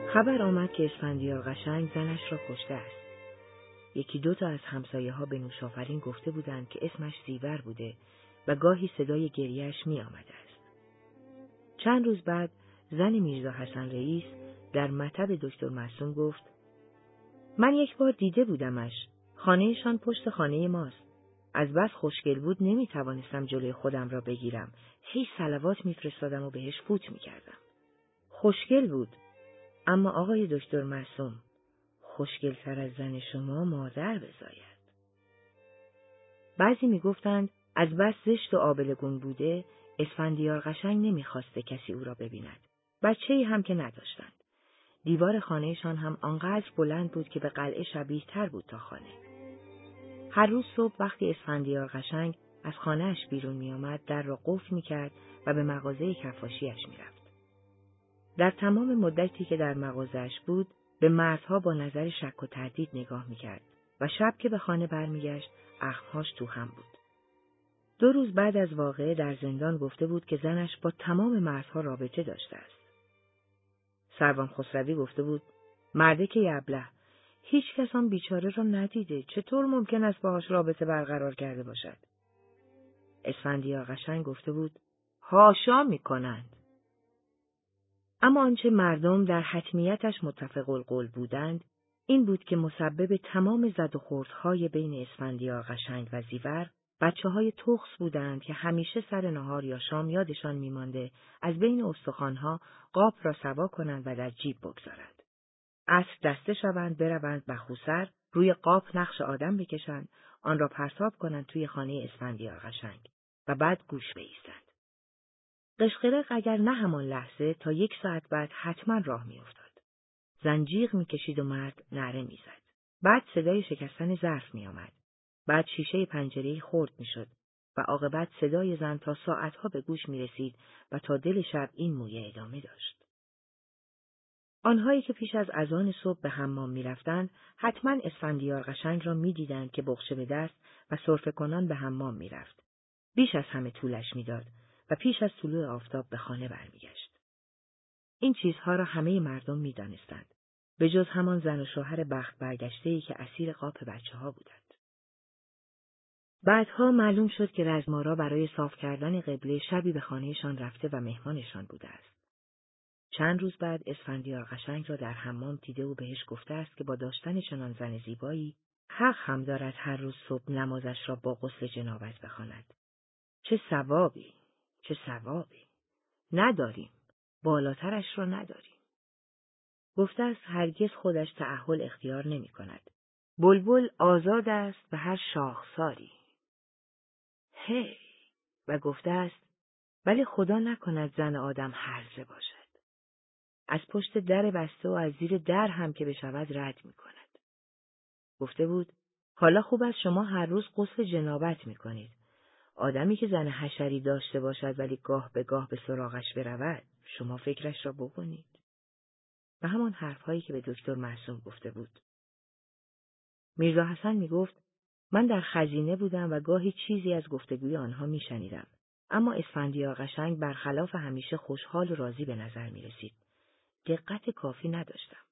خبر آمد که اسفندیار قشنگ زنش را کشته است. یکی دو تا از همسایه ها به نوشافرین گفته بودند که اسمش زیور بوده و گاهی صدای گریه‌اش می آمده است. چند روز بعد زن میرزا حسن رئیس در مطب دکتر معصوم گفت: من یک بار دیده بودمش. خانهشان پشت خانه ماست. از بس خوشگل بود نمی توانستم جلوی خودم را بگیرم. هی صلوات میفرستادم و بهش فوت میکردم. خوشگل بود. اما آقای دکتر معصوم، خوشگل‌تر از زن شما مادر بزاید. بعضی میگفتند از بس زشت و آبلگون بوده، اسفندیار قشنگ نمیخواسته کسی او را ببیند. بچه‌ای هم که نداشتند. دیوار خانهشان هم آنقدر بلند بود که به قلعه شبیه تر بود تا خانه. هر روز صبح وقتی اسفندیار قشنگ از خانهش بیرون می آمد، در را قفل می کرد و به مغازه کفاشیش می رفت. در تمام مدتی که در مغازهش بود، به مردها با نظر شک و تردید نگاه می کرد و شب که به خانه برمیگشت، اخمهاش تو هم بود. 2 روز بعد از واقعه در زندان گفته بود که زنش با تمام مردها رابطه داشته است. سروان خسروی گفته بود: مردک ابله، هیچ کس آن بیچاره را ندیده، چطور ممکن است باهاش رابطه برقرار کرده باشد؟ اسفندیار قشنگ گفته بود: حاشا میکنند. اما آنچه مردم در حتمیتش متفق القول بودند، این بود که مسبب تمام زد و خوردهای بین اسفندیار قشنگ و زیور، بچه‌های تخس بودند که همیشه سر نهار یا شام یادشان میمانده از بین استخوانها قاب را سوا کنند و در جیب بگذارند. عصر دسته شوند، بروند بخوسر، روی قاب نقش آدم بکشند، آن را پرتاب کنند توی خانه اسفندیار قشنگ و بعد گوش بایستند. قشقرق اگر نه همان لحظه تا 1 ساعت بعد حتما راه میافتاد. زنجیق میکشید و مرد نعره میزد. بعد صدای شکستن ظرف میآمد. بعد شیشه پنجره‌ای خرد میشد و عاقبت صدای زن تا ساعتها به گوش میرسید و تا دل شب این مویه ادامه داشت. آنهایی که پیش از اذان صبح به حمام میرفتند حتما اسفندیار قشنگ را میدیدند که بقچه به دست و سرفه کنان به حمام میرفت. بیش از همه طولش میداد و پیش از طلوع آفتاب به خانه برمیگشت. این چیزها را همه مردم میدانستند، به جز همان زن و شوهر بخت برگشته‌ای که اسیر قاپ بچه‌ها بودند. بعدها معلوم شد که رزمارا برای صاف کردن قبله شبی به خانهشان رفته و مهمانشان بوده است. چند روز بعد اسفندیار قشنگ را در حمام دیده و بهش گفته است که با داشتن چنان زن زیبایی حق هم دارد هر روز صبح نمازش را با غسل جنابت بخواند. چه ثوابی، چه ثوابی! نداریم، بالاترش را نداریم. گفته است هرگز خودش تأهل اختیار نمی کند. بلبل آزاد است به هر شاخساری. هی! و گفته است ولی خدا نکند زن آدم هرزه باشد. از پشت در بسته و از زیر در هم که بشود رد می کند. گفته بود حالا خوب است شما هر روز غسل جنابت می کنید. آدمی که زن حشری داشته باشد ولی گاه به گاه به سراغش برود، شما فکرش را بکنید. و همان حرفهایی که به دکتر معصوم گفته بود. میرزا حسن می گفت من در خزینه بودم و گاهی چیزی از گفتگوی آنها می شنیدم. اما اسفندیار قشنگ برخلاف همیشه خوشحال و راضی به نظر می رسید. دقت کافی نداشتم.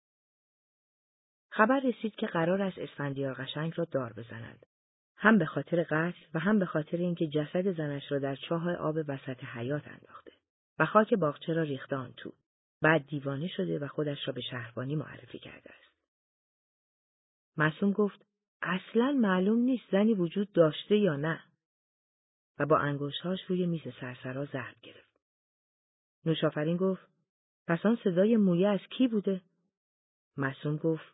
خبر رسید که قرار است اسفندیار قشنگ را دار بزنند. هم به خاطر قتل و هم به خاطر اینکه جسد زنش را در چاه آب وسط حیاط انداخته و خاک باغچه را ریخته آن تو. بعد دیوانه شده و خودش را به شهربانی معرفی کرده است. معصوم گفت اصلاً معلوم نیست زنی وجود داشته یا نه و با انگشت‌هاش روی میز سرسرا ضرب گرفت. نوشافرین گفت پس آن صدای مویه از کی بوده؟ معصوم گفت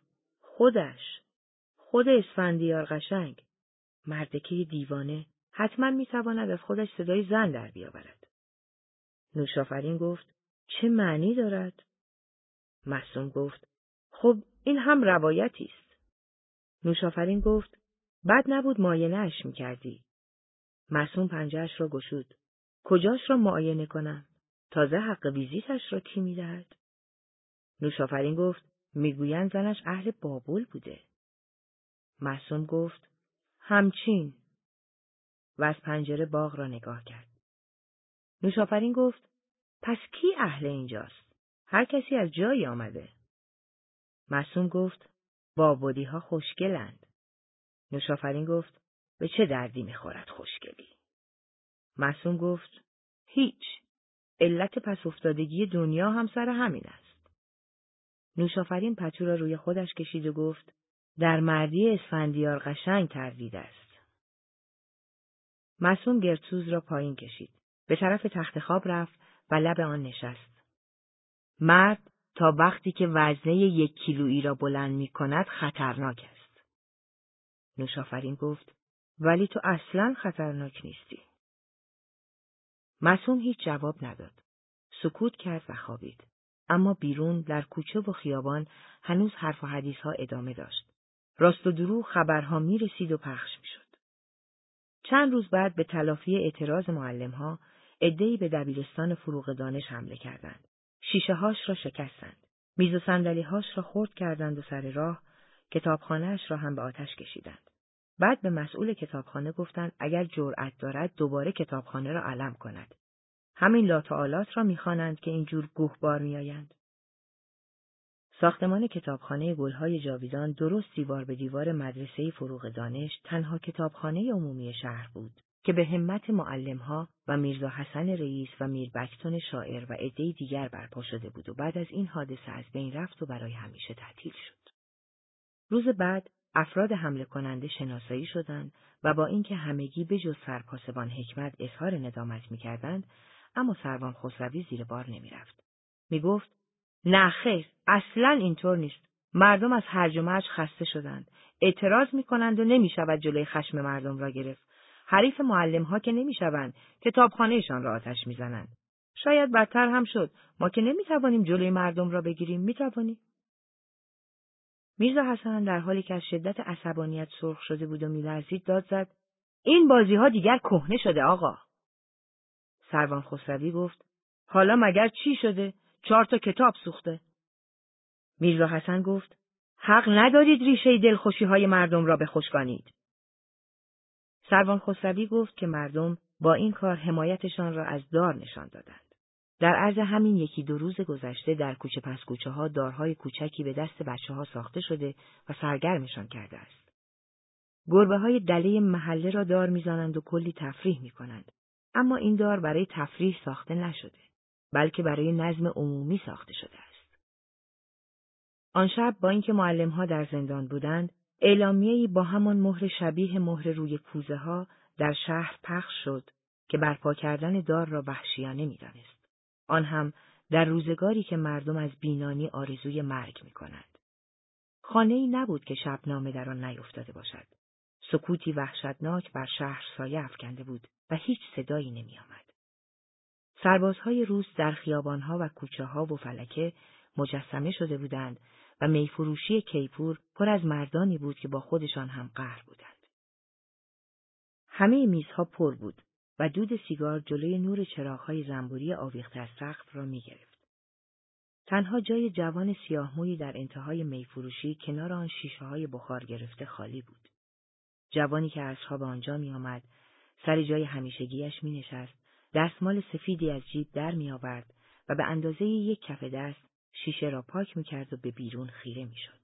خود اسفندیار قشنگ، مردکه دیوانه، حتما میتواند از خودش صدای زن در بیاورد. نوشافرین گفت چه معنی دارد؟ معصوم گفت خب این هم روایتی است. نوشافرین گفت بد نبود معاینه اش میکردی. معصوم پنجه‌اش را گشود. کجاش را معاینه کنم؟ تازه حق ویزیتش را کی میدهد؟ نوشافرین گفت میگویند زنش اهل بابل بوده. معصوم گفت همچین و از پنجره باغ را نگاه کرد. نوشافرین گفت پس کی اهل اینجاست؟ هر کسی از جایی آمده. معصوم گفت بابودی‌ها خوشگلند. نوشافرین گفت به چه دردی می‌خورد خوشگلی؟ معصوم گفت هیچ. علت پس افتادگی دنیا هم سر همین است. نوشافرین پتو را روی خودش کشید و گفت در مردی اسفندیار قشنگ تردید است. معصوم گرتوز را پایین کشید. به طرف تخت خواب رفت و لب آن نشست. مرد تا وقتی که وزنه 1 کیلویی را بلند می کند خطرناک است. نوشافرین گفت ولی تو اصلاً خطرناک نیستی. معصوم هیچ جواب نداد. سکوت کرد و خوابید. اما بیرون در کوچه و خیابان هنوز حرف و حدیث ها ادامه داشت. راست و دروغ خبرها می رسید و پخش می شد. چند روز بعد به تلافی اعتراض معلم‌ها، عده‌ای به دبیرستان فروغ دانش حمله کردند. شیشه‌هاش را شکستند. میز و صندلی‌هاش را خرد کردند و سر راه کتابخانه‌اش را هم به آتش کشیدند. بعد به مسئول کتابخانه گفتند اگر جرأت دارد دوباره کتابخانه را علم کند. همین لاتعالات را می‌خوانند که اینجور گهبار می‌آیند. ساختمان کتابخانه گلهای جاویدان درست دیوار به دیوار مدرسه فروغ دانش تنها کتابخانه عمومی شهر بود که به همت معلم‌ها و میرزا حسن رئیس و میر بکتون شاعر و عده‌ای دیگر برپا شده بود و بعد از این حادثه از بین رفت و برای همیشه تعطیل شد. روز بعد افراد حمله کننده شناسایی شدند و با اینکه همگی به جز سرپاسبان حکمت اظهار ندامت می‌کردند، اما سروان خسروی زیر بار نمی‌رفت. می‌گفت نه خیر، اصلاً اینطور نیست. مردم از هرج و مرج خسته شدند. اعتراض می‌کنند و نمی‌شود جلوی خشم مردم را گرفت. حریف معلم‌ها که نمی‌شوند، کتابخانه‌شان را آتش می‌زنند. شاید بدتر هم شد. ما که نمی‌توانیم جلوی مردم را بگیریم، می‌توانیم. میرزا حسن در حالی که از شدت عصبانیت سرخ شده بود و می‌لرزید داد زد: این بازی‌ها دیگر کهنه شده آقا. سروان خسروی گفت: حالا مگر چی شده؟ 4 تا کتاب سوخته. میرزا حسن گفت: حق ندارید ریشه دلخوشی‌های مردم را بخشکانید. سروان خسروی گفت که مردم با این کار حمایتشان را از دار نشان دادند. در عرض همین 1-2 روز گذشته در کوچه پس کوچه ها دارهای کوچکی به دست بچه‌ها ساخته شده و سرگرمشان کرده است. گربه‌های دله محله را دار می‌زنند و کلی تفریح می‌کنند. اما این دار برای تفریح ساخته نشده، بلکه برای نظم عمومی ساخته شده است. آن شب با اینکه معلم‌ها در زندان بودند، اعلامیه‌ای با همان مهر شبیه مهر روی کوزه‌ها در شهر پخش شد که برپا کردن دار را وحشیانه می‌دانست. آن هم در روزگاری که مردم از بینانی آرزوی مرگ می‌کنند. خانه‌ای نبود که شبنامه در آن نیفتاده باشد. سکوتی وحشتناک بر شهر سایه افکنده بود و هیچ صدایی نمی‌آمد. سربازهای روس در خیابان‌ها و کوچه‌ها و فلکه مجسمه شده بودند و میفروشی کیپور پر از مردانی بود که با خودشان هم قهر بودند. همه میزها پر بود و دود سیگار جلوی نور چراغ‌های زنبوری آویخته از سقف را می‌گرفت. تنها جای جوان سیاه‌مویی در انتهای میفروشی کنار آن شیشه‌های بخار گرفته خالی بود. جوانی که عصرها به آنجا می‌آمد، سر جای همیشگیش می‌نشست، دستمال سفیدی از جیب در می‌آورد و به اندازه 1 کف دست شیشه را پاک می‌کرد و به بیرون خیره می‌شد.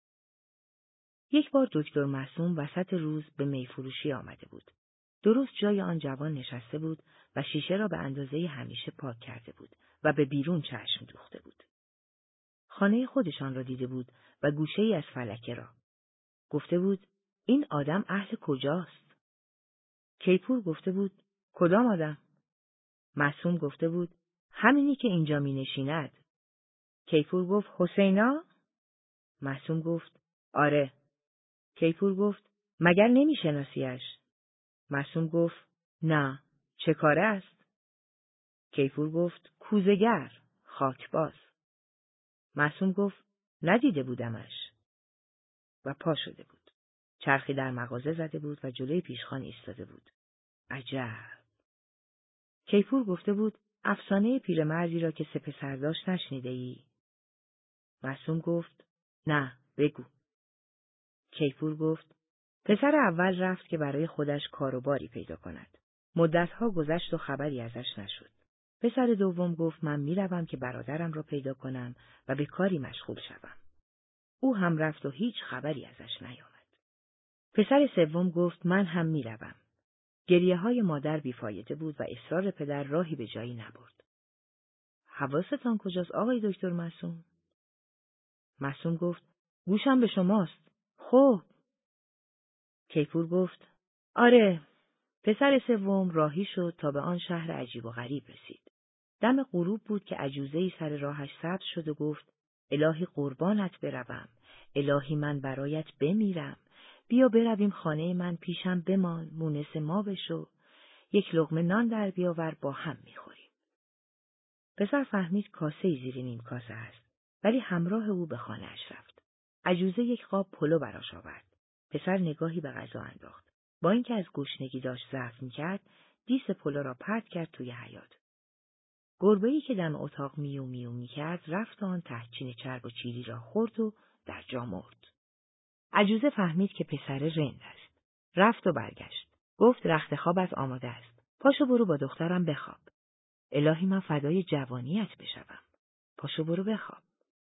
یک بار دکتر معصوم وسط روز به میفروشی آمده بود. درست جای آن جوان نشسته بود و شیشه را به اندازه همیشه پاک کرده بود و به بیرون چشم دوخته بود. خانه خودشان را دیده بود و گوشه‌ای از فلکه را. گفته بود: این آدم اهل کجاست؟ کیپور گفته بود: کدام آدم؟ معصوم گفته بود: همینی که اینجا می نشیند. کیپور گفت: حسینا؟ معصوم گفت: آره. کیپور گفت: مگر نمی شناسیش؟ معصوم گفت: نه. چه کاره است؟ کیپور گفت: کوزه‌گر، خاکباز. معصوم گفت: ندیده بودمش. و پا شده بود. چرخی در مغازه زده بود و جلوی پیشخوان ایستاده بود. عجب. کیپور گفته بود: افسانه پیرمردی را که 3 پسر داشت نشنیده ای؟ معصوم گفت: نه، بگو. کیپور گفت: پسر اول رفت که برای خودش کار و باری پیدا کند. مدتها گذشت و خبری ازش نشد. پسر دوم گفت: من میروم که برادرم را پیدا کنم و به کاری مشغول شوم. او هم رفت و هیچ خبری ازش نیامد. پسر سوم گفت من هم میروم. گریه‌های مادر بیفایده بود و اصرار پدر راهی به جایی نبرد. حواستان کجاست آقای دکتر معصوم؟ معصوم گفت گوشم به شماست. خب. کیفور گفت آره. پسر سوم راهی شد تا به آن شهر عجیب و غریب رسید. دم غروب بود که عجوزه‌ای سر راهش سبز شد و گفت الهی قربانت بروم، الهی من برایت بمیرم، بیا برویم خانه من پیشم بمان، مونس ما بشو، یک لقمه نان در بیاور با هم میخوریم. پسر فهمید کاسه‌ای زیر نیم کاسه است، ولی همراه او به خانه‌اش رفت. عجوزه یک قاب پلو براش آورد. پسر نگاهی به غذا انداخت. با اینکه از گشنگی داشت ضعف می‌کرد، دیس پلو را پرت کرد توی حیاط. گربه‌ای که دم اتاق میو میو می‌کرد رفت آن تهچین چرب و چیری را خورد و در جا مرد. عجوزه فهمید که پسر رند است. رفت و برگشت. گفت رخت خوابت آماده است. پاشو برو با دخترم بخواب. الهی من فدای جوانیت بشوم. پاشو برو بخواب.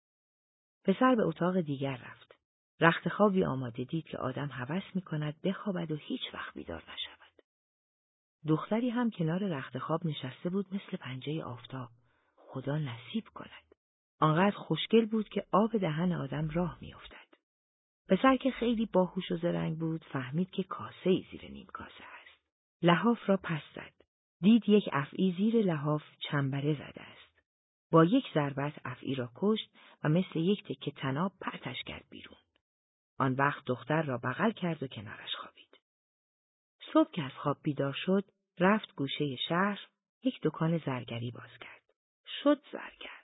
پسر به اتاق دیگر رفت. رخت خوابی آماده دید که آدم هوس می‌کند بخوابد و هیچ وقت بیدار نشود. دختری هم کنار رخت خواب نشسته بود مثل پنجه آفتاب. خدا نصیب کند. آنقدر خوشگل بود که آب دهن آدم راه می‌افتد. پسر که خیلی باهوش و زرنگ بود فهمید که کاسه‌ای زیر نیم کاسه است. لحاف را پس زد. دید یک افعی زیر لحاف چنبره زده است. با یک ضربت افعی را کشت و مثل یک تکه طناب پرتش کرد بیرون. آن وقت دختر را بغل کرد و کنارش خوابید. صبح که از خواب بیدار شد، رفت گوشه شهر، یک دکان زرگری باز کرد. شد زرگر.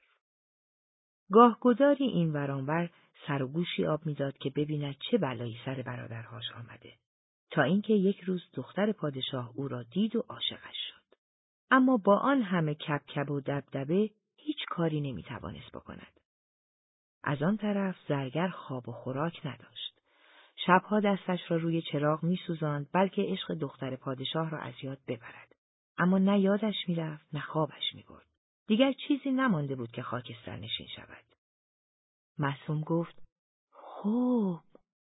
گاهگداری این ورانور سر و گوشی آب میداد که ببیند چه بلایی سر برادرهاش آمده. تا اینکه یک روز دختر پادشاه او را دید و عاشقش شد. اما با آن همه کبکب و دبدبه هیچ کاری نمیتوانست بکند. از آن طرف زرگر خواب و خوراک نداشت. شبها دستش را روی چراغ میسوزاند بلکه عشق دختر پادشاه را از یاد ببرد. اما نه یادش میرفت نه خوابش میبرد. دیگر چیزی نمانده بود که خاکستر نشین شود. معصوم گفت خوب.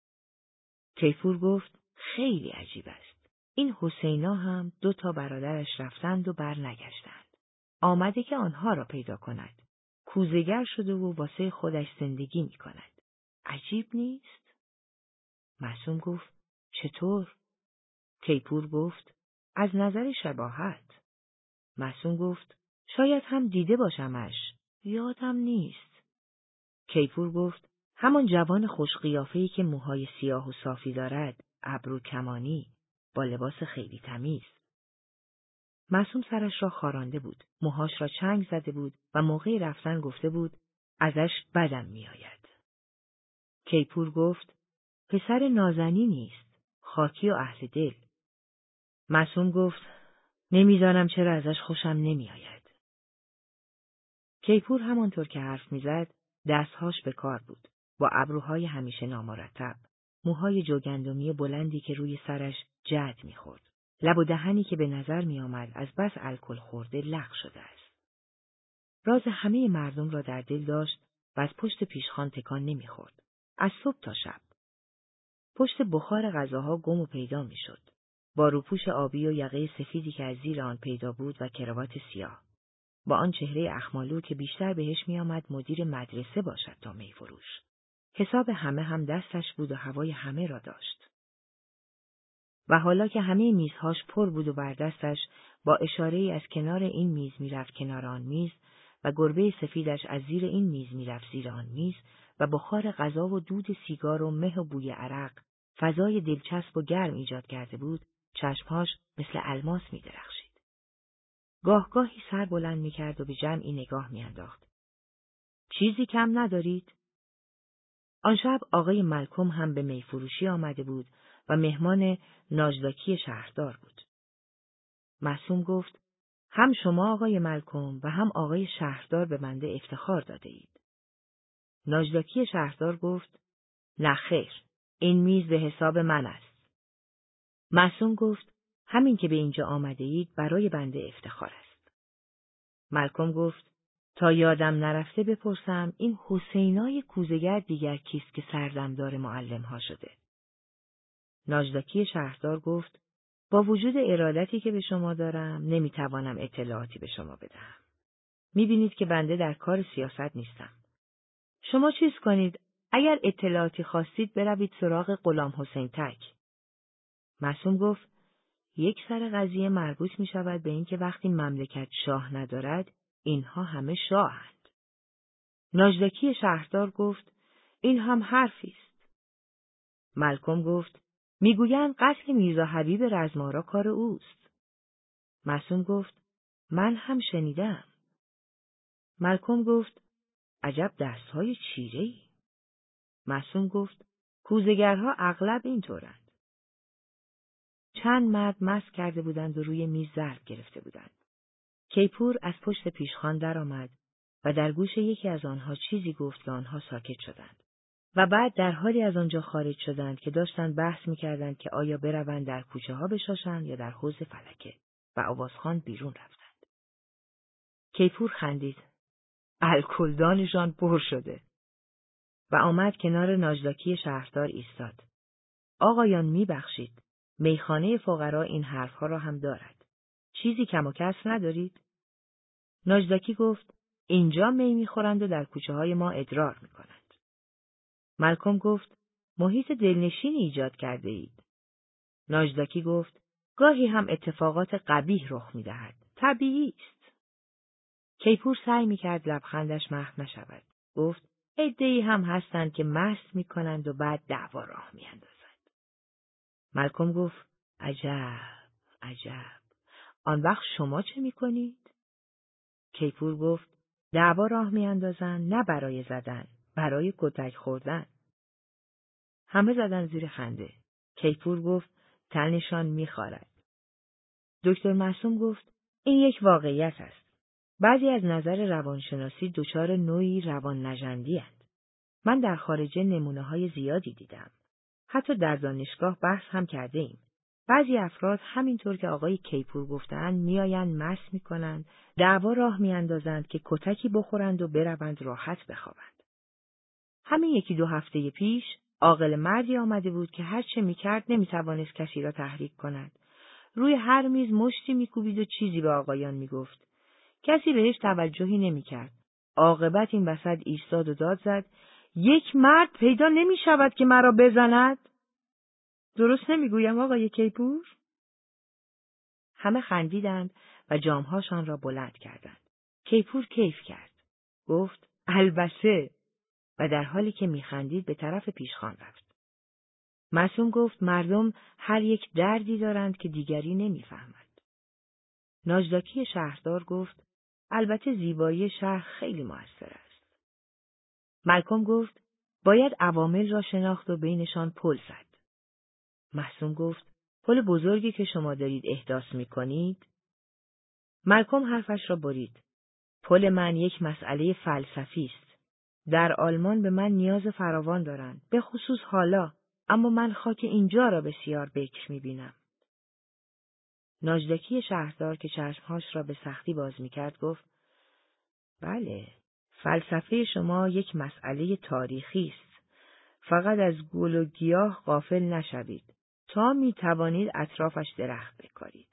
کیفور گفت خیلی عجیب است. این حسینا هم 2 برادرش رفتند و بر نگشتند. آمده که آنها را پیدا کند. کوزه‌گر شده و واسه خودش زندگی می کند. عجیب نیست؟ معصوم گفت چطور؟ کیفور گفت از نظر شباهت. معصوم گفت شاید هم دیده باشمش. یادم نیست. کیفور گفت همان جوان خوش قیافه‌ای که موهای سیاه و صافی دارد، ابرو کمانی، با لباس خیلی تمیز. معصوم سرش را خارانده بود، موهاش را چنگ زده بود و موقع رفتن گفته بود ازش بدم میآید. کیفور گفت پسر نازنینی است، خاکی و اهل دل. معصوم گفت نمیدانم چرا ازش خوشم نمیآید. کیفور همانطور که حرف میزد دستهاش به کار بود، با ابروهای همیشه نامرتب، موهای جوگندمی بلندی که روی سرش جعد میخورد، لب و دهنی که به نظر میآمد از بس الکل خورده لق شده است. راز همه مردم را در دل داشت و از پشت پیشخوان تکان نمیخورد. از صبح تا شب. پشت بخار غذاها گم و پیدا میشد. با روپوش آبی و یقه سفیدی که از زیر آن پیدا بود و کراوات سیاه. با آن چهره اخمالو که بیشتر بهش میآمد مدیر مدرسه باشد تا میفروش. حساب همه هم دستش بود و هوای همه را داشت. و حالا که همه میزهاش پر بود و بر دستش با اشاره‌ای از کنار این میز میرفت کنار آن میز و گربه سفیدش از زیر این میز میرفت زیر آن میز و بخار غذا و دود سیگار و مه و بوی عرق فضای دلچسب و گرم ایجاد کرده بود، چشمهاش مثل الماس میدرخشید. گاهگاهی سر بلند میکرد و به جمعی نگاه میانداخت. چیزی کم ندارید؟ آن شب آقای ملکم هم به میفروشی آمده بود و مهمان ناجداکی شهردار بود. معصوم گفت هم شما آقای ملکم و هم آقای شهردار به بنده افتخار داده اید. ناجداکی شهردار گفت نه خیر، این میز به حساب من است. معصوم گفت همین که به اینجا آمده اید برای بنده افتخار است. ملکم گفت تا یادم نرفته بپرسم این حسینای کوزه‌گر دیگر کیست که سردمدار معلم‌ها شده؟ ناجداکی شهردار گفت با وجود ارادتی که به شما دارم نمیتوانم اطلاعاتی به شما بدهم. میبینید که بنده در کار سیاست نیستم. شما چیز کنید، اگر اطلاعاتی خواستید بروید سراغ غلام حسین تک. معصوم گفت یک سر قضیه مربوط می شود به اینکه وقتی مملکت شاه ندارد اینها همه شاهند. ناجداکی شهردار گفت این هم حرفی است. ملکم گفت میگویند قتل میرزا حبیب رزمارا کار اوست. معصوم گفت من هم شنیدم. ملکم گفت عجب دستهای چیره‌ای. معصوم گفت کوزه‌گرها اغلب اینطورند. چند مرد مست کرده بودند و روی میز ظرف گرفته بودند. کیپور از پشت پیشخوان درآمد و در گوش یکی از آنها چیزی گفت که آنها ساکت شدند. و بعد در حالی از آنجا خارج شدند که داشتند بحث می‌کردند که آیا بروند در کوچه ها بشاشند یا در حوض فلکه و آوازخوان بیرون رفتند. کیپور خندید. الکلدانشان پر شده. و آمد کنار ناجداکی شهردار ایستاد. آقایان میبخشید. میخانه فقرا این حرفها را هم دارد. چیزی کم و کس ندارید؟ ناجداکی گفت اینجا می میخورند و در کوچه های ما ادرار میکنند. ملکم گفت محیط دلنشینی ایجاد کرده اید. ناجداکی گفت گاهی هم اتفاقات قبیح رخ میدهد. طبیعی است. کیپور سعی میکرد لبخندش محو نشود. گفت عده‌ای هم هستند که مست میکنند و بعد دعوا راه میاندازند. ملکم گفت عجب، عجب. آن وقت شما چه میکنید؟ کیپور گفت دعوا راه میاندازند نه برای زدن، برای کتک خوردن. همه زدن زیر خنده. کیپور گفت تنشان میخارد. دکتر معصوم گفت این یک واقعیت است. بعضی از نظر روانشناسی دچار نوعی روان نژندی اند. من در خارجه نمونه‌های زیادی دیدم. حتی در دانشگاه بحث هم کرده ایم. بعضی افراد همینطور که آقای کیپور گفتند میآیند مست میکنند، دعوا راه میاندازند که کتکی بخورند و بروند راحت بخوابند. همین یکی دو هفته پیش عاقل مردی آمده بود که هر چه میکرد نمیتوانست کسی را تحریک کند. روی هر میز مشتی میکوبید و چیزی به آقایان میگفت. کسی بهش توجهی نمیکرد. عاقبت این وسط ایستاد و داد زد یک مرد پیدا نمی شود که مرا بزند؟ درست نمیگویم آقای کیپور؟ همه خندیدند و جامهاشان را بلند کردند. کیپور کیف کرد. گفت البته و در حالی که میخندید به طرف پیشخوان رفت. معصوم گفت مردم هر یک دردی دارند که دیگری نمیفهمد. ناجداکی شهردار گفت البته زیبایی شهر خیلی مؤثر است. ملکم گفت باید عوامل را شناخت و بینشان پل زد. معصوم گفت پل بزرگی که شما دارید احداث می‌کنید؟ ملکم حرفش را برید. پل من یک مسئله فلسفی است. در آلمان به من نیاز فراوان دارند، به خصوص حالا، اما من خاک اینجا را بسیار بکر می‌بینم. ناجداکی شهردار که چشمهاش را به سختی باز می‌کرد گفت بله، فلسفه شما یک مسئله تاریخی است. فقط از گل و گیاه غافل نشوید تا می‌توانید اطرافش درخت بکارید.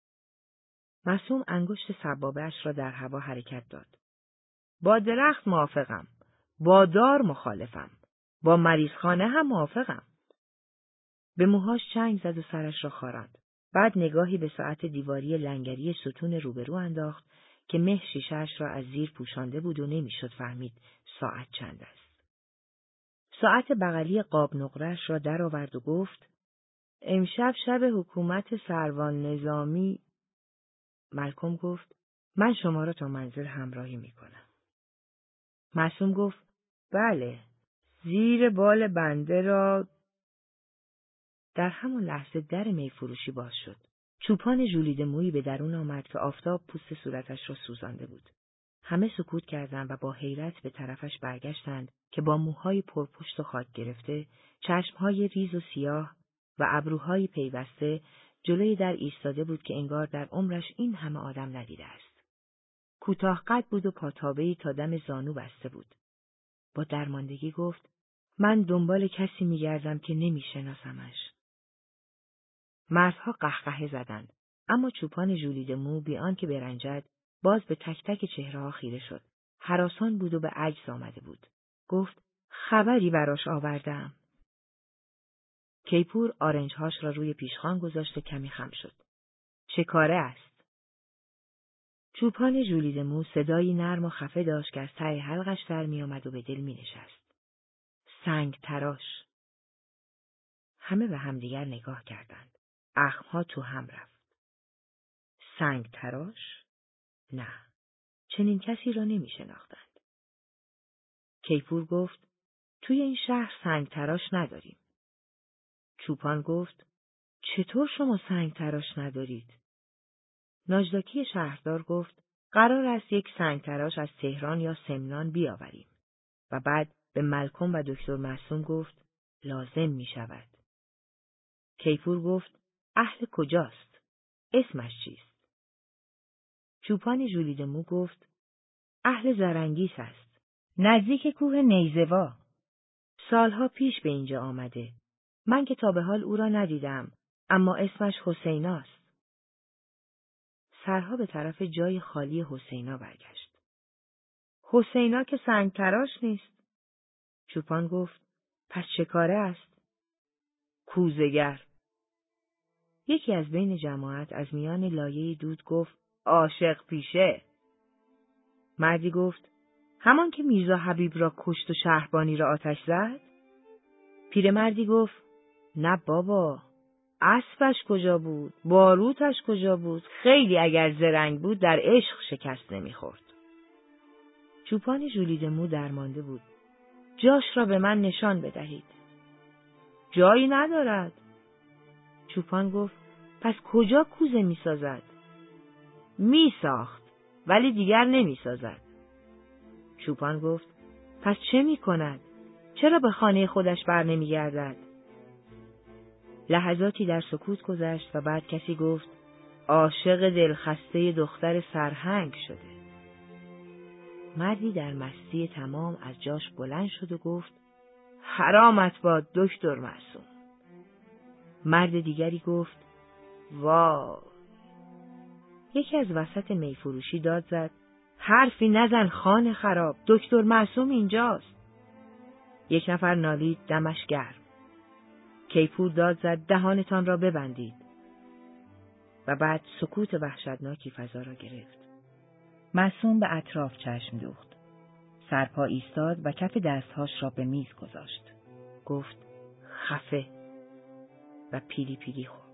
معصوم انگشت سبابه‌اش را در هوا حرکت داد. با درخت موافقم، با دار مخالفم، با مریضخانه هم موافقم. به موهاش چنگ زد و سرش را خاراند. بعد نگاهی به ساعت دیواری لنگری ستون روبرو انداخت که مه شیشه‌اش را از زیر پوشانده بود و نمیشد فهمید ساعت چند است. ساعت بغلی قاب نقره‌اش را درآورد و گفت امشب شب حکومت سروان نظامی. ملکم گفت من شما را تا منزل همراهی میکنم. معصوم گفت بله، زیر بال بنده را. در همان لحظه در میفروشی باز شد. چوپان ژولیده مویی به درون آمد که آفتاب پوست صورتش را سوزانده بود. همه سکوت کردند و با حیرت به طرفش برگشتند که با موهای پرپشت و خاک گرفته، چشمهای ریز و سیاه و ابروهای پیوسته جلوی در ایستاده بود که انگار در عمرش این همه آدم ندیده است. کوتاه قد بود و پاتابه‌ای تا دم زانو بسته بود. با درماندگی گفت: من دنبال کسی می‌گردم که نمی‌شناسمش. مردها قهقهه زدند، اما چوپان ژولیده مو بی آنکه برنجد باز به تک تک چهره‌ها خیره شد. هراسان بود و به عجز آمده بود. گفت: خبری براش آوردم. کیپور آرنجهاش را روی پیشخوان گذاشت و کمی خم شد. چه کاره است؟ چوپان ژولیده مو صدایی نرم و خفه داشت که از ته حلقش در می آمد و به دل می نشست. سنگ تراش. همه به همدیگر نگاه کردند. اخمها تو هم رفت. سنگ تراش؟ نه. چنین کسی را نمی شناختند. کیپور گفت: توی این شهر سنگ تراش نداریم. چوپان گفت: چطور شما سنگ تراش ندارید؟ ناجداکی شهردار گفت: قرار است یک سنگ تراش از تهران یا سمنان بیاوریم. و بعد به ملکم و دکتر معصوم گفت: لازم می شود. کیپور گفت: اهل کجاست؟ اسمش چیست؟ چوپان ژولیده مو گفت: اهل زرنگیس است. نزدیک کوه نیزوا. سالها پیش به اینجا آمده. من که تا به حال او را ندیدم، اما اسمش حسیناست. سرها به طرف جای خالی حسینا برگشت. حسینا که سنگ تراش نیست. چوپان گفت: پس چه کاره است؟ کوزه‌گر. یکی از بین جماعت از میان لایه دود گفت: عاشق پیشه. مردی گفت: همان که میرزا حبیب را کشت و شهربانی را آتش زد؟ پیرمردی گفت: نه بابا، اسبش کجا بود؟ باروتش کجا بود؟ خیلی اگر زرنگ بود در عشق شکست نمیخورد. چوپان ژولیده مو درمانده بود. جاش را به من نشان بدهید. جایی ندارد. چوپان گفت: پس کجا کوزه میسازد؟ میساخت، ولی دیگر نمیسازد. چوپان گفت: پس چه میکند؟ چرا به خانه خودش بر نمیگردد؟ لحظاتی در سکوت گذشت و بعد کسی گفت: عاشق دلخسته دختر سرهنگ شده. مردی در مستی تمام از جاش بلند شد و گفت: حرامت باد دکتر معصوم. مرد دیگری گفت: وای. یکی از وسط میفروشی داد زد: حرفی نزن خانه خراب، دکتر معصوم اینجاست. یک نفر نالید: دمش گرم. کیپور داد زد: دهانتان را ببندید. و بعد سکوت وحشتناکی فضا را گرفت. معصوم به اطراف چشم دوخت. سرپا ایستاد و کف دستهاش را به میز گذاشت. گفت: خفه. و پیلی پیلی خورد.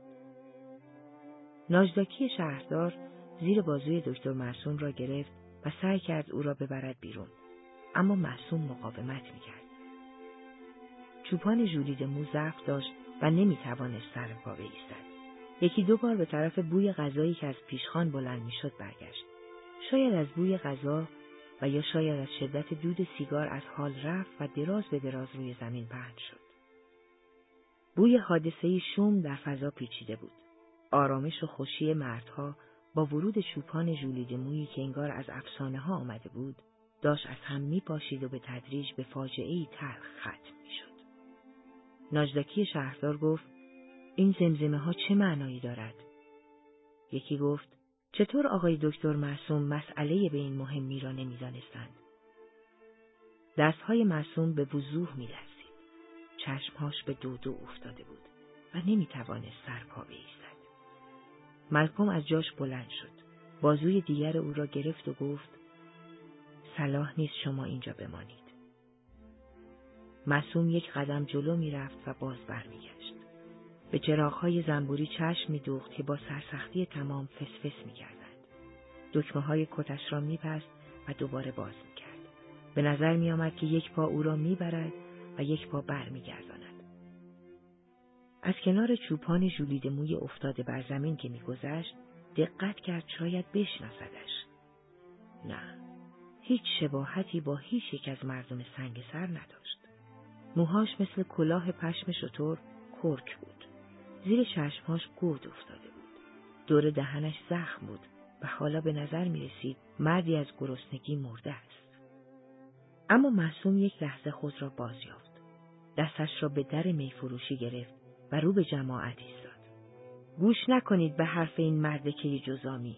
ناجداکی شهردار زیر بازوی دکتر معصوم را گرفت و سعی کرد او را ببرد بیرون، اما معصوم مقاومت میکرد. چوپان ژولیده مو ضعف داشت و نمیتوانست سر پا بایستد. یکی دو بار به طرف بوی غذایی که از پیشخوان بلند میشد برگشت. شاید از بوی غذا و یا شاید از شدت دود سیگار از حال رفت و دراز به دراز روی زمین پهن شد. بوی حادثه‌ای شوم در فضا پیچیده بود. آرامش و خوشی مردها با ورود چوپان ژولیده مویی که انگار از افسانه‌ها آمده بود، داشت از هم می‌پاشید و به تدریج به فاجعه‌ای تلخ ختم می‌شد. ناجداکی شهردار گفت: این زمزمه‌ها چه معنایی دارد؟ یکی گفت: چطور آقای دکتر معصوم مسئله به این مهمی را نمی‌دانستند؟ دستهای معصوم به وضوح می‌لرزید. چشمهاش به دو افتاده بود و نمی‌توانست سر پا بایستد. ملکم از جاش بلند شد. بازوی دیگر او را گرفت و گفت: صلاح نیست شما اینجا بمانید. معصوم یک قدم جلو می‌رفت و باز برمیگشت. به چراغ‌های زنبوری چشم می‌دوخت که با سرسختی تمام فسفس می‌کردند. دکمه‌های کتش را می‌بست و دوباره باز می‌کرد. به نظر می‌آمد که یک پا او را می‌برد و یک پا برمیگرداند. از کنار چوپان ژولیده موی افتاده بر زمین که می‌گذشت، دقت کرد شاید بشناسدش. نه، هیچ شباهتی با هیچ یک از مردم سنگسر نداشت. موهاش مثل کلاه پشم شتر کرک بود. زیر چشمهاش گود افتاده بود. دور دهنش زخم بود و حالا به نظر می رسید مردی از گرسنگی مرده است. اما معصوم یک لحظه خود را باز یافت. دستش را به در میفروشی گرفت و رو به جماعت ایستاد. گوش نکنید به حرف این مردکه جزامی.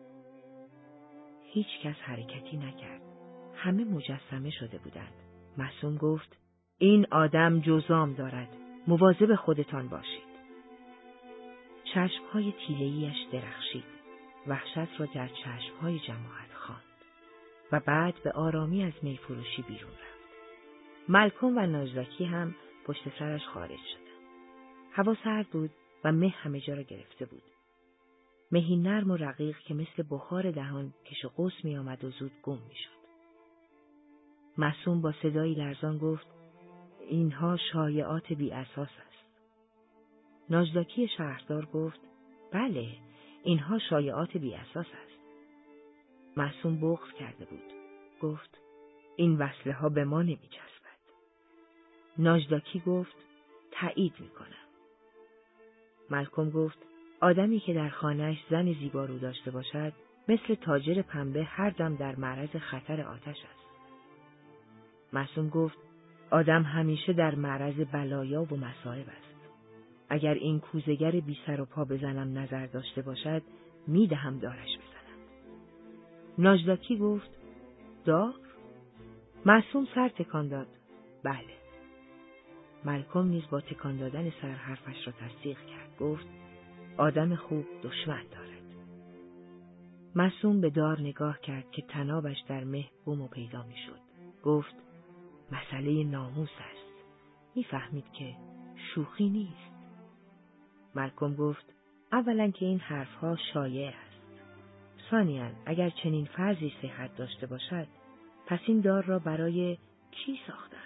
هیچ کس حرکتی نکرد. همه مجسمه شده بودند. معصوم گفت: این آدم جزام دارد. مواظب خودتان باشید. چشمهای تیله‌ایش درخشید. وحشت را در چشمهای جماعت خواند و بعد به آرامی از میفروشی بیرون رفت. ملکم و ناجزاکی هم پشت سرش خارج شدند. هوا سرد بود و مه همه جا را گرفته بود. مهی نرم و رقیق که مثل بخار دهان کش و قوس می آمد و زود گم می شد. معصوم با صدایی لرزان گفت: اینها شایعات بی اساس است. ناجزاکی شهردار گفت: بله، اینها شایعات بی اساس است. معصوم بغض کرده بود. گفت: این وصله ها به ما نمی چسبد. ناجزاکی گفت: تایید می کنم. ملکم گفت: آدمی که در خانه‌اش زن زیبارو داشته باشد، مثل تاجر پنبه هر دم در معرض خطر آتش است. معصوم گفت: آدم همیشه در معرض بلایا و مصائب است. اگر این کوزه‌گر بی سر و پا به زنم نظر داشته باشد، می دهم دارش بزنم. ناجزاکی گفت: دار؟ معصوم سر تکان داد: بله. ملکم نیز با تکان دادن سر حرفش را تصدیق کرد. گفت: آدم خوب دشمن دارد. معصوم به دار نگاه کرد که طنابش در مه گم و پیدا می شد. گفت: مسئله ناموس است. میفهمید که شوخی نیست. ملکم گفت: اولا که این حرفها شایع است. ثانیاً اگر چنین فرضی صحت داشته باشد، پس این دار را برای کی ساختند؟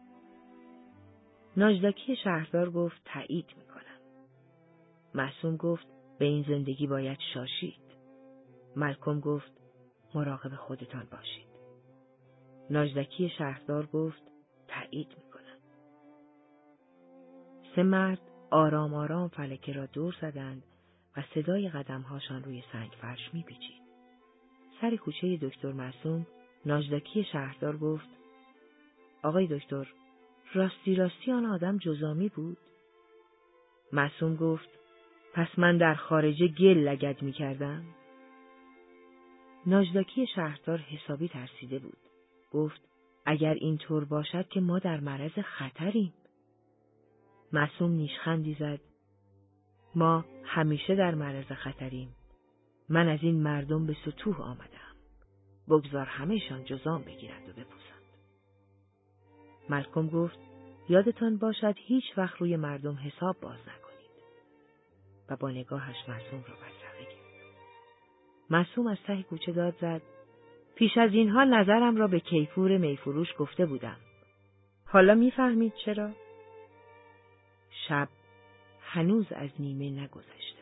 ناجزاکی شهردار گفت: تایید میکنم. معصوم گفت: به این زندگی باید شاشید. ملکم گفت: مراقب خودتان باشید. ناجزاکی شهردار گفت: تایید میکنم. سه مرد آرام آرام فلکه را دور زدند و صدای قدمهاشان روی سنگ فرش میپیچید. سر کوچه دکتر معصوم ناجزاکی شهردار گفت: آقای دکتر، راستی آن آدم جزامی بود؟ معصوم گفت: پس من در خارجه گل لگد میکردم؟ ناجزاکی شهردار حسابی ترسیده بود. گفت: اگر این طور باشد که ما در معرض خطریم. معصوم نیشخندی زد: ما همیشه در معرض خطریم. من از این مردم به سطوح آمدم. بگذار همه‌شان جزام بگیرند و بپوسند. ملکم گفت: یادتان باشد هیچ وقت روی مردم حساب باز نکنید. و با نگاهش معصوم را بدرقه کرد. معصوم از ته کوچه داد زد: پیش از اینها نظرم را به کیفور میفروش گفته بودم. حالا میفهمید چرا؟ شب هنوز از نیمه نگذشته.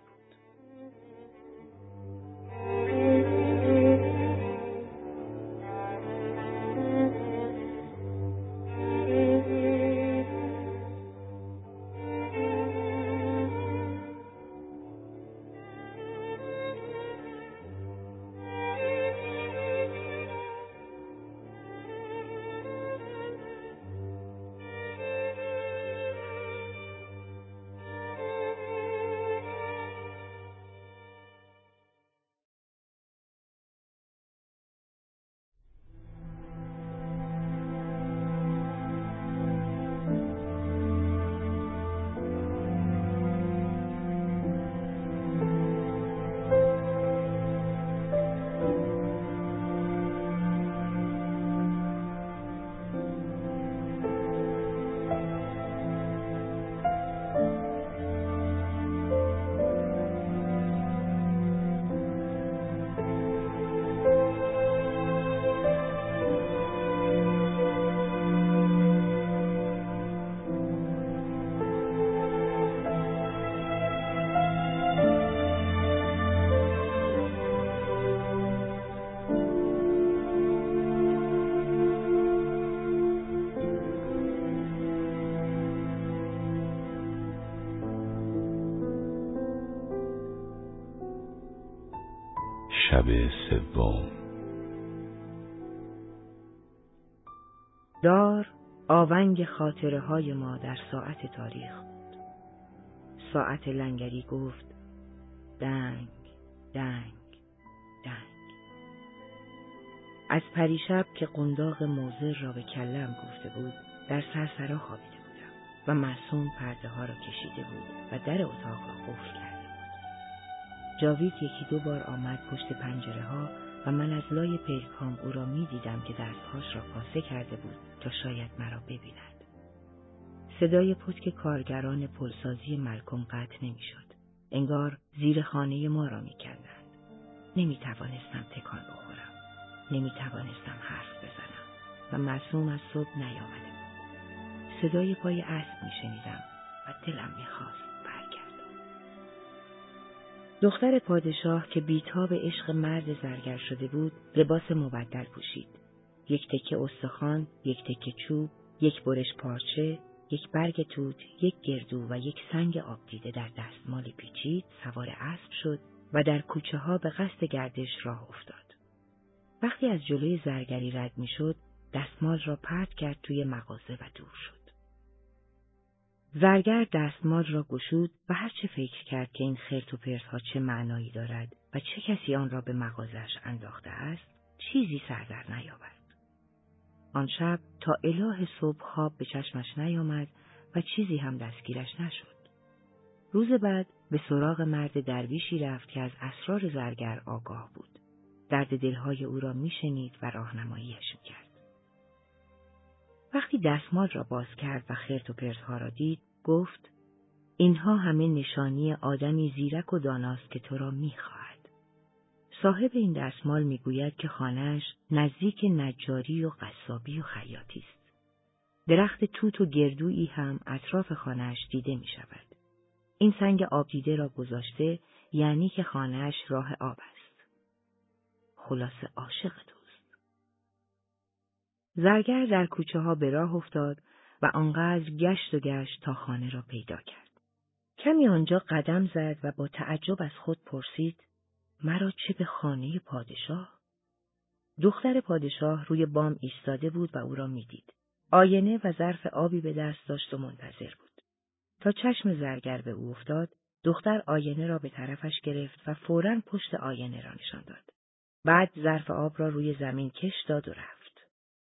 شب سوم. دار آونگ خاطره های ما در ساعت تاریخ بود. ساعت لنگری گفت دنگ دنگ دنگ. از پریشب که قنداق موزر را به کلم گفته بود در سرسرا خوابیده بودم و معصوم پرده ها را کشیده بود و در اتاق را قفل کرده بود. جاوید یکی دو بار آمد پشت پنجره ها و من از لای پیلکام او را می دیدم که دستهاش را کاسه کرده بود تا شاید مرا ببیند. صدای پتک کارگران پلسازی ملکم قطع نمی شد. انگار زیر خانه ما را می کندند. نمی توانستم تکان بخورم. نمی توانستم حرف بزنم و معصوم از صبح نیامده بود. صدای پای اسب می شنیدم و دلم می خواست برگردم. دختر پادشاه که بیتاب عشق مرد زرگر شده بود لباس مبدل پوشید. یک تکه استخوان، یک تکه چوب، یک برش پارچه، یک برگ توت، یک گردو و یک سنگ آب دیده در دستمالی پیچید، سوار اسب شد و در کوچه ها به قصد گردش راه افتاد. وقتی از جلوی زرگری رد می شد، دستمال را پرت کرد توی مغازه و دور شد. زرگر دستمال را گشود و هر چه فکر کرد که این خرت و پرت ها چه معنایی دارد و چه کسی آن را به مغازش انداخته است، چیزی سر در نیاورد. آن شب تا اله صبح خواب به چشمش نیامد و چیزی هم دستگیرش نشد. روز بعد به سراغ مرد درویشی رفت که از اسرار زرگر آگاه بود. درد دلهای او را میشنید و راهنماییش میکرد. وقتی دستمال را باز کرد و خرت و پرتها را دید، گفت اینها همه نشانی آدمی زیرک و داناست که تو را میخواهد. صاحب این دستمال میگوید که خانه‌اش نزدیک نجاری و قصابی و خیاطی است. درخت توت و گردویی هم اطراف خانه‌اش دیده میشود. این سنگ آب دیده را گذاشته یعنی که خانه‌اش راه آب است. خلاصه عاشق توست. زرگر در کوچه ها به راه افتاد و آنقدر گشت و گشت تا خانه را پیدا کرد. کمی آنجا قدم زد و با تعجب از خود پرسید مرا چه به خانه پادشاه؟ دختر پادشاه روی بام ایستاده بود و او را میدید. آینه و ظرف آبی به دست داشت و منتظر بود. تا چشم زرگر به او افتاد، دختر آینه را به طرفش گرفت و فوراً پشت آینه را نشان داد. بعد ظرف آب را روی زمین کش داد و رفت.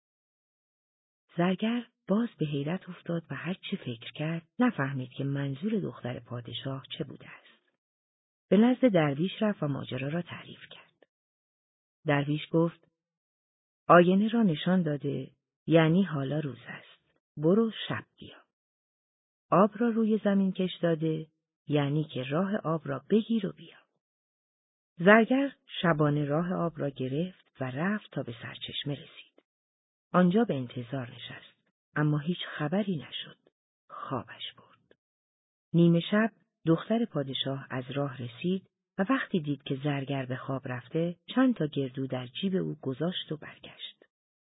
زرگر باز به حیرت افتاد و هر چه فکر کرد نفهمید که منظور دختر پادشاه چه بوده است. به نزد درویش رفت و ماجرا را تعریف کرد. درویش گفت آینه را نشان داده یعنی حالا روز است. برو شب بیا. آب را روی زمین کش داده یعنی که راه آب را بگیر و بیا. زرگر شبانه راه آب را گرفت و رفت تا به سرچشمه رسید. آنجا به انتظار نشست اما هیچ خبری نشد. خوابش برد. نیمه شب دختر پادشاه از راه رسید و وقتی دید که زرگر به خواب رفته چند تا گردو در جیب او گذاشت و برگشت.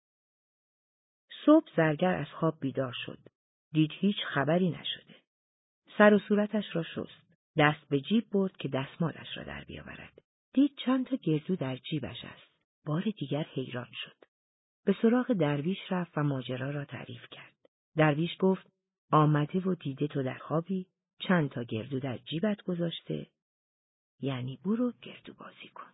صبح زرگر از خواب بیدار شد. دید هیچ خبری نشده. سر و صورتش را شست. دست به جیب برد که دستمالش را در بیاورد. دید چند تا گردو در جیبش است. بار دیگر حیران شد. به سراغ درویش رفت و ماجرا را تعریف کرد. درویش گفت آمده و دیده تو در خوابی چند تا گردو در جیبت گذاشته یعنی برو گردو بازی کن.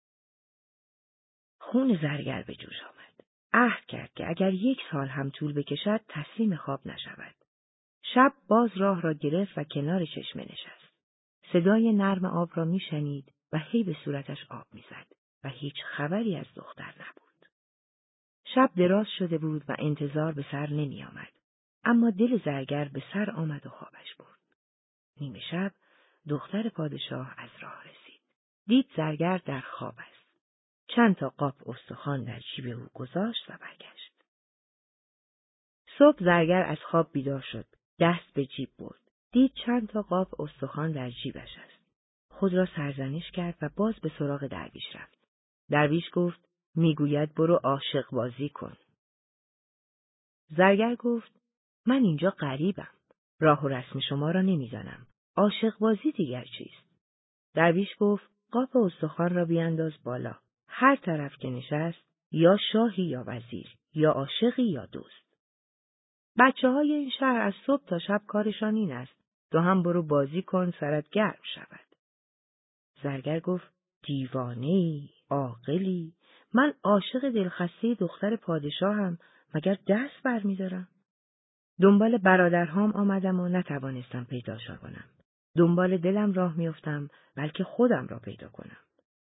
خون زرگر به جوش آمد. عهد کرد که اگر 1 سال هم طول بکشد تسلیم خواب نشود. شب باز راه را گرفت و کنار چشمه نشست. صدای نرم آب را میشنید و هی به صورتش آب میزد و هیچ خبری از دختر نبود. شب دراز شده بود و انتظار به سر نمی آمد. اما دل زرگر به سر آمد و خوابش برد. نیمه شب دختر پادشاه از راه رسید. دید زرگر در خواب است. چند تا قاب استخوان در جیب او گذاشت و برگشت. صبح زرگر از خواب بیدار شد. دست به جیب برد. دید چند تا قاب استخوان در جیبش است. خود را سرزنش کرد و باز به سراغ درویش رفت. درویش گفت میگوید برو عاشق بازی کن. زرگر گفت من اینجا غریبم. راه و رسم شما را نمیدانم. عاشق بازی دیگر چیست؟ درویش گفت قاپ استخوان را بیانداز بالا. هر طرف که نشست، یا شاهی یا وزیر، یا عاشقی یا دوست. بچه‌های این شهر از صبح تا شب کارشان این است. تو هم برو بازی کن سرت گرم شود. زرگر گفت دیوانه‌ای، عاقلی، من عاشق دلخسته دختر پادشاهم، مگر دست برمی‌دارم؟ دنبال برادرهام آمدم و نتوانستم پیداشان کنم. دنبال دلم راه میافتم بلکه خودم را پیدا کنم.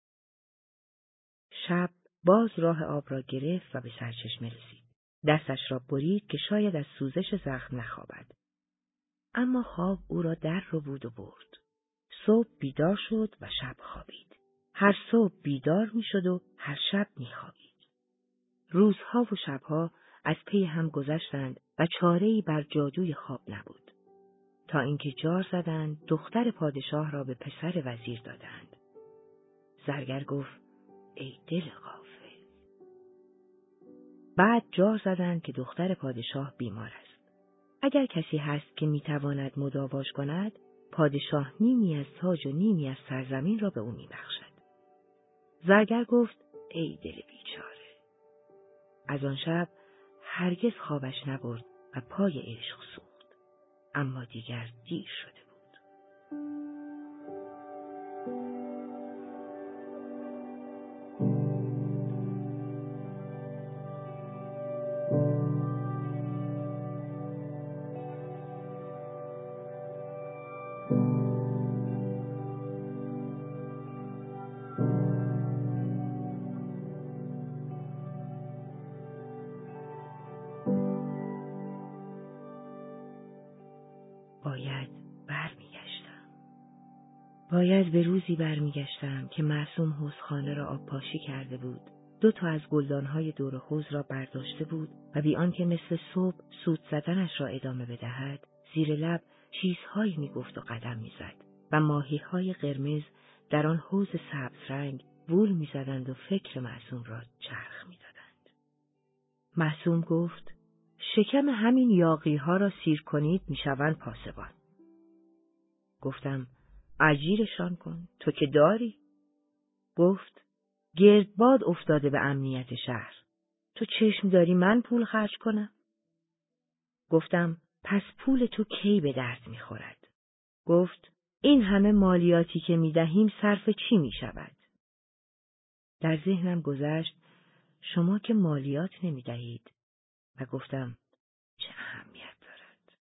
شب باز راه آب را گرفت و به سرچشمه رسید. دستش را برید که شاید از سوزش زخم نخوابد. اما خواب او را در رو بود و برد. صبح بیدار شد و شب خوابید. هر صبح بیدار میشد و هر شب میخوابید. روزها و شبها از پی هم گذشتند و چاره‌ای بر جادوی خواب نبود. تا اینکه جار زدند دختر پادشاه را به پسر وزیر دادند. زرگر گفت ای دل غافل. بعد جار زدند که دختر پادشاه بیمار است. اگر کسی هست که میتواند مداواش کند، پادشاه نیمی از تاج و نیمی از سرزمین را به او میبخشد. زرگر گفت ای دل بیچاره. از آن شب هرگز خوابش نبرد و پای عشق سوخت. اما دیگر دیر شده بود. باید به روزی برمیگشتم که معصوم حوضخانه را آبپاشی کرده بود. 2 تا از گلدانهای دور حوض را برداشته بود و بی آنکه مثل صبح سوت زدنش را ادامه بدهد، زیر لب چیزهایی میگفت و قدم میزد و ماهیهای قرمز در آن حوض سبز رنگ وول میزدند و فکر معصوم را چرخ میدادند. معصوم گفت شکم همین یاغیها را سیر کنید میشوند پاسبان. گفتم اجیرشان کن، تو که داری؟ گفت گردباد افتاده به امنیت شهر. تو چشم داری من پول خرج کنم؟ گفتم پس پول تو کی به درد میخورد؟ گفت این همه مالیاتی که میدهیم صرف چی میشود؟ در ذهنم گذشت شما که مالیات نمیدهید و گفتم چه اهمیت دارد؟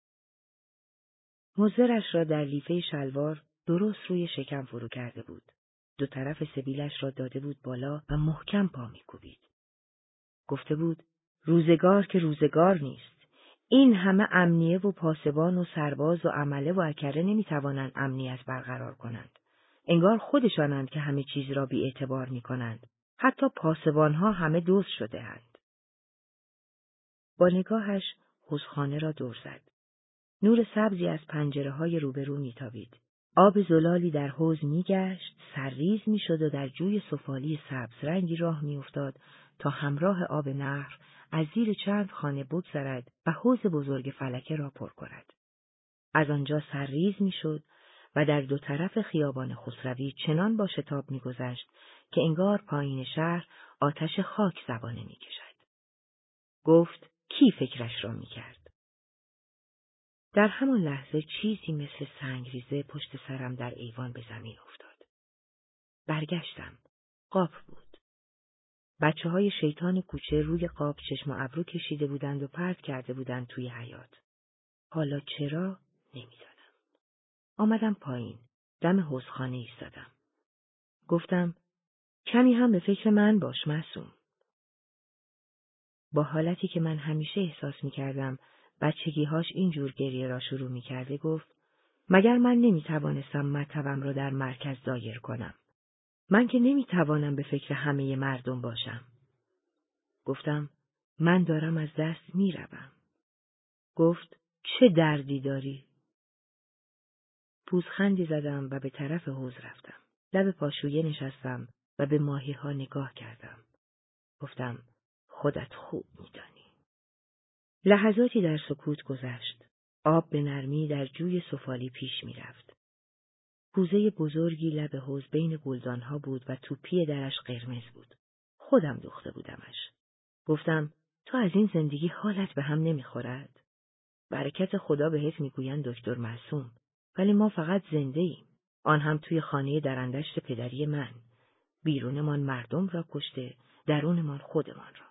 مزرش را در لیفه شلوار درست روی شکم فرو کرده بود. 2 طرف سبیلش را داده بود بالا و محکم پا می‌کوبید. گفته بود روزگار که روزگار نیست. این همه امنیه و پاسبان و سرباز و عمله و اکره نمی‌توانند امنیت برقرار کنند. انگار خودشانند که همه چیز را بی‌اعتبار می‌کنند. حتی پاسبان‌ها همه دزد شده‌اند. با نگاهش حوضخانه را دور زد. نور سبزی از پنجره‌های روبرو میتابید. آب زلالی در حوض میگشت، سرریز میشد و در جوی سفالی سبز رنگی راه میافتاد تا همراه آب نهر از زیر چند خانه بگذرد و حوض بزرگ فلکه را پر کند. از آنجا سرریز میشد و در 2 طرف خیابان خسروی چنان با شتاب میگذشت که انگار پایین شهر آتش خاک زبانه میکشد. گفت کی فکرش را میکرد؟ در همان لحظه چیزی مثل سنگریزه پشت سرم در ایوان به زمین افتاد. برگشتم. قاپ بود. بچه‌های شیطان کوچه روی قاپ چشم و ابرو کشیده بودند و پرت کرده بودند توی حیاط. حالا چرا؟ نمی‌دانم. آمدم پایین. دم حوضخانه ایستادم. گفتم کمی هم به فکر من باش معصوم. با حالتی که من همیشه احساس می‌کردم بچگی‌هاش اینجور گریه را شروع می‌کرده گفت مگر من نمی‌توانستم مطبم را در مرکز دایر کنم؟ من که نمی‌توانم به فکر همه مردم باشم. گفتم من دارم از دست می‌روم. گفت چه دردی داری؟ پوزخندی زدم و به طرف حوض رفتم. لب پاشویه نشستم و به ماهی‌ها نگاه کردم. گفتم خودت خوب می‌دانی. لحظاتی در سکوت گذشت. آب به نرمی در جوی سفالی پیش می‌رفت. کوزه بزرگی لب حوض بین گلدانها بود و توپی درش قرمز بود. خودم دوخته بودمش. گفتم تو از این زندگی حالت به هم نمیخورد؟ برکت خدا بهت میگویند دکتر معصوم، ولی ما فقط زنده ایم. آن هم توی خانه درندشت پدری من. بیرونمان مردم را کشته، درونمان خودمان را.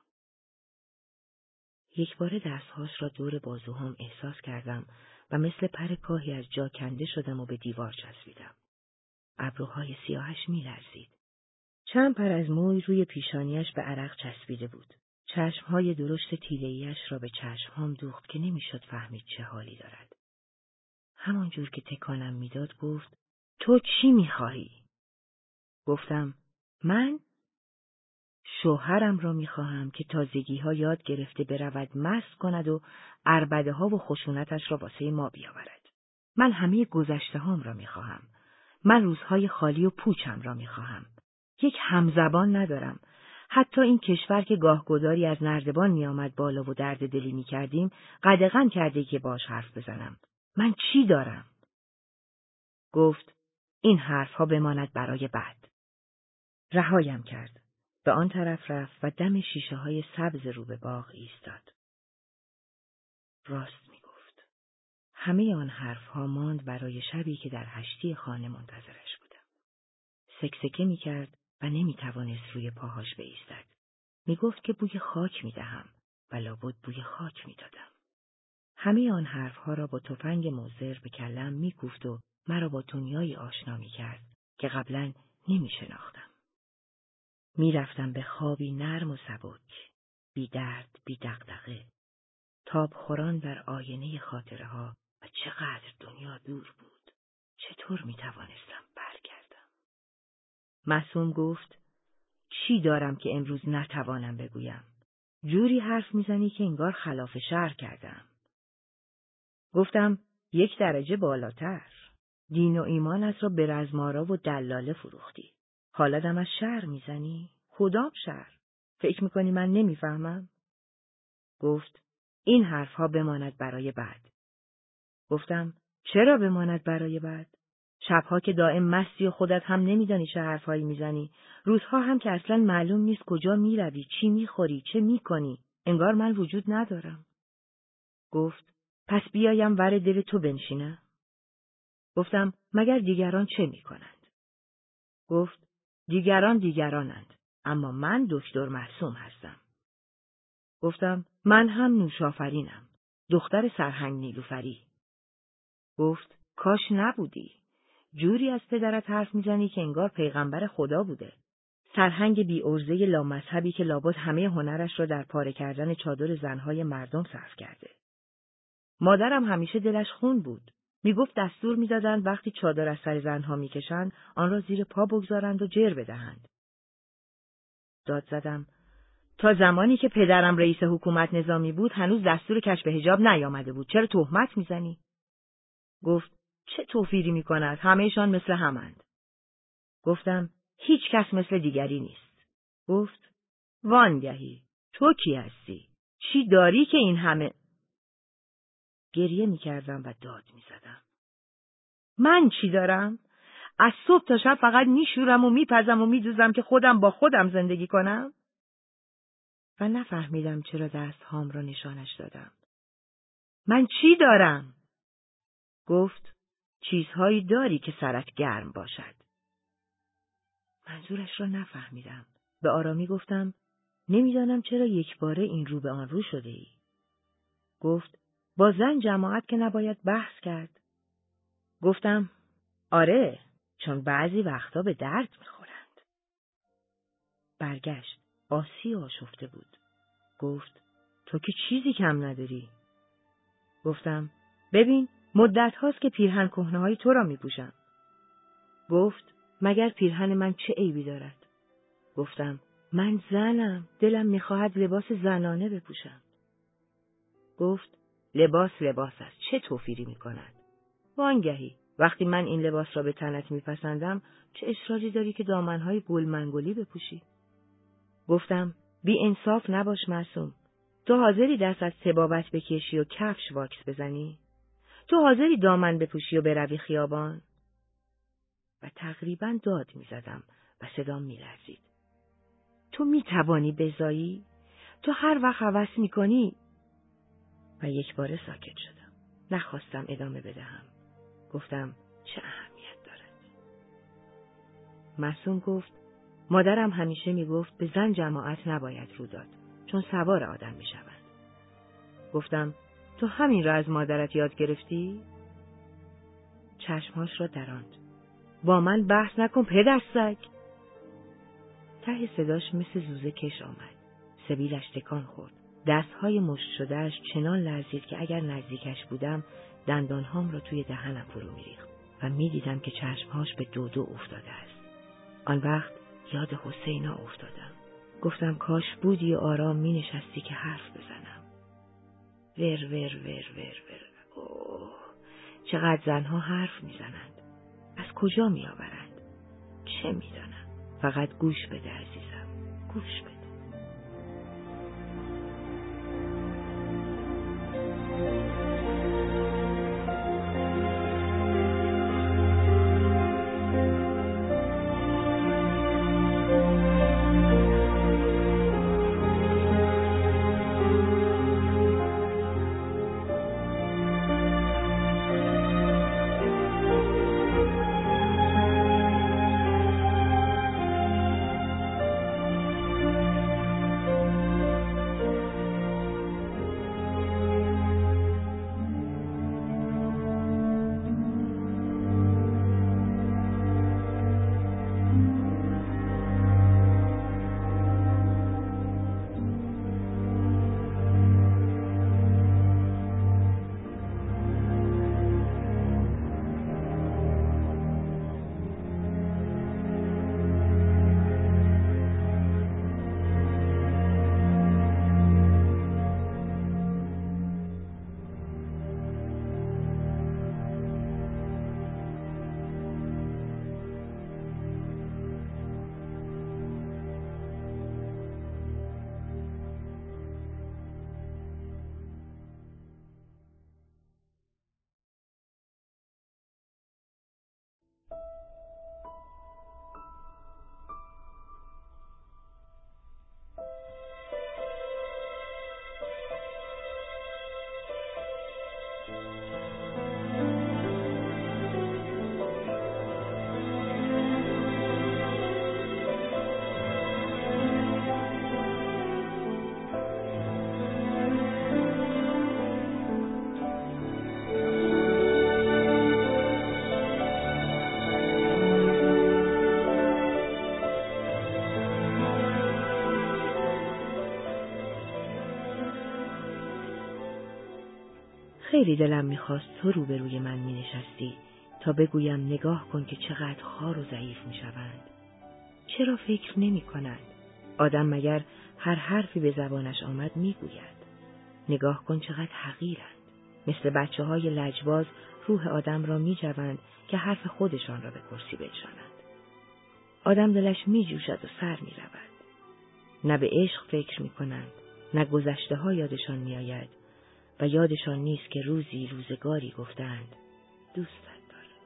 یک بار دستهاش را دور بازوهام احساس کردم و مثل پر کاهی از جا کنده شدم و به دیوار چسبیدم. ابروهای سیاهش می‌لرزید. چند پر از موی روی پیشانیش به عرق چسبیده بود. چشمهای درشت تیله‌ای‌اش را به چشمهام دوخت که نمی‌شد فهمید چه حالی دارد. همانجور که تکانم میداد گفت تو چی می‌خواهی؟ گفتم من شوهرم را می‌خواهم که تازگی‌ها یاد گرفته برود مست کند و عربده‌ها و خشونتش را واسه ما بیاورد. من همه گذشته‌هام را می‌خواهم. من روزهای خالی و پوچم را می‌خواهم. یک همزبان ندارم. حتی این کشور که گاهگداری از نردبان می‌آمد بالا و درد دلی می‌کردیم، قدغن کرده که باش حرف بزنم. من چی دارم؟ گفت این حرف‌ها بماند برای بعد. رهایم کرد. به آن طرف رفت و دم شیشه‌های سبز رو به باغ ایستاد. راست می‌گفت. همه آن حرف‌ها ماند برای شبی که در هشتی خانه منتظرش بودم. سکسکه می‌کرد و نمی‌توانست روی پاهاش بایستد. می‌گفت که بوی خاک می‌دهم و لابد بوی خاک می‌دادم. همه آن حرف‌ها را با تفنگ موزر به کلم می‌کوفت و مرا با دنیایی آشنا می‌کرد که قبلاً نمی‌شناختم. می‌رفتم به خوابی نرم و سبک، بی درد، بی دغدغه، تاب خوران در آینه خاطره‌ها و چقدر دنیا دور بود. چطور می‌توانستم برگردم؟ معصوم گفت چی دارم که امروز نتوانم بگویم؟ جوری حرف میزنی که انگار خلاف شرع کردم. گفتم 1 درجه بالاتر. دین و ایمانت را به رزمارا و دلاله فروختی. حالا دم از شرع میزنی؟ کدام شرع؟ فکر میکنی من نمیفهمم؟ گفت این حرفها بماند برای بعد. گفتم چرا بماند برای بعد؟ شبها که دائم مستی و خودت هم نمیدانی چه حرفهایی میزنی، روزها هم که اصلا معلوم نیست کجا میروی، چی میخوری، چه میکنی، انگار من وجود ندارم. گفت پس بیایم ور دل تو بنشینم؟ گفتم مگر دیگران چه میکنند؟ گفت دیگرانند، اما من دکتر معصوم هستم. گفتم من هم نوشافرینم، دختر سرهنگ نیلوفری. گفت کاش نبودی. جوری از پدرت حرف میزنی که انگار پیغمبر خدا بوده. سرهنگ بی ارزه لامذهبی که لابد همه هنرش را در پاره کردن چادر زنهای مردم صرف کرده. مادرم همیشه دلش خون بود. میگفت دستور میدادند وقتی چادر از سر زنها میکشند آن را زیر پا بگذارند و جر بدهند. داد زدم تا زمانی که پدرم رئیس حکومت نظامی بود هنوز دستور کشف حجاب نیامده بود. چرا تهمت میزنی؟ گفت چه توفیری میکند؟ همه‌شان مثل همند. گفتم هیچ کس مثل دیگری نیست. گفت وانگهی تو کی هستی؟ چی داری که این همه؟ گریه میکردم و داد میزدم. من چی دارم؟ از صبح تا شب فقط میشورم و میپزم و میدوزم که خودم با خودم زندگی کنم؟ و نفهمیدم چرا دستهام را نشانش دادم. من چی دارم؟ گفت چیزهایی داری که سرت گرم باشد. منظورش را نفهمیدم. به آرامی گفتم نمیدانم چرا یک باره این رو به آن رو شده ای. گفت با زن جماعت که نباید بحث کرد. گفتم آره، چون بعضی وقتا به درد میخورند. برگشت، آسی و آشفته بود. گفت تو که چیزی کم نداری. گفتم ببین مدت هاست که پیرهن کهنه های تو را میپوشم. گفت مگر پیرهن من چه عیبی دارد؟ گفتم من زنم، دلم میخواهد لباس زنانه بپوشم. گفت لباس است، چه توفیری میکند؟ وانگهی وقتی من این لباس را به تنت میپسندم چه اصراری داری که دامنهای گل منگولی بپوشی؟ گفتم بی انصاف نباش معصوم. تو حاضری دست از طبابت بکشی و کفش واکس بزنی؟ تو حاضری دامن بپوشی و بروی خیابان؟ و تقریباً داد می‌زدم و صدام می‌لرزید. تو می‌توانی بزایی؟ تو هر وقت هوس می‌کنی؟ و یک باره ساکت شدم. نخواستم ادامه بدهم. گفتم چه اهمیت دارد؟ معصوم گفت مادرم همیشه میگفت به زن جماعت نباید رو داد، چون سوار آدم میشوند. گفتم تو همین را از مادرت یاد گرفتی؟ چشمهاش را دراند. با من بحث نکن پدرسگ. ته صداش مثل زوزه کش آمد. سبیلش تکان خورد. دستهای مشت شدهش چنان لرزید که اگر نزدیکش بودم دندانهام را توی دهنم فرو می‌ریخت و می‌دیدم که چشمهاش به دو دو افتاده است. آن وقت یاد حسینا افتادم. گفتم کاش بودی و آرام می‌نشستی که حرف بزنم. ور ور ور ور ور. اوه، چقدر زنها حرف می‌زنند. از کجا می‌آورند؟ چه می‌دانم. فقط گوش بده عزیزم. گوش بده. خیلی دلم میخواست تو روبروی من مینشستی تا بگویم نگاه کن که چقدر خار و ضعیف میشوند. چرا فکر نمی کنند؟ آدم مگر هر حرفی به زبانش آمد میگوید. نگاه کن چقدر حقیرند. مثل بچه‌های لجباز روح آدم را میجوند که حرف خودشان را به کرسی بنشانند. آدم دلش میجوشد و سر میرود. نه به عشق فکر میکنند، نه گذشته ها یادشان میآید و یادشان نیست که روزی روزگاری گفتند دوستت دارم.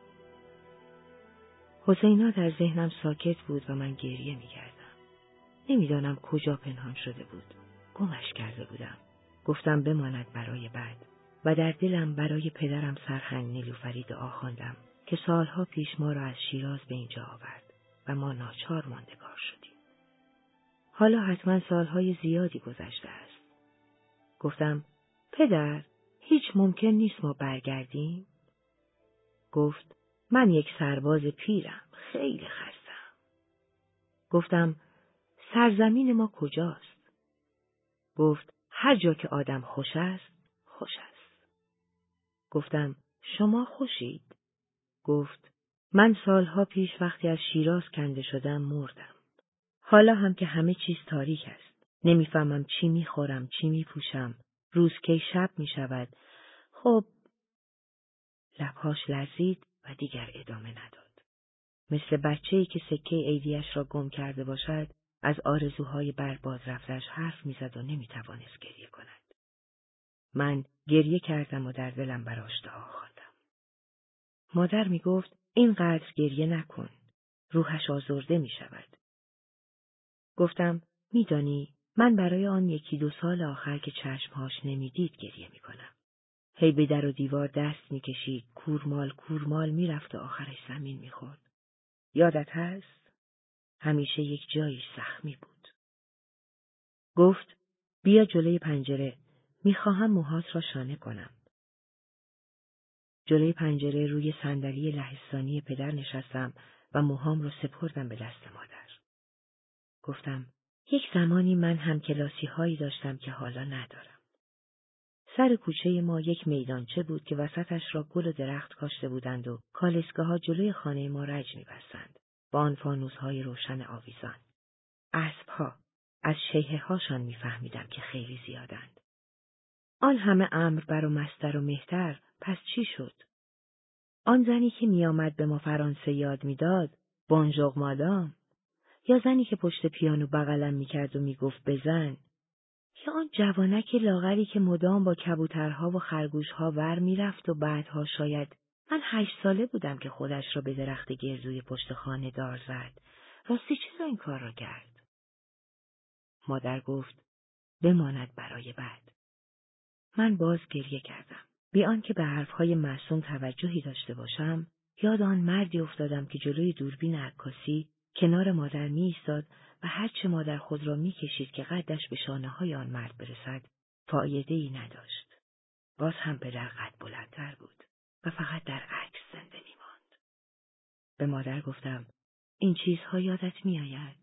حسینا در ذهنم ساکت بود و من گریه میکردم. نمیدانم کجا پنهان شده بود. گمش کرده بودم. گفتم بماند برای بعد و در دلم برای پدرم سرهنگ نیلوفری دعا خواندم که سالها پیش ما را از شیراز به اینجا آورد و ما ناچار ماندگار شدیم. حالا حتما سالهای زیادی گذشته است. گفتم پدر، هیچ ممکن نیست ما برگردیم؟ گفت من یک سرباز پیرم، خیلی خستم. گفتم سرزمین ما کجاست؟ گفت هر جا که آدم خوش است، خوش است. گفتم شما خوشید؟ گفت من سالها پیش وقتی از شیراز کنده شدم مردم. حالا هم که همه چیز تاریک است. نمیفهمم چی میخورم، چی میپوشم. روز کی شب میشود. خب، لبهاش لرزید و دیگر ادامه نداد. مثل بچه‌ای که سکه عیدیش را گم کرده باشد، از آرزوهای برباز رفتش حرف میزد و نمیتوانست گریه کند. من گریه کردم و در دلم براش دعا خواندم. مادر میگفت اینقدر گریه نکن. روحش آزرده می شود. گفتم میدانی من برای آن 1-2 سال آخر که چشمهاش نمیدید گریه می کنم. هی به در و دیوار دست می کشید، کورمال می رفت و آخرش زمین می خورد. یادت هست؟ همیشه یک جایش زخمی بود. گفت بیا جلوی پنجره، میخواهم موهات را شانه کنم. جلوی پنجره روی صندلی لهستانی پدر نشستم و موهام را سپردم به دست مادر. گفتم یک زمانی من هم کلاسی هایی داشتم که حالا ندارم. سر کوچه ما یک میدانچه بود که وسطش را گل و درخت کاشته بودند و کالسکه ها جلوی خانه ما رج می‌بستند با آن فانوس های روشن آویزان. اسب‌ها، از شیهه هاشان می‌فهمیدم که خیلی زیادند. آن همه امر بر و مستر و مهتر، پس چی شد؟ آن زنی که میآمد به ما فرانسه یاد میداد، بونژور مادام، یا زنی که پشت پیانو بغلم میکرد و میگفت بزن، یا آن جوانک لاغری که مدام با کبوترها و خرگوشها ور میرفت و بعدها شاید من 8 ساله بودم که خودش را به درخت گردوی پشت خانه دار زد. راستی چرا این کار را کرد؟ مادر گفت بماند برای بعد. من باز گریه کردم. بی آنکه به حرفهای معصوم توجهی داشته باشم، یاد آن مردی افتادم که جلوی دوربین عکاسی کنار مادر می ایستاد و هرچه مادر خود را می کشید که قدش به شانه‌های آن مرد برسد، فایده‌ای نداشت. باز هم پدر قد بلندتر بود و فقط در عکس زنده می ماند. به مادر گفتم این چیزها یادت می آید؟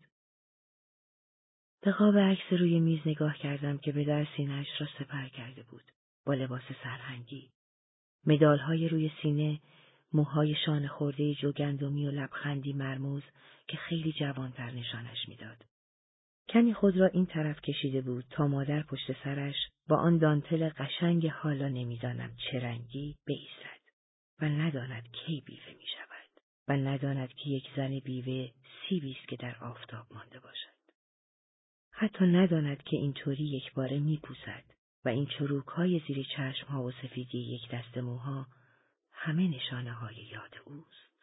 به قاب عکس روی میز نگاه کردم که پدر سینه‌اش را سپر کرده بود با لباس سرهنگی. مدال‌های روی سینه، موهای شانه خورده جوگندمی و لبخندی مرموز که خیلی جوانتر نشانش میداد. کمی خود را این طرف کشیده بود تا مادر پشت سرش با آن دانتل قشنگ حالا نمیدانم چه رنگی بایستد و نداند کی بیوه می شود و نداند که یک زن بیوه سیبی است که در آفتاب مانده باشد. حتی نداند که اینطوری یک باره می پوسد و این چروک‌های زیر چشم‌ها و سفیدی یک دست موها همه نشانه‌های یاد اوست.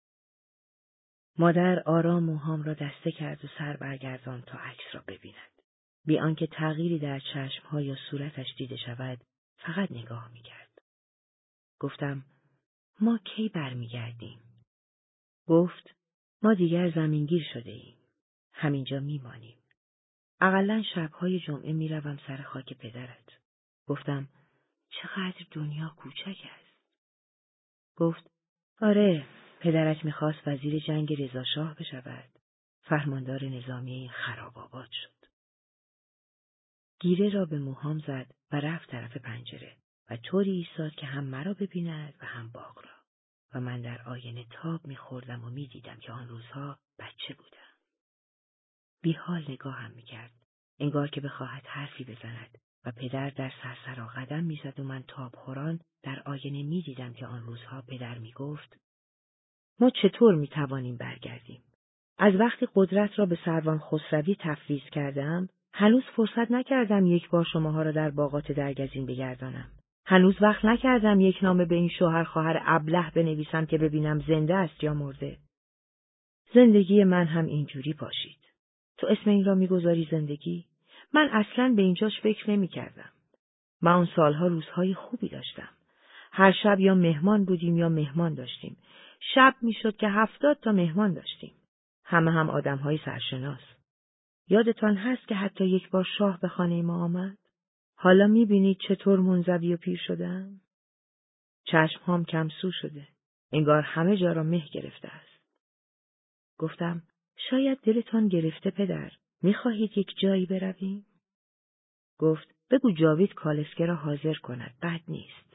مادر آرام موهام را دسته کرد و سر برگرداند تا عکس را ببیند. بی آنکه تغییری در چشم‌ها یا صورتش دیده شود، فقط نگاه می‌کرد. گفتم ما کی برمیگردیم؟ گفت ما دیگر زمینگیر شده ایم. همینجا میمانیم. اقلن شب‌های جمعه میروم سر خاک پدرت. گفتم چقدر دنیا کوچک است. گفت آره، پدرت میخواست وزیر جنگ رضاشاه بشود. فرماندار نظامی این خراب آباد شد. گیره را به موهام زد و رفت طرف پنجره و طوری ایستاد که هم مرا ببیند و هم باغ را. و من در آینه تاب میخوردم و میدیدم که آن روزها بچه بودم. بی حال نگاهم میکرد. انگار که بخواهد حرفی بزند و پدر در سرسرا قدم میزد و من تاب خوران در آینه میدیدم که آن روزها پدر میگفت ما چطور میتوانیم برگردیم؟ از وقتی قدرت را به سروان خسروی تفویض کردم، هنوز فرصت نکردم یک بار شماها را در باغات درگزین بگردانم. هنوز وقت نکردم یک نامه به این شوهر خواهر ابله بنویسم که ببینم زنده است یا مرده. زندگی من هم اینجوری باشید. تو اسم این را میگذاری زندگی؟ من اصلاً به اینجاش فکر نمی کردم. من اون سالها روزهای خوبی داشتم. هر شب یا مهمان بودیم یا مهمان داشتیم. شب میشد که 70 تا مهمان داشتیم. همه هم آدمهای سرشناس. یادتان هست که حتی یک بار شاه به خانه ما آمد؟ حالا میبینید چطور منزوی و پیر شدم؟ چشمهام کمسو شده. انگار همه جا را مه گرفته است. گفتم شاید دلتان گرفته پدر. میخواهید یک جایی برویم؟ گفت بگو جاوید کالسکه را حاضر کند. بد نیست.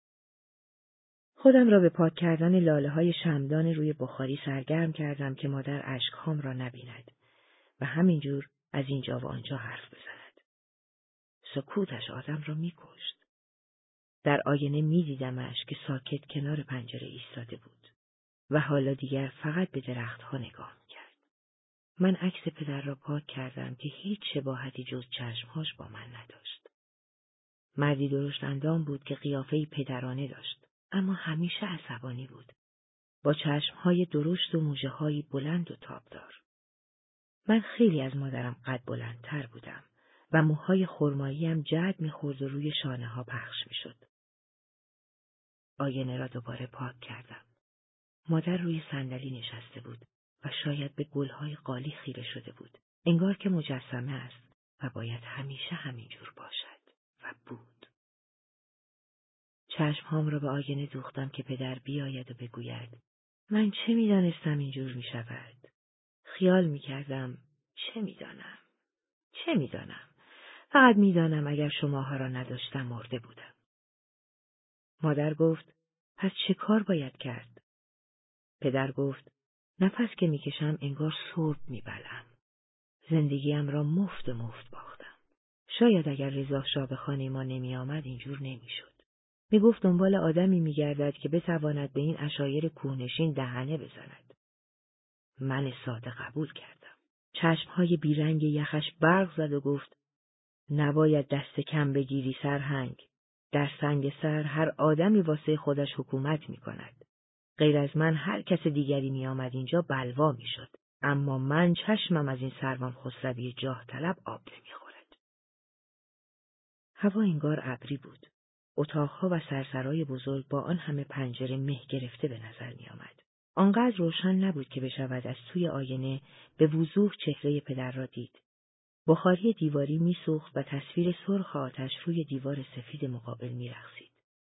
خودم را به پاک کردن لاله‌های شمعدان روی بخاری سرگرم کردم که مادر اشک‌هام را نبیند و همینجور از اینجا و آنجا حرف بزند. سکوتش آدم را می‌کشت. در آینه می‌دیدمش که ساکت کنار پنجره ایستاده بود و حالا دیگر فقط به درخت‌ها نگاه می‌کرد. من عکس پدر را پاک کردم که هیچ شباهتی جز چشم‌هاش با من نداشت. مردی درشت اندام بود که قیافه‌ای پدرانه داشت، اما همیشه عصبانی بود. با چشمهای درشت و موجه‌هایی بلند و تابدار. من خیلی از مادرم قد بلندتر بودم و موهای خرماییم جد می‌خورد و روی شانه‌ها پخش می‌شد. آینه را دوباره پاک کردم. مادر روی صندلی نشسته بود و شاید به گل‌های قالی خیره شده بود. انگار که مجسمه است و باید همیشه همینجور باشد و بود. چشمهام را به آینه دوختم که پدر بیاید و بگوید من چه می‌دانستم اینجور می‌شود. خیال می‌کردم چه می‌دانم. فقط می‌دانم اگر شماها را نداشتم مرده بودم. مادر گفت پس چه کار باید کرد؟ پدر گفت نفس که می‌کشم انگار سرب می‌بلم. زندگیم را مفت باختم. شاید اگر رضا شاه به خانه ما نمی‌آمد اینجور نمی‌شد. می‌گفت دنبال آدمی می‌گردد که بتواند به این عشایر کوهنشین دهنه بزند. من ساده قبول کردم. چشم‌های بیرنگ یخش برق زد و گفت نباید دست کم بگیری سرهنگ. در سنگ سر هر آدمی واسه خودش حکومت می‌کند. غیر از من هر کس دیگری می‌آمد اینجا بلوا می‌شد. اما من چشمم از این سروان خسروی جاه طلب آب نمی‌خورد. هوا انگار ابری بود. اتاقها و سرسرای بزرگ با آن همه پنجره مه گرفته به نظر می‌آمد. آنقدر روشن نبود که بشود از توی آینه به وضوح چهره پدر را دید. بخاری دیواری می‌سوخت و تصویر سرخ آتش روی دیوار سفید مقابل می‌رقصید.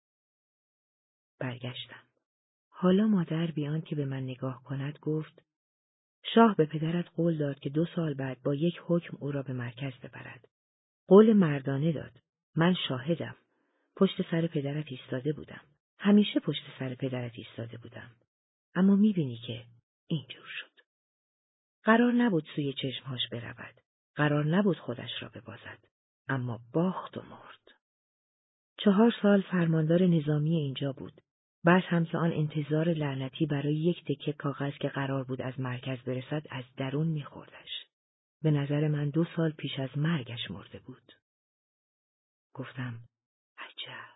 برگشتم. حالا مادر بیان که به من نگاه کند گفت شاه به پدرت قول داد که 2 سال بعد با یک حکم او را به مرکز ببرد. قول مردانه داد. من شاهدم. پشت سر پدرت ایستاده بودم. همیشه پشت سر پدرت ایستاده بودم. اما می‌بینی که اینجور شد. قرار نبود سوی چشمهاش برود. قرار نبود خودش را ببازد. اما باخت و مرد. 4 سال فرماندار نظامی اینجا بود. بعد هم که آن انتظار لعنتی برای یک تکه کاغذ که قرار بود از مرکز برسد از درون می‌خوردش. به نظر من 2 سال پیش از مرگش مرده بود. گفتم عجب.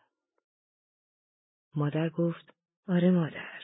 مادر گفت آره مادر.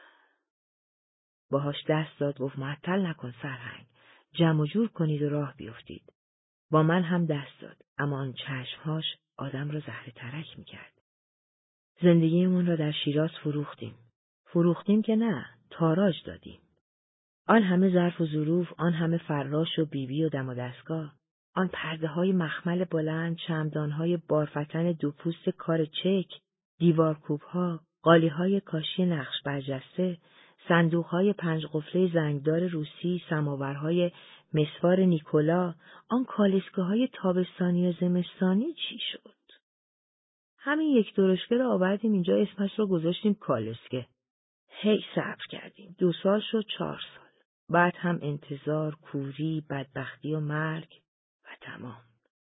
باهاش دست داد گفت معطل نکن سرهنگ. جمع و جور کنید و راه بیفتید. با من هم دست داد اما آن چشمهاش آدم را زهر ترک می‌کرد. زندگیمون را در شیراز فروختیم. فروختیم که نه، تاراج دادیم. آن همه ظرف و ظروف، آن همه فراش و بیبی و دم و دستگاه، آن پرده‌های مخمل بلند، شمعدان‌های بارفتن 2 پوست کار چک، دیوارکوب‌ها، قالی‌های کاشی نقش برجسته، صندوق‌های 5 قفله زنگدار روسی، سماورهای مسوار نیکولا، آن کالسکه‌های تابستانی و زمستانی چی شد؟ همین یک درشکه رو آوردیم اینجا اسمش رو گذاشتیم کالسکه. هی صبر کردیم. 2 سال شد 4 سال. بعد هم انتظار، کوری، بدبختی و مرگ و تمام.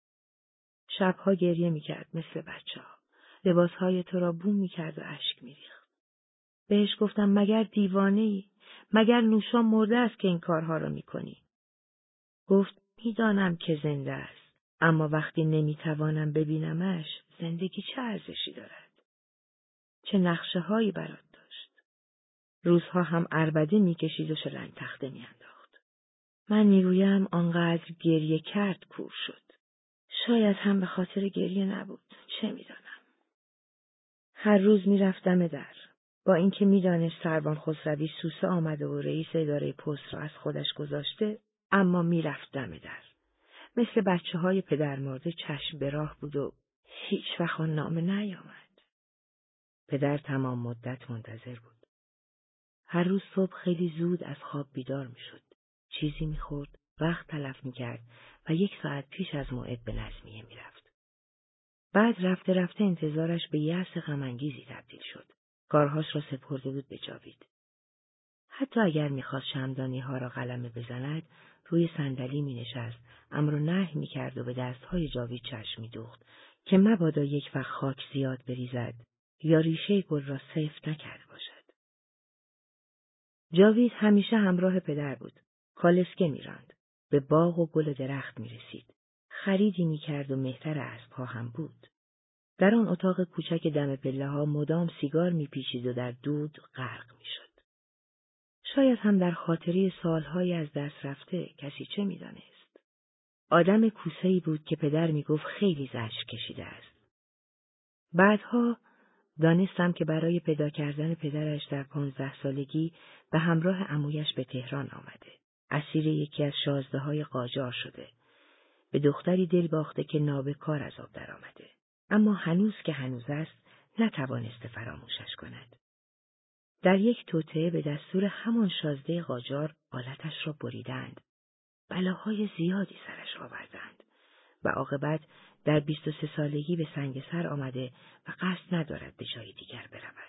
شبها گریه میکرد مثل بچه‌ها. لباسهای تو را بوم میکرد و اشک میریخت. بهش گفتم مگر دیوانه‌ای؟ مگر نوشا مرده است که این کارها را میکنی؟ گفت میدانم که زنده است. اما وقتی نمیتوانم ببینمش زندگی چه ارزشی دارد؟ چه نقشه هایی برات داشت. روزها هم عربده میکشید و شلنگ تخته میانداخت. من میگویم آنقدر گریه کرد کور شد. شاید هم به خاطر گریه نبود. چه میدانم. هر روز میرفتم در. با اینکه میدانست سروان خسروی سوسه آمده و رئیس اداره پست را از خودش گذاشته، اما میرفتم در. مثل بچه‌های پدر مرده چشم به راه بود و هیچ وقت آن نامه نیامد. پدر تمام مدت منتظر بود. هر روز صبح خیلی زود از خواب بیدار میشد. چیزی میخورد، وقت تلف میکرد و 1 ساعت پیش از موعد به نظمیه میرفت. بعد رفته رفته انتظارش به یأس غم‌انگیزی تبدیل شد. کارهاش را سپرده بود به جاوید. حتی اگر میخواست شمعدانی‌ها را قلمه بزند، روی صندلی مینشست، امر و نهی میکرد و به دستهای جاوید چشم میدوخت که مبادا یک وقت خاک زیاد بریزد یا ریشه گل را سفت نکرده باشد. جاوید همیشه همراه پدر بود. کالسکه میراند. به باغ و گل و درخت میرسید. خریدی میکرد و مهتر اسب‌ها هم بود. در آن اتاق کوچک دم پله‌ها مدام سیگار میپیچید و در دود غرق میشد. شاید هم در خاطره سالهای از دست رفته، کسی چه می‌دانست. آدم کوسه‌ای بود که پدر می‌گفت خیلی زجر کشیده است. بعدها دانستم که برای پیدا کردن پدرش در 15 سالگی به همراه عمویش به تهران آمده. اسیر یکی از 16 قاجار شده. به دختری دل باخته که نابکار از آب درآمده. اما هنوز که هنوز است نتوانسته فراموشش کند. در یک توطئه به دستور همان 16 قاجار آلتش را بریدند. بلاهای زیادی سرش آوردند و عاقبت در 23 سالگی به سنگسر آمده و قصد ندارد به جای دیگر برود.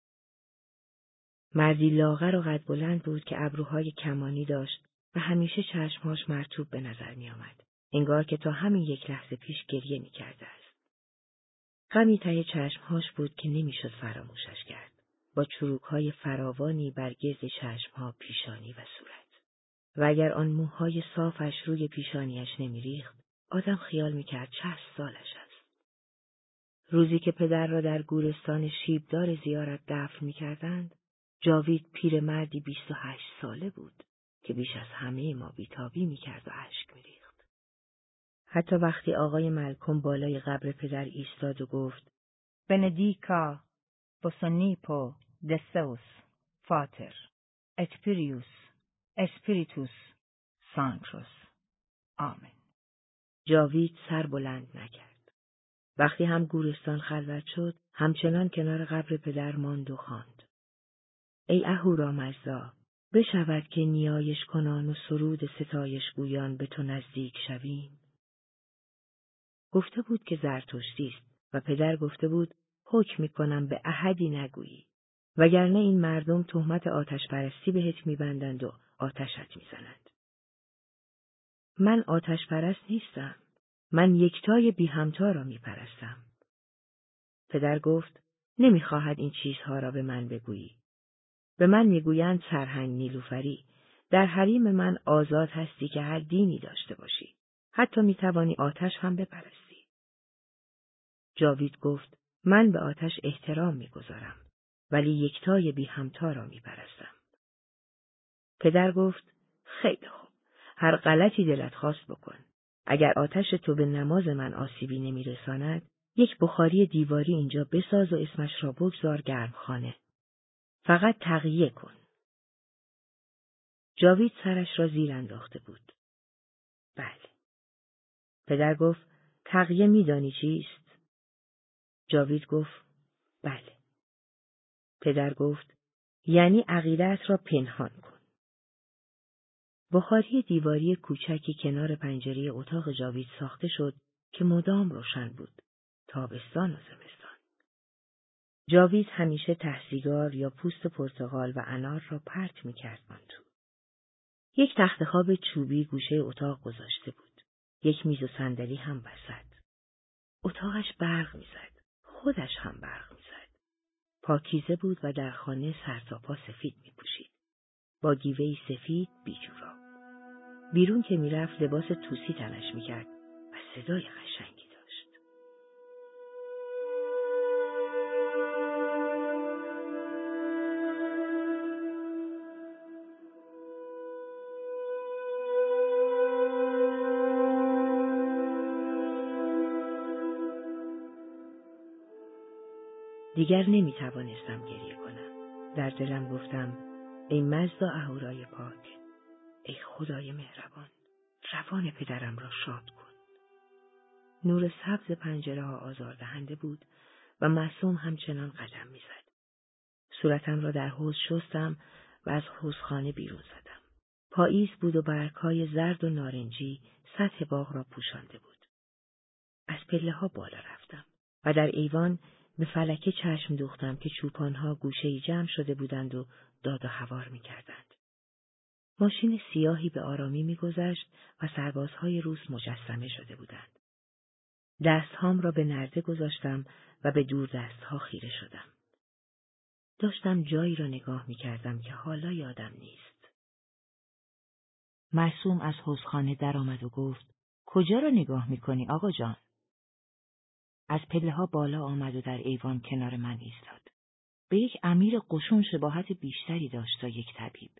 مردی لاغر و قد بلند بود که ابروهای کمانی داشت و همیشه چشمهاش مرطوب به نظر می آمد. انگار که تا همین یک لحظه پیش گریه می کرده است. غمی ته چشمهاش بود که نمیشد فراموشش کرد. با چروکهای فراوانی بر گرد چشمها، پیشانی و صورت. و اگر آن موهای صافش روی پیشانیش نمیریخت، آدم خیال میکرد 60 سالش است. روزی که پدر را در گورستان شیبدار زیارت دفن میکردند، جاوید پیرمردی 28 ساله بود که بیش از همه ما بیتابی میکرد و اشک میریخت. حتی وقتی آقای ملکم بالای قبر پدر ایستاد و گفت بندیکا بوسونیپو دسوس فاتر اکپریوس اسپریتوس سانکروس آمین. جاوید سر بلند نکرد. وقتی هم گورستان خلوت شد، همچنان کنار قبر پدر ماند و خواند. ای اهورامزدا، بشود که نیایش کنان و سرود ستایش گویان به تو نزدیک شویم. گفته بود که زرتشتی است و پدر گفته بود حکم میکنم به احدی نگویی، وگرنه این مردم تهمت آتش پرستی بهت میبندند و آتشت میزنند. من آتش پرست نیستم. من یکتای بی همتا را میپرستم. پدر گفت نمیخواهد این چیزها را به من بگویی. به من میگویند سرهنگ نیلوفری. در حریم من آزاد هستی که هر دینی داشته باشی. حتی میتوانی آتش هم بپرستی. جاوید گفت من به آتش احترام میگذارم، ولی یکتای بی همتا را میپرستم. پدر گفت خیلی خوب. هر غلطی دلت خواست بکن. اگر آتش تو به نماز من آسیبی نمیرساند، یک بخاری دیواری اینجا بساز و اسمش را بگذار گرمخانه. فقط تقیه کن. جاوید سرش را زیر انداخته بود. بله. پدر گفت تقیه میدانی چیست؟ جاوید گفت بله. پدر گفت یعنی عقیده‌ات را پنهان کن. بخاری دیواری کوچکی کنار پنجره اتاق جاوید ساخته شد که مدام روشن بود، تابستان و زمستان. جاوید همیشه ته سیگار یا پوست پرتقال و انار را پرت می‌کرد آن تو. یک تخت خواب چوبی گوشه اتاق گذاشته بود. یک میز و صندلی هم وسط. اتاقش برق می‌زد. خودش هم برق می‌زد. پاکیزه بود و در خانه سر تا پا سفید می‌پوشید. با گیوه‌ای سفید بیجورا. بیرون که میرفت لباس توسی تنش میکرد و صدای قشنگی داشت. دیگر نمیتوانستم گریه کنم. در دلم گفتم ای مزدا اهورای پاک، ای خدای مهربان، روان پدرم را شاد کن. نور سبز پنجره ها آزاردهنده بود و معصوم همچنان قدم میزد. صورتم را در حوض شستم و از حوضخانه بیرون زدم. پاییز بود و برگ‌های زرد و نارنجی سطح باغ را پوشانده بود. از پله‌ها بالا رفتم و در ایوان به فلکه چشم دوختم که چوپان‌ها گوشه‌ای جمع شده بودند و داد و هوار می‌کردند. ماشین سیاهی به آرامی می‌گذشت و سربازهای روس مجسمه شده بودند. دستهام را به نرده گذاشتم و به دور دستها خیره شدم. داشتم جایی را نگاه می‌کردم که حالا یادم نیست. معصوم از حوضخانه در آمد و گفت کجا را نگاه می‌کنی آقا جان؟ از پله‌ها بالا آمد و در ایوان کنار من ایستاد. به یک امیر قشون شباهت بیشتری داشت تا یک طبیب.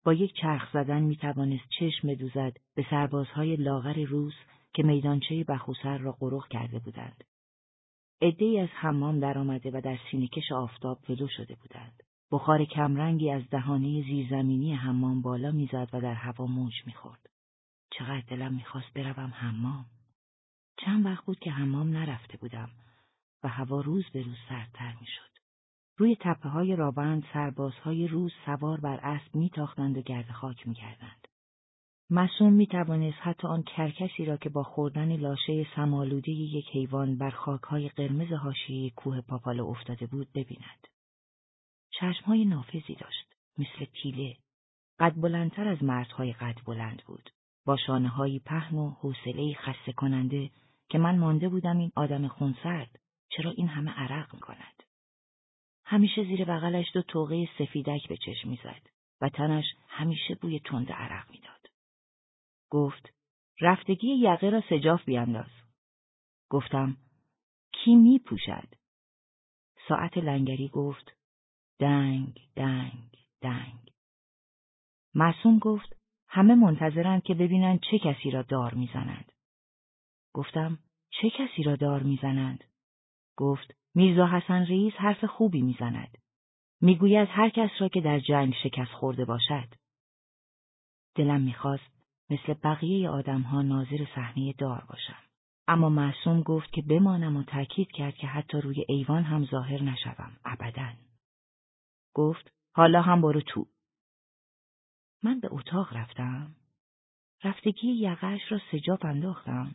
با یک چرخ زدن میتوانست چشم بدوزد به سربازهای لاغر روس که میدانچه بخوسر را غرق کرده بودند. عده‌ای از حمام درآمده و در سینه‌کش آفتاب ولو شده بودند. بخار کمرنگی از دهانه زیرزمینی حمام بالا میزد و در هوا موج میخورد. چقدر دلم میخواست بروم حمام. چند وقت بود که حمام نرفته بودم و هوا روز به روز سردتر میشد. روی تپه‌های راوند سربازهای روس سوار بر اسب میتاختند و گرد خاک میکردند. معصوم میتوانست حتی آن کرکسی را که با خوردن لاشه سم‌آلوده یک حیوان بر خاک‌های قرمز حاشیه کوه پاپالو افتاده بود ببیند. چشم‌های نافذی داشت، مثل تیله. قد بلندتر از مردهای قد بلند بود، با شانه‌هایی پهن و حوصله‌ای خسته کننده که من مانده بودم این آدم خونسرد چرا این همه عرق می‌کند. همیشه زیر بغلش 2 توقه سفیدک به چشم می‌زد و تنش همیشه بوی تند عرق می‌داد. گفت: رفتگی یقه را سجاف بیانداز. گفتم: کی می‌پوشد؟ ساعت لنگری گفت: دنگ، دنگ، دنگ. معصوم گفت: همه منتظرند که ببینند چه کسی را دار می‌زنند. گفتم: چه کسی را دار می‌زنند؟ گفت: میرزا حسن رئیس حرف خوبی می‌زند. می‌گوید هر کس را که در جنگ شکست خورده باشد. دلم می‌خواست مثل بقیه آدم‌ها ناظر صحنه دار باشم. اما معصوم گفت که بمانم و تأکید کرد که حتی روی ایوان هم ظاهر نشوم. ابداً. گفت: حالا هم برو تو. من به اتاق رفتم. رفتگی یقه‌اش را سجاف انداختم.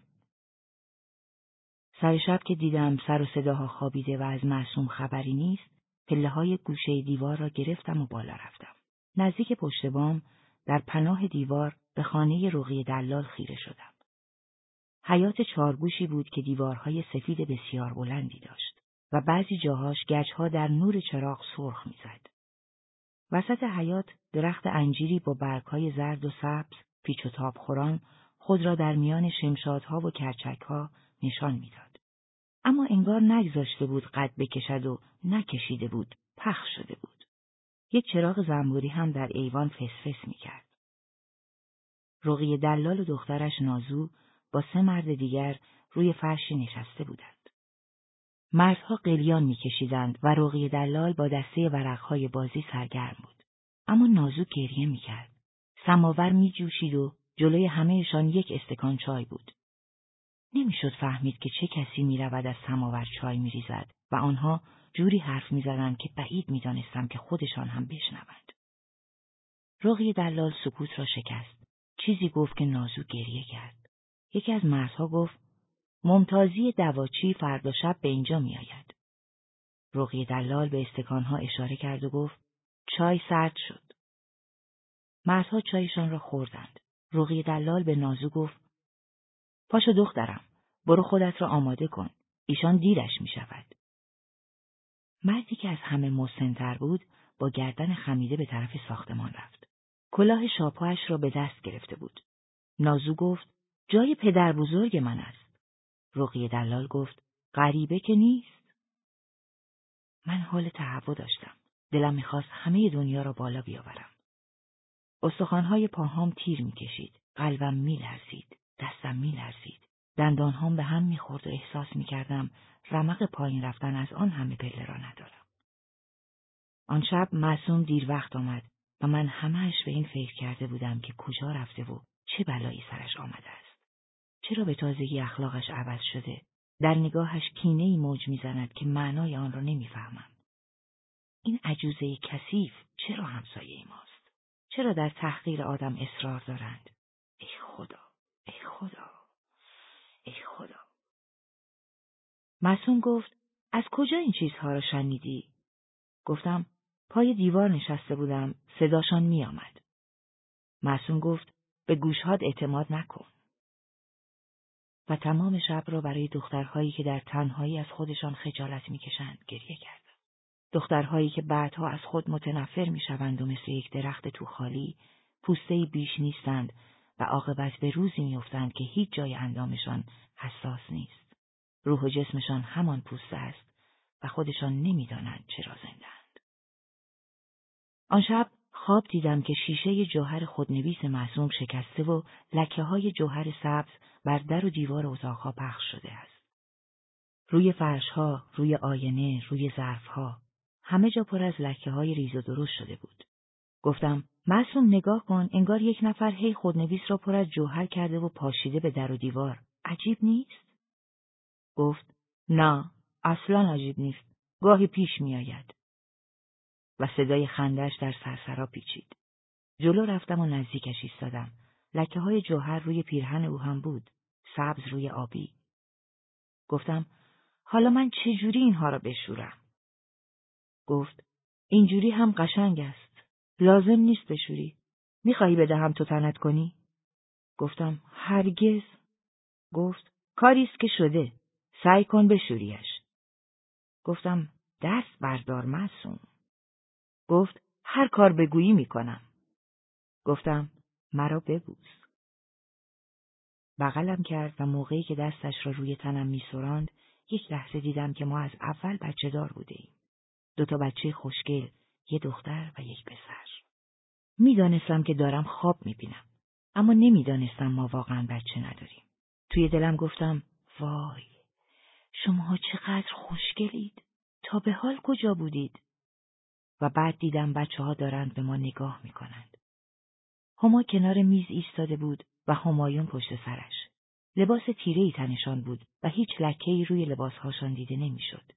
سر شب که دیدم سر و صداها خوابیده و از معصوم خبری نیست، پله‌های گوشه دیوار را گرفتم و بالا رفتم. نزدیک پشت بام در پناه دیوار به خانه رقیه دلال خیره شدم. حیاط 4 گوشی بود که دیوارهای سفید بسیار بلندی داشت و بعضی جاهاش گچ‌ها در نور چراغ سرخ می‌زد. وسط حیاط درخت انجیری با برگ‌های زرد و سبز پیچ و تاب خوران خود را در میان شمشادها و کرچک‌ها نشان می‌داد. اما انگار نگذاشته بود قد بکشد و نکشیده بود، پخش شده بود. یک چراغ زنبوری هم در ایوان فسفس می‌کرد. رقیه دلال و دخترش نازو با 3 مرد دیگر روی فرشی نشسته بودند. مردها قلیان می‌کشیدند و رقیه دلال با دسته ورق‌های بازی سرگرم بود. اما نازو گریه می‌کرد. سماور می‌جوشید و جلوی همه‌شان یک استکان چای بود. نمی‌شد فهمید که چه کسی می‌رود از سماور چای می‌ریزد و آنها جوری حرف می‌زدند که بعید می‌دانستم که خودشان هم بشنوند. رقیه دلال سکوت را شکست. چیزی گفت که نازو گریه کرد. یکی از مردها گفت: ممتازی دواچی فردا شب به اینجا می‌آید. رقیه دلال به استکانها اشاره کرد و گفت: چای سرد شد. مردها چایشان را خوردند. رقیه دلال به نازو گفت: پاشو دخترم، برو خودت را آماده کن. ایشان دیرش می‌شود. مردی که از همه مسن‌تر بود با گردن خمیده به طرف ساختمان رفت. کلاه شاپه‌اش را به دست گرفته بود. نازو گفت: جای پدر بزرگ من است. رقیه دلال گفت: غریبه که نیست. من حال تهوع داشتم. دلم می‌خواست همه دنیا را بالا بیاورم. استخوان‌های پاهام تیر می‌کشید. قلبم می‌لرزید. دستم می‌لرزید. دندانهام به هم می‌خورد و احساس می‌کردم رمق پایین رفتن از آن همه پله را ندارم. آن شب معصوم دیر وقت آمد و من همه‌اش به این فکر کرده بودم که کجا رفته و چه بلایی سرش آمده است. چرا به تازگی اخلاقش عوض شده؟ در نگاهش کینه‌ای موج می‌زند که معنای آن را نمی‌فهمم. این عجوزه کثیف چرا همسایه ماست؟ چرا در تحقیر آدم اصرار دارند؟ ای خدا، ای خدا، ای خدا. معصوم گفت: از کجا این چیزها را شنیدی؟ گفتم: پای دیوار نشسته بودم، صداشان می آمد. معصوم گفت: به گوشهات اعتماد نکن. و تمام شب را برای دخترهایی که در تنهایی از خودشان خجالت می کشند گریه کردم. دخترهایی که بعدها از خود متنفر می شوند و مثل یک درخت تو خالی پوسته‌ای بیش نیستند و عاقبت به روزی می افتند که هیچ جای اندامشان حساس نیست. روح و جسمشان همان پوسته است و خودشان نمی دانند چرا زنده‌اند. آن شب خواب دیدم که شیشه جوهر خودنویس معصوم شکسته و لکه‌های جوهر سبز بر در و دیوار اتاقها پخش شده است. روی فرشها، روی آینه، روی ظرفها، همه جا پر از لکه‌های ریز و درشت شده بود. گفتم معصوم نگاه کن، انگار یک نفر هی خودنویس را پر از جوهر کرده و پاشیده به در و دیوار. عجیب نیست؟ گفت نه، اصلا عجیب نیست. گاهی پیش می آید. و صدای خندش در سرسرا پیچید. جلو رفتم و نزدیکش ایستادم. لکه‌های جوهر روی پیرهن او هم بود، سبز روی آبی. گفتم حالا من چجوری اینها را بشورم؟ گفت اینجوری هم قشنگ است. لازم نیست بشوری. میخواهی بدهم تو تنت کنی؟ گفتم هرگز. گفت کاریست که شده. سعی کن بشوریش. گفتم دست بردار معصوم. گفت هر کار بگویی میکنم. گفتم مرا ببوس. بغلم کرد و موقعی که دستش را روی تنم می‌سراند، یک لحظه دیدم که ما از اول بچه دار بودیم. 2 بچه خوشگل، 1 دختر و 1 پسر. میدانستم که دارم خواب میبینم، اما نمیدانستم ما واقعا بچه نداریم. توی دلم گفتم وای، شماها چقدر خوشگلید. تا به حال کجا بودید؟ و بعد دیدم بچه‌ها دارند به ما نگاه میکنند. هما کنار میز ایستاده بود و همایون پشت سرش. لباس تیره‌ای تنشان بود و هیچ لکه‌ای روی لباسهاشان دیده نمیشد.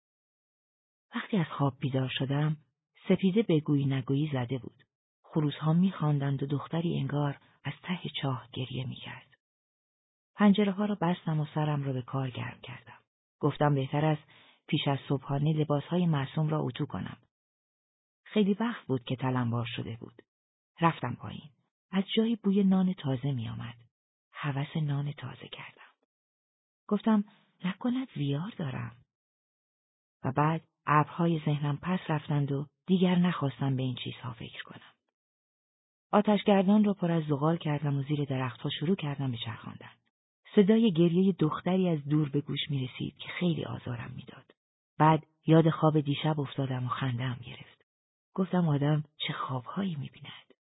وقتی از خواب بیدار شدم، سپیده بگویی نگویی زده بود. خروس‌ها می‌خواندند و دختری انگار از ته چاه گریه می‌کرد. پنجره‌ها را بستم و سرم را به کار گرم کردم. گفتم بهتر است پیش از صبحانه لباس‌های معصوم را اتو کنم. خیلی وقت بود که تلمبار شده بود. رفتم پایین. از جایی بوی نان تازه می‌آمد. هوس نان تازه کردم. گفتم نکند ویار دارم. و بعد ابرهای ذهنم پس رفتند و دیگر نخواستم به این چیزها فکر کنم. آتشگردان را پر از زغال کردم و زیر درختها شروع کردم به چرخاندن. صدای گریه دختری از دور به گوش می رسید که خیلی آزارم میداد. بعد یاد خواب دیشب افتادم و خنده‌ام گرفت. گفتم آدم چه خوابهایی می بیند.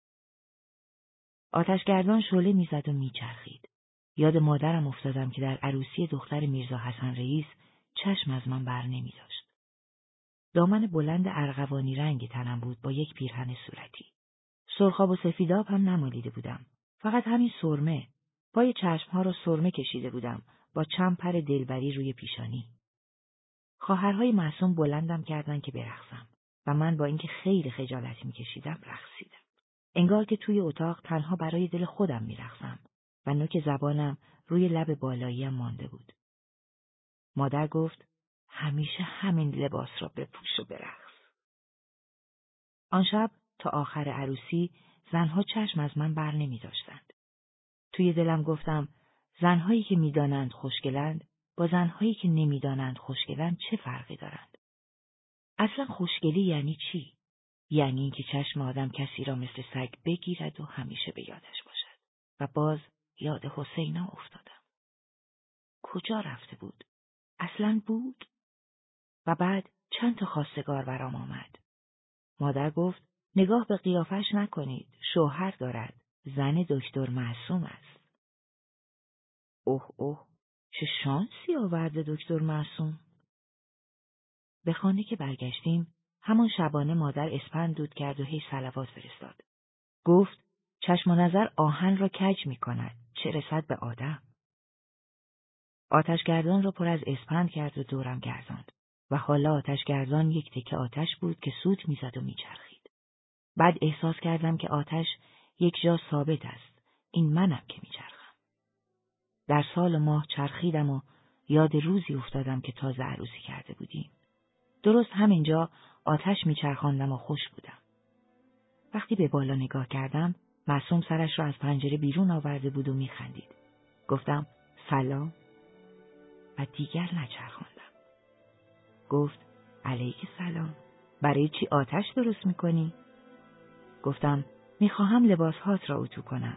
آتشگردان شعله میزد و میچرخید. یاد مادرم افتادم که در عروسی دختر میرزا حسن رئیس چشم از من بر نمی داشت. دامن بلند ارغوانی رنگ تنم بود با یک پیرهن صورتی. سرخاب و سفیداب هم نمالیده بودم. فقط همین سرمه. پای چشمها را سرمه کشیده بودم با چند پر دلبری روی پیشانی. خواهرهای معصوم بلندم کردند که برقصم و من با اینکه خیلی خجالت می‌کشیدم رقصیدم. انگار که توی اتاق تنها برای دل خودم می‌رقصم و نوک زبانم روی لب بالاییم مانده بود. مادر گفت همیشه همین لباس را بپوش و برقص. آن شب تا آخر عروسی زنها چشم از من بر نمی داشتند. توی دلم گفتم زنهایی که می‌دانند خوشگلند با زنهایی که نمی‌دانند خوشگلند چه فرقی دارند؟ اصلا خوشگلی یعنی چی؟ یعنی اینکه چشم آدم کسی را مثل سگ بگیرد و همیشه به یادش باشد. و باز یاد حسینا افتادم. کجا رفته بود؟ اصلا بود؟ و بعد چند تا خواستگار برام آمد. مادر گفت نگاه به قیافش نکنید، شوهر دارد، زن دکتر معصوم است. اوه اوه، چه شانسی آورده دکتر معصوم. به خانه که برگشتیم، همان شبانه مادر اسپند دود کرد و هی صلوات فرستاد. گفت چشم و نظر آهن را کج می کند، چه رسد به آدم. آتشگردان را پر از اسپند کرد و دورم گرداند و حالا آتشگردان یک تکه آتش بود که سوت میزد و میچرخید. بعد احساس کردم که آتش یک جا ثابت است، این منم که میچرخم. در سال و ماه چرخیدم و یاد روزی افتادم که تازه عروسی کرده بودیم. درست همینجا آتش میچرخاندم و خوش بودم. وقتی به بالا نگاه کردم، معصوم سرش را از پنجره بیرون آورده بود و میخندید. گفتم سلام و دیگر نچرخاندم. گفت علیک سلام، برای چی آتش درست میکنی؟ گفتم میخواهم لباسهات را اتو کنم.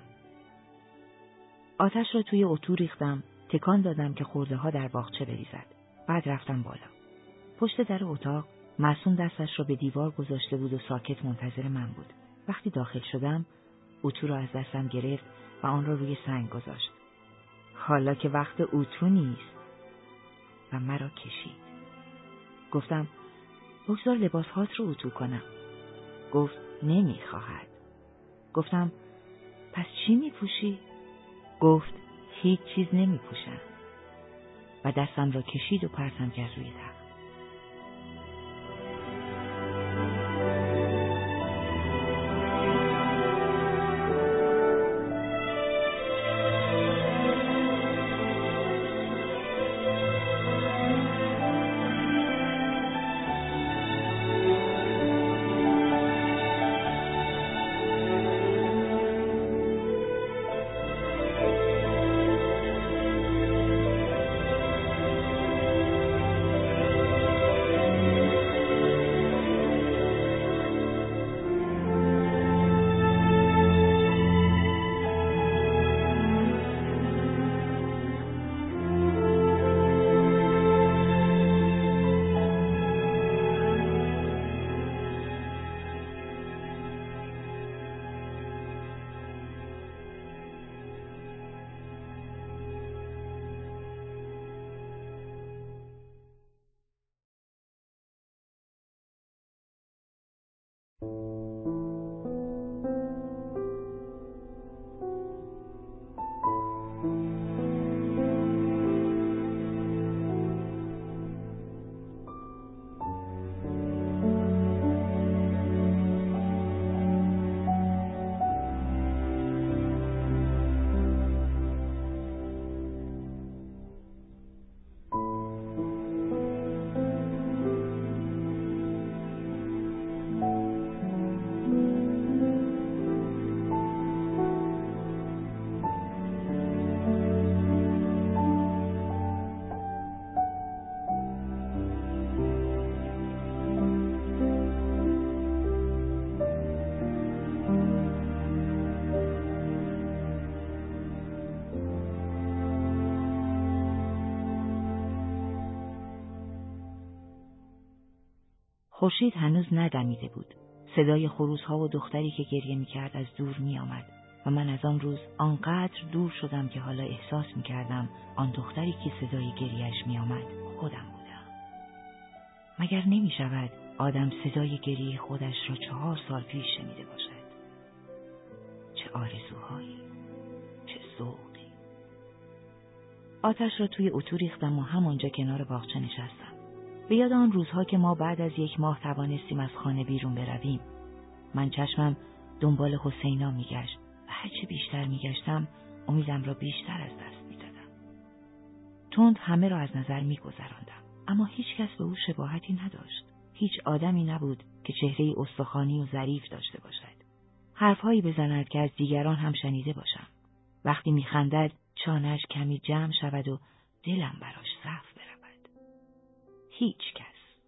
آتش را توی اتو ریختم، تکان دادم که خرده ها در باغچه بریزد. بعد رفتم بالا. پشت در اتاق معصوم دستش را به دیوار گذاشته بود و ساکت منتظر من بود. وقتی داخل شدم، اتو را از دستم گرفت و آن را روی سنگ گذاشت. حالا که وقت اتو نیست. و مرا کشید. گفتم بگذار لباسهات رو اتو کنم. گفت نمیخواهد. گفتم پس چی میپوشی؟ گفت هیچ چیز نمیپوشم. و دستم را کشید و پرتم کرد روی تخت. خورشید هنوز ندمیده بود. صدای خروس‌ها و دختری که گریه می‌کرد از دور می‌آمد و من از آن روز آنقدر دور شدم که حالا احساس می‌کردم آن دختری که صدای گریه‌اش می‌آمد خودم بودم. مگر نمی‌شود آدم صدای گریه خودش را 4 سال پیش شنیده باشد؟ چه آرزوهایی، چه ذوقی. آتش را توی اتو ریختم و همانجا کنار باغچه نشستم. به یاد آن روزها که ما بعد از 1 ماه توانستیم از خانه بیرون برویم. من چشمم دنبال حسینا میگشت و هرچه بیشتر میگشتم امیدم را بیشتر از دست میدادم. تند همه را از نظر میگذراندم، اما هیچ کس به او شباهتی نداشت. هیچ آدمی نبود که چهره استخوانی و ظریف داشته باشد. حرفهایی بزند که از دیگران هم شنیده باشم. وقتی میخندد چانه‌اش کمی جمع شود و دلم براش صف برود. هیچ کس.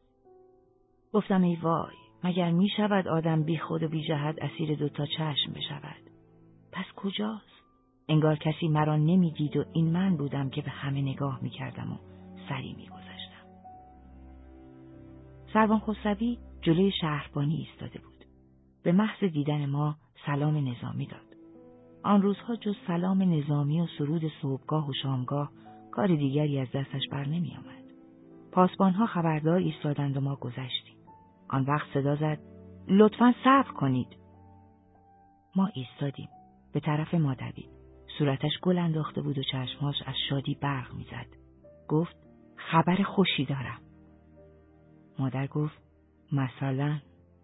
گفتم ای وای، مگر می شود آدم بی خود و بی جهت اسیر 2 تا چشم بشود؟ پس کجاست؟ انگار کسی مرا نمی دید و این من بودم که به همه نگاه می کردم و سری می گذشتم. سروان خسروی جلوی شهربانی ایستاده بود. به محض دیدن ما سلام نظامی داد. آن روزها جز سلام نظامی و سرود صبحگاه و شامگاه کار دیگری از دستش بر نمی آمد. پاسبانها خبردار ایستادند و ما گذشتیم. آن وقت صدا زد لطفاً صبر کنید. ما ایستادیم. به طرف ما دوید. صورتش گل انداخته بود و چشماش از شادی برق میزد. گفت خبر خوشی دارم. مادر گفت مثلا؟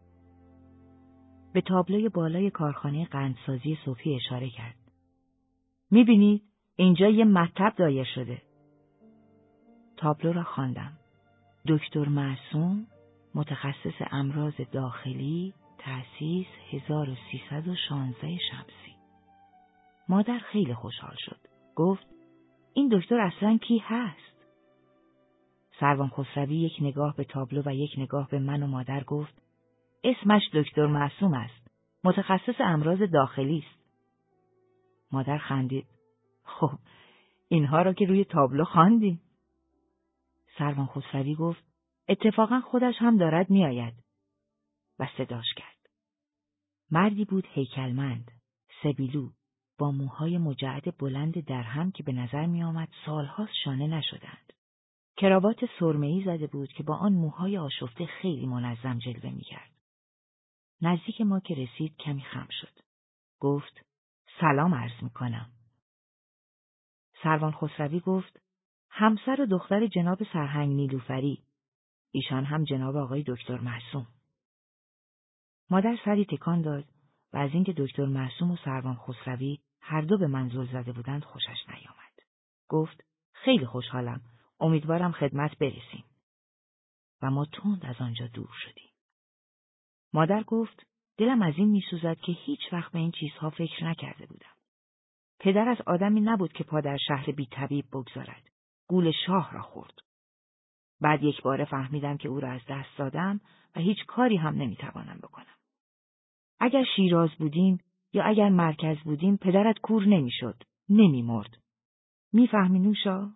به تابلوی بالای کارخانه قندسازی صبحی اشاره کرد. میبینید اینجا یه مطب دایر شده. تابلو را خواندم. دکتر معصوم، متخصص امراض داخلی، تأسیس 1316 شمسی. مادر خیلی خوشحال شد. گفت این دکتر اصلاً کی هست؟ سروان خسروی یک نگاه به تابلو و یک نگاه به من و مادر گفت اسمش دکتر معصوم است. متخصص امراض داخلی است. مادر خندید. خب اینها را که روی تابلو خواندی. سروان خسروی گفت اتفاقا خودش هم دارد میآید و صداش کرد. مردی بود هیکلمند، سبیلو، با موهای مجعد بلند درهم که به نظر می آمد سالهاست شانه نشدند. کراوات سرمه‌ای زده بود که با آن موهای آشفته خیلی منظم جلوه می کرد. نزدیک ما که رسید کمی خم شد. گفت: سلام عرض می کنم. سروان خسروی گفت: همسر و دختر جناب سرهنگ نیلوفری، ایشان هم جناب آقای دکتر معصوم. مادر سری تکان داد و از اینکه دکتر معصوم و سروان خسروی هر دو به من زل زده بودند خوشش نیامد. گفت: خیلی خوشحالم، امیدوارم خدمت برسیم. و ما تند از آنجا دور شدیم. مادر گفت: دلم از این میسوزد که هیچ وقت به این چیزها فکر نکرده بودم. پدر از آدمی نبود که پا در شهر بی طبیب بگذارد. گول شاه را خورد. بعد یک باره فهمیدم که او را از دست دادم و هیچ کاری هم نمیتوانم بکنم. اگر شیراز بودیم یا اگر مرکز بودیم پدرت کور نمیشد، نمیمرد. میفهمی نوشا؟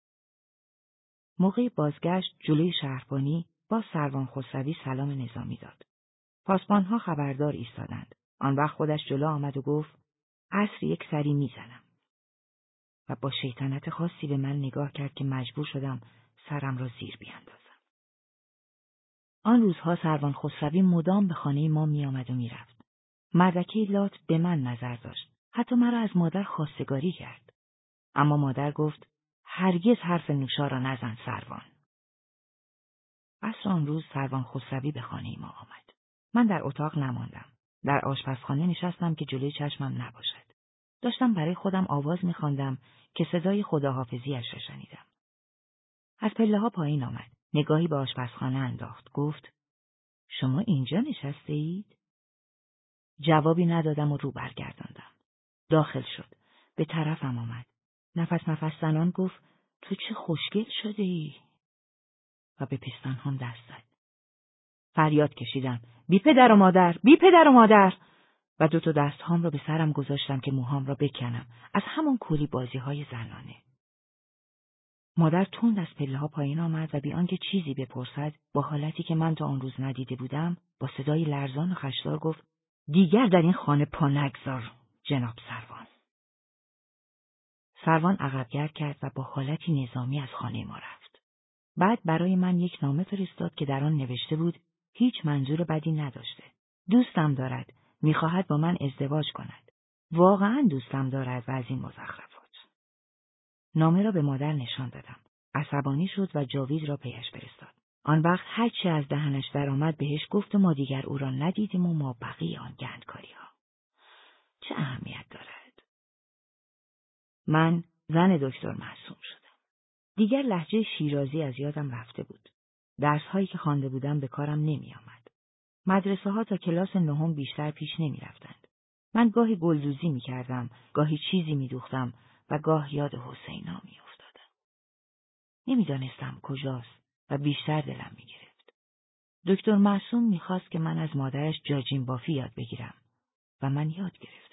موقع بازگشت جلوی شهربانی با سروان خسروی سلام نظامی داد. پاسبانها خبردار ایستادند. آن وقت خودش جلو آمد و گفت: عصر یک سری میزنم. و با شیطنت خاصی به من نگاه کرد که مجبور شدم سرم را زیر بیاندازم. آن روزها سروان خسروی مدام به خانه ما می آمد و می رفت. مردکه لات به من نظر داشت. حتی مرا از مادر خواستگاری کرد. اما مادر گفت: هرگز حرف نوشا را نزن سروان. عصر آن روز سروان خسروی به خانه ما آمد. من در اتاق نماندم. در آشپزخانه نشستم که جلوی چشمم نباشد. داشتم برای خودم آواز می خواندم که صدای خداحافظی‌اش را شنیدم. از پله‌ها پایین آمد. نگاهی به آشپزخانه انداخت. گفت: شما اینجا نشسته اید؟ جوابی ندادم و رو برگرداندم. داخل شد. به طرفم آمد. نفس زنان گفت: تو چه خوشگل شده ای؟ و به پستانهام دست زد. فریاد کشیدم: بی پدر و مادر! بی پدر و مادر! و دو تا دستهام را به سرم گذاشتم که موهام را بکنم، از همان کولی بازی‌های زنانه. مادر تند از پله‌ها پایین آمد و بی آنکه چیزی بپرسد، با حالتی که من تا آن روز ندیده بودم، با صدای لرزان و خشدار گفت: دیگر در این خانه پا نگذار، جناب سروان. سروان عقب‌گرد کرد و با حالتی نظامی از خانه ما رفت. بعد برای من یک نامه فرستاد که در آن نوشته بود هیچ منظور بدی نداشته. دوستم دارد، می‌خواهد با من ازدواج کند. واقعاً دوستم دارد و از این مزخرفات. نامه را به مادر نشان دادم. عصبانی شد و جاوید را پیش فرستاد. آن وقت هر چی از دهنش درآمد بهش گفت و ما دیگر او را ندیدیم و ما بقیه آن گندکاری‌ها. چه اهمیت دارد؟ من زن دکتر معصوم شدم. دیگر لهجه شیرازی از یادم رفته بود. درس‌هایی که خوانده بودم به کارم نمی‌آمد. مدرسه‌ها تا کلاس نهم بیشتر پیش نمی‌رفتند. من گاهی گلدوزی می‌کردم، گاهی چیزی می‌دوختم و گاه یاد حسینا می‌افتادم. نمی‌دانستم کجاست و بیشتر دلم می‌گرفت. دکتر معصوم می‌خواست که من از مادرش جاجین بافی یاد بگیرم و من یاد گرفتم.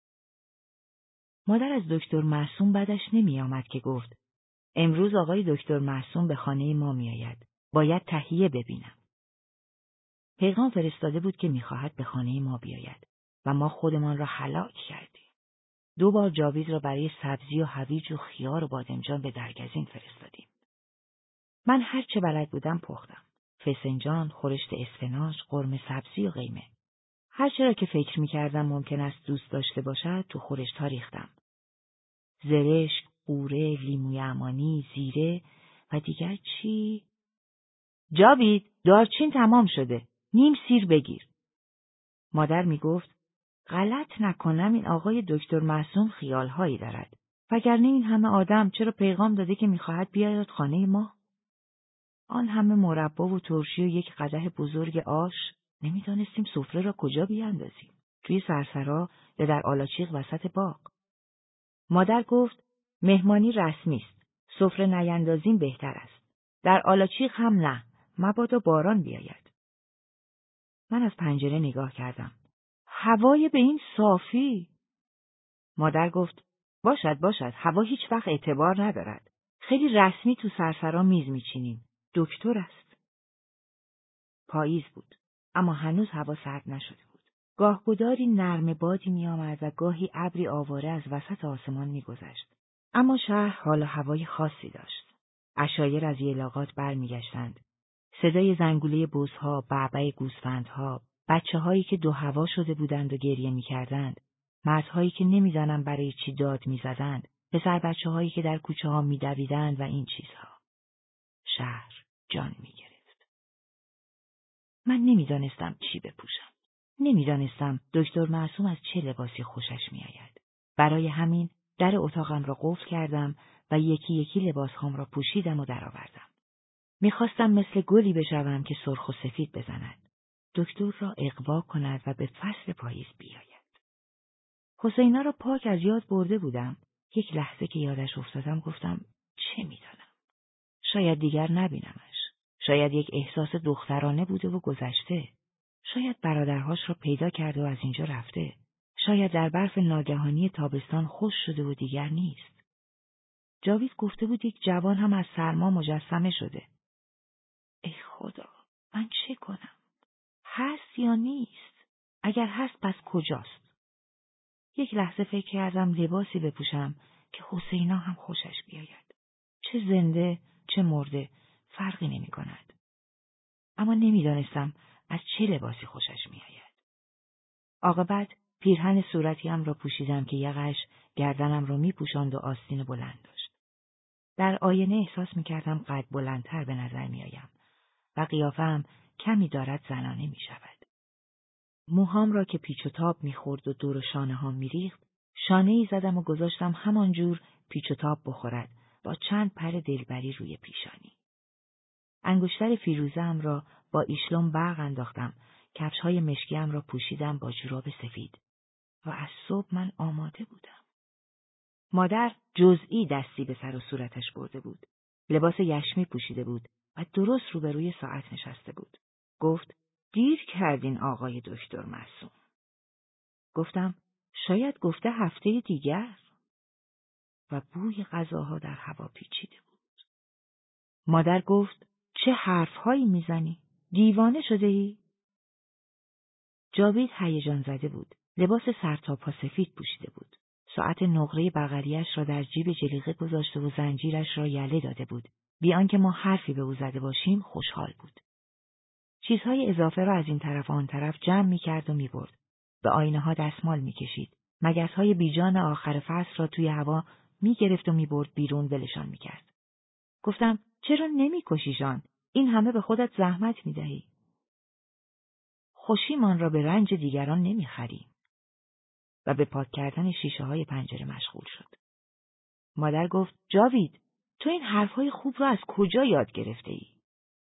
مادر از دکتر معصوم بعدش نمی‌آمد که گفت: امروز آقای دکتر معصوم به خانه ما می‌آید. باید تهیه ببینم. پیغام فرستاده بود که می‌خواهد به خانه ما بیاید و ما خودمان را هلاک کردیم. 2 بار جاوید را برای سبزی و هویج و خیار و بادمجان به درگزین فرستادیم. من هر چه بلد بودم پختم. فسنجان، خورشت اسفناج، قرمه سبزی و قیمه. هر چه را که فکر می‌کردم ممکن است دوست داشته باشد تو خورشت‌ها ریختم. زرشک، قوره، لیموی عمانی، زیره و دیگر چی؟ جاوید، دارچین تمام شده. نیم سیر بگیر. مادر میگفت: غلط نکنم این آقای دکتر معصوم خیالهایی دارد. وگرنه این همه آدم چرا پیغام داده که میخواهد بیاید خانه ما؟ آن همه مربا و ترشی و یک قدح بزرگ آش، نمیدانستیم سفره را کجا بیاندازیم. توی سرسرا یا در آلاچیق وسط باغ. مادر گفت: مهمانی رسمی است. سفره نیندازیم بهتر است. در آلاچیق هم نه، مبادا باران بیاید. من از پنجره نگاه کردم. هوای به این صافی. مادر گفت: باشد، هوا هیچ وقت اعتبار ندارد. خیلی رسمی تو سرسرا میز میچینیم. دکتر است. پاییز بود، اما هنوز هوا سرد نشده بود. گاهگداری نرم بادی می آمد و گاهی ابری آواره از وسط آسمان می گذشت. اما شهر حال و هوای خاصی داشت. عشایر از یلاقات برمیگشتند. صدای زنگوله بزها، بعبع گوسفندها، بچه‌هایی که دو هوا شده بودند و گریه می‌کردند، مردهایی که نمی‌دانم برای چی داد می‌زدند، پسر بچه‌هایی که در کوچه‌ها می‌دویدند و این چیزها. شهر جان می‌گرفت. من نمی‌دانستم چی بپوشم. نمی‌دانستم دکتر معصوم از چه لباسی خوشش می‌آید. برای همین در اتاقم را قفل کردم و یکی یکی لباسهام را پوشیدم و درآوردم. می‌خواستم مثل گلی بشوم که سرخ و سفید بزند. دکتر را اغوا کند و به فصل پاییز بیاید. حسینا را پاک از یاد برده بودم. یک لحظه که یادش افتادم گفتم چه می‌دانم. شاید دیگر نبینمش. شاید یک احساس دخترانه بوده و گذشته. شاید برادرهاش را پیدا کرده و از اینجا رفته. شاید در برف ناگهانی تابستان خوش شده و دیگر نیست. جاوید گفته بود یک جوان هم از سرما مجسمه شده. ای خدا، من چه کنم؟ هست یا نیست؟ اگر هست پس کجاست؟ یک لحظه فکر کردم لباسی بپوشم که حسینا هم خوشش بیاید. چه زنده، چه مرده، فرقی نمی کند. اما نمیدانستم از چه لباسی خوشش میآید. عاقبت پیرهن صورتیم را پوشیدم که یقش گردنم را میپوشاند و آستین بلند داشت. در آینه احساس میکردم قد بلندتر به نظر میآیم و قیافه‌ام کمی دارد زنانه میشود. موهام را که پیچ و تاب میخورد و دور شانه‌هام میریخت، شانه‌ای زدم و گذاشتم همانجور پیچ و تاب بخورد با چند پر دلبری روی پیشانی. انگشتر فیروزه‌ام را با ایشلم برق انداختم، کفش‌های مشکی‌ام را پوشیدم با جوراب سفید و از صبح من آماده بودم. مادر جزئی دستی به سر و صورتش برده بود. لباس یشمی پوشیده بود و درست روبروی ساعت نشسته بود. گفت دیر کردین آقای دکتر معصوم. گفتم شاید گفته هفته دیگر. و بوی غذاها در هوا پیچیده بود. مادر گفت چه حرفهایی میزنی؟ دیوانه شده ای؟ جاوید هیجان زده بود. لباس سرتاپا سفید پوشیده بود. ساعت نقره بغلیش را در جیب جلیقه گذاشته و زنجیرش را یله داده بود. بی آنکه ما حرفی به او زده باشیم خوشحال بود. چیزهای اضافه را از این طرف و آن طرف جمع می‌کرد و می‌برد. به آینه‌ها دستمال می‌کشید. مگس‌های بیجان آخر فصل را توی هوا می‌گرفت و می‌برد بیرون ولشان می‌کرد. گفتم چرا نمی‌کشیشان؟ این همه به خودت زحمت می‌دهی. خوشیمان را به رنج دیگران نمی‌خریم. و به پاک کردن شیشه‌های پنجره مشغول شد. مادر گفت جاوید تو این حرفهای خوب را از کجا یاد گرفته ای؟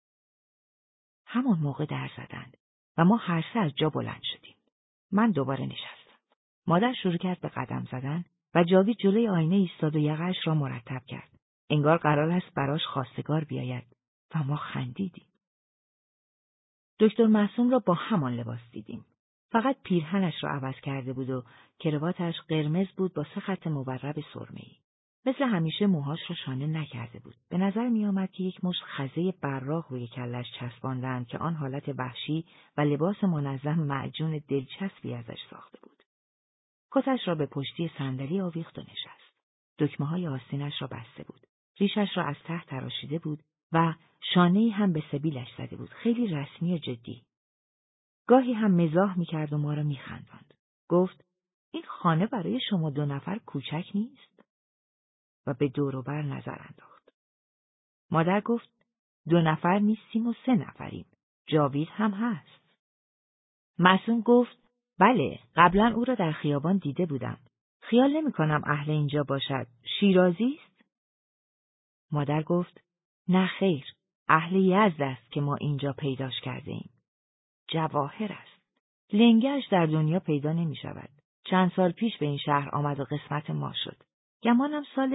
همان موقع در زدند و ما هر سه از جا بلند شدیم. من دوباره نشستم. مادر شروع کرد به قدم زدن و جاوید جلوی آینه ایستاد و یقه‌اش را مرتب کرد. انگار قرار است براش خواستگار بیاید و ما خندیدیم. دکتر معصوم را با همان لباس دیدیم. فقط پیرهنش را عوض کرده بود و کراواتش قرمز بود با 3 خط مورب سرمه‌ای. مثل همیشه موهاش را شانه نکرده بود. به نظر می آمد که یک مشت خزه براق روی کلش چسباندند که آن حالت وحشی و لباس منظم معجون دلچسبی ازش ساخته بود. کتش را به پشتی صندلی آویخت و نشست. دکمه‌های آستینش را بسته بود. ریشش را از ته تراشیده بود و شانه‌ای هم به سبیلش زده بود. خیلی رسمی و جدی. گاهی هم مزاح می‌کرد و ما را می‌خنداند. گفت این خانه برای شما 2 نفر کوچک نیست؟ و به دور و بر نظر انداخت. مادر گفت 2 نفر نیستیم و 3 نفریم. جاوید هم هست. معصوم گفت بله، قبلا او را در خیابان دیده بودم. خیال نمی‌کنم اهل اینجا باشد. شیرازی است؟ مادر گفت نه خیر، اهل یزد است که ما اینجا پیداش کرده ایم. جواهر است. لنگرش در دنیا پیدا نمی شود. چند سال پیش به این شهر آمد و قسمت ما شد. گمانم سال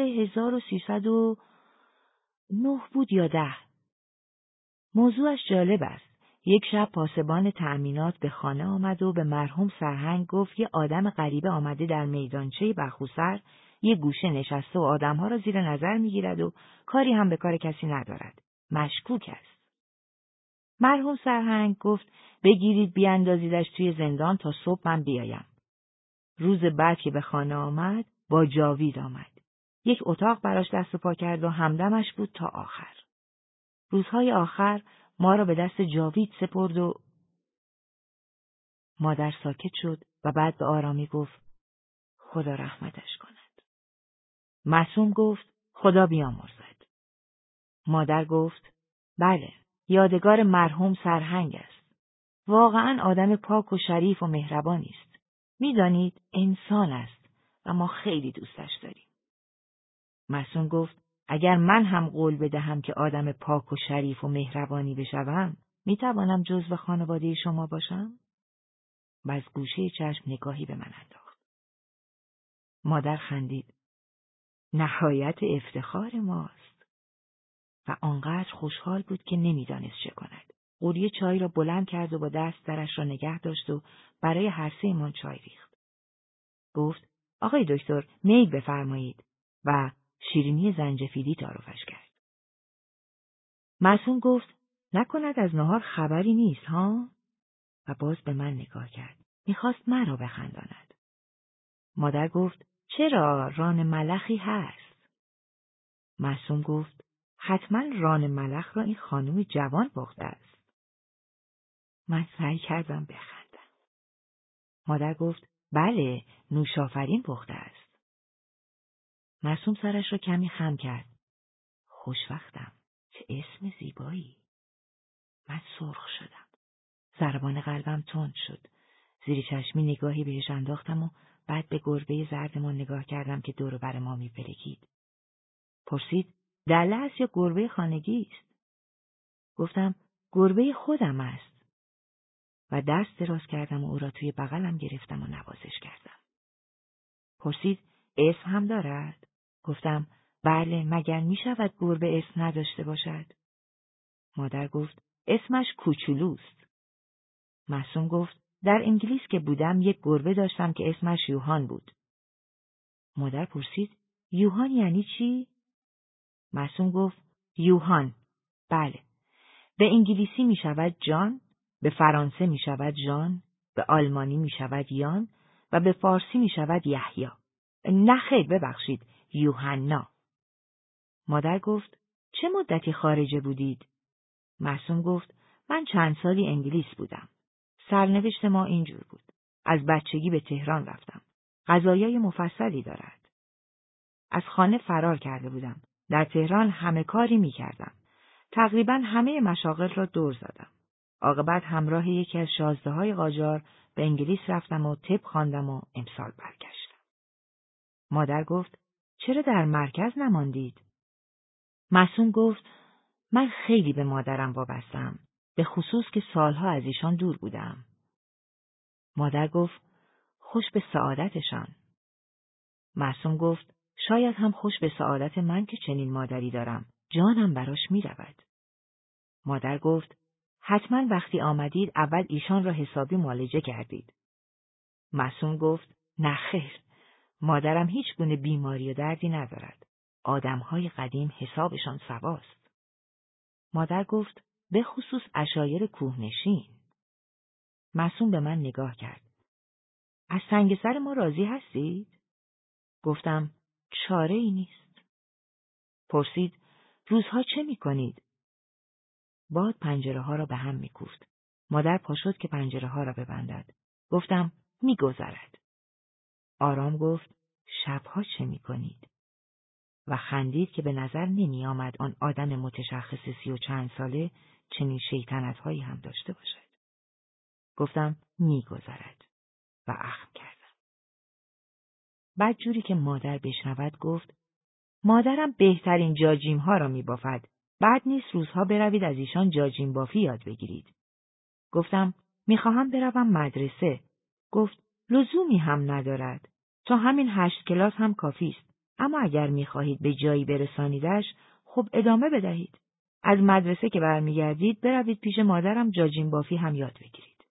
1309 بود یا 10. موضوعش جالب است. یک شب پاسبان تأمینات به خانه آمد و به مرحوم سرهنگ گفت یه آدم غریبه آمده در میدانچه بخوسر یه گوشه نشسته و آدمها را زیر نظر میگیرد و کاری هم به کار کسی ندارد. مشکوک است. مرحوم سرهنگ گفت بگیرید بیاندازیدش توی زندان تا صبح من بیایم. روز بعد که به خانه آمد با جاوید آمد. یک اتاق براش دست و پا کرد و همدمش بود تا آخر. روزهای آخر ما را به دست جاوید سپرد و مادر ساکت شد و بعد به آرامی گفت خدا رحمتش کند. معصوم گفت خدا بیامرزد. مادر گفت بله، یادگار مرحوم سرهنگ است. واقعا آدم پاک و شریف و مهربانی است. میدانید انسان است و ما خیلی دوستش داریم. معصوم گفت اگر من هم قول بدهم که آدم پاک و شریف و مهربانی بشوم، میتوانم جزو خانواده شما باشم؟ و از گوشه چشم نگاهی به من انداخت. مادر خندید. نهایت افتخار ماست. و آنقدر خوشحال بود که نمیدانست چه کند. قوری چای را بلند کرد و با دست درش را نگه داشت و برای هر سه من چای ریخت. گفت آقای دکتر میل بفرمایید و شیرینی زنجفیلی تعارفش کرد. معصوم گفت نکند از نهار خبری نیست ها؟ و باز به من نگاه کرد. میخواست مرا بخنداند. مادر گفت چرا ران ملخی هست؟ معصوم گفت حتما ران ملخ را این خانم جوان پخته است. من سعی کردم بخندم. مادر گفت بله، نوشافرین پخته است. معصوم سرش را کمی خم کرد. خوشوقتم. چه اسم زیبایی. من سرخ شدم. ضربان قلبم تند شد. زیر چشمی نگاهی بهش انداختم و بعد به گربه زردمان نگاه کردم که دور و بر ما میپلکید. پرسید دله است یا گربه خانگی است؟ گفتم گربه خودم است. و دست دراز کردم و او را توی بغلم گرفتم و نوازش کردم. پرسید اسم هم دارد؟ گفتم بله، مگر می شود گربه اسم نداشته باشد؟ مادر گفت اسمش کوچولوست. معصوم گفت در انگلیس که بودم یک گربه داشتم که اسمش یوهان بود. مادر پرسید یوهان یعنی چی؟ معصوم گفت یوهان. بله. به انگلیسی می شود جان، به فرانسه می شود ژان، به آلمانی می شود یان و به فارسی می شود یحیی. نه خیر، ببخشید، یوحنا. مادر گفت چه مدتی خارجه بودید؟ معصوم گفت من چند سالی انگلیس بودم. سرنوشت ما اینجور بود. از بچگی به تهران رفتم. قضایای مفصلی دارد. از خانه فرار کرده بودم. در تهران همه کاری می کردم. تقریبا همه مشاغل را دور زدم. عاقبت همراه یکی از شازده‌های قاجار به انگلیس رفتم و طب خواندم و امسال برگشتم. مادر گفت چرا در مرکز نماندید؟ معصوم گفت من خیلی به مادرم وابسته‌ام، به خصوص که سالها از ایشان دور بودم. مادر گفت خوش به سعادتشان. معصوم گفت شاید هم خوش به سعادت من که چنین مادری دارم. جانم براش می رود. مادر گفت حتما وقتی آمدید اول ایشان را حسابی معالجه کردید. معصوم گفت نه خیر، مادرم هیچ گونه بیماری و دردی ندارد. آدمهای قدیم حسابشان سواست. مادر گفت به خصوص عشایر کوهنشین. معصوم به من نگاه کرد. از سنگسر ما راضی هستید؟ گفتم چاره ای نیست. پرسید روزها چه می کنید؟ باد پنجره ها را به هم می کوفت. مادر پا شد که پنجره ها را ببندد. گفتم می گذرد. آرام گفت شبها چه می کنید؟ و خندید که به نظر نمی آمد آن آدم متشخص 30 و چند ساله چنین شیطنت هایی هم داشته باشد. گفتم می گذرد و اخم کردم. بعد جوری که مادر بشنود گفت مادرم بهترین جاجیم ها را می بافد. بعد نیست روزها بروید از ایشان جاجیم بافی یاد بگیرید. گفتم میخواهم بروم مدرسه. گفت لزومی هم ندارد. تا همین 8 کلاس هم کافی است. اما اگر میخواهید به جایی برسانیدش، خب ادامه بدهید. از مدرسه که برمیگردید بروید پیش مادرم جاجیم بافی هم یاد بگیرید.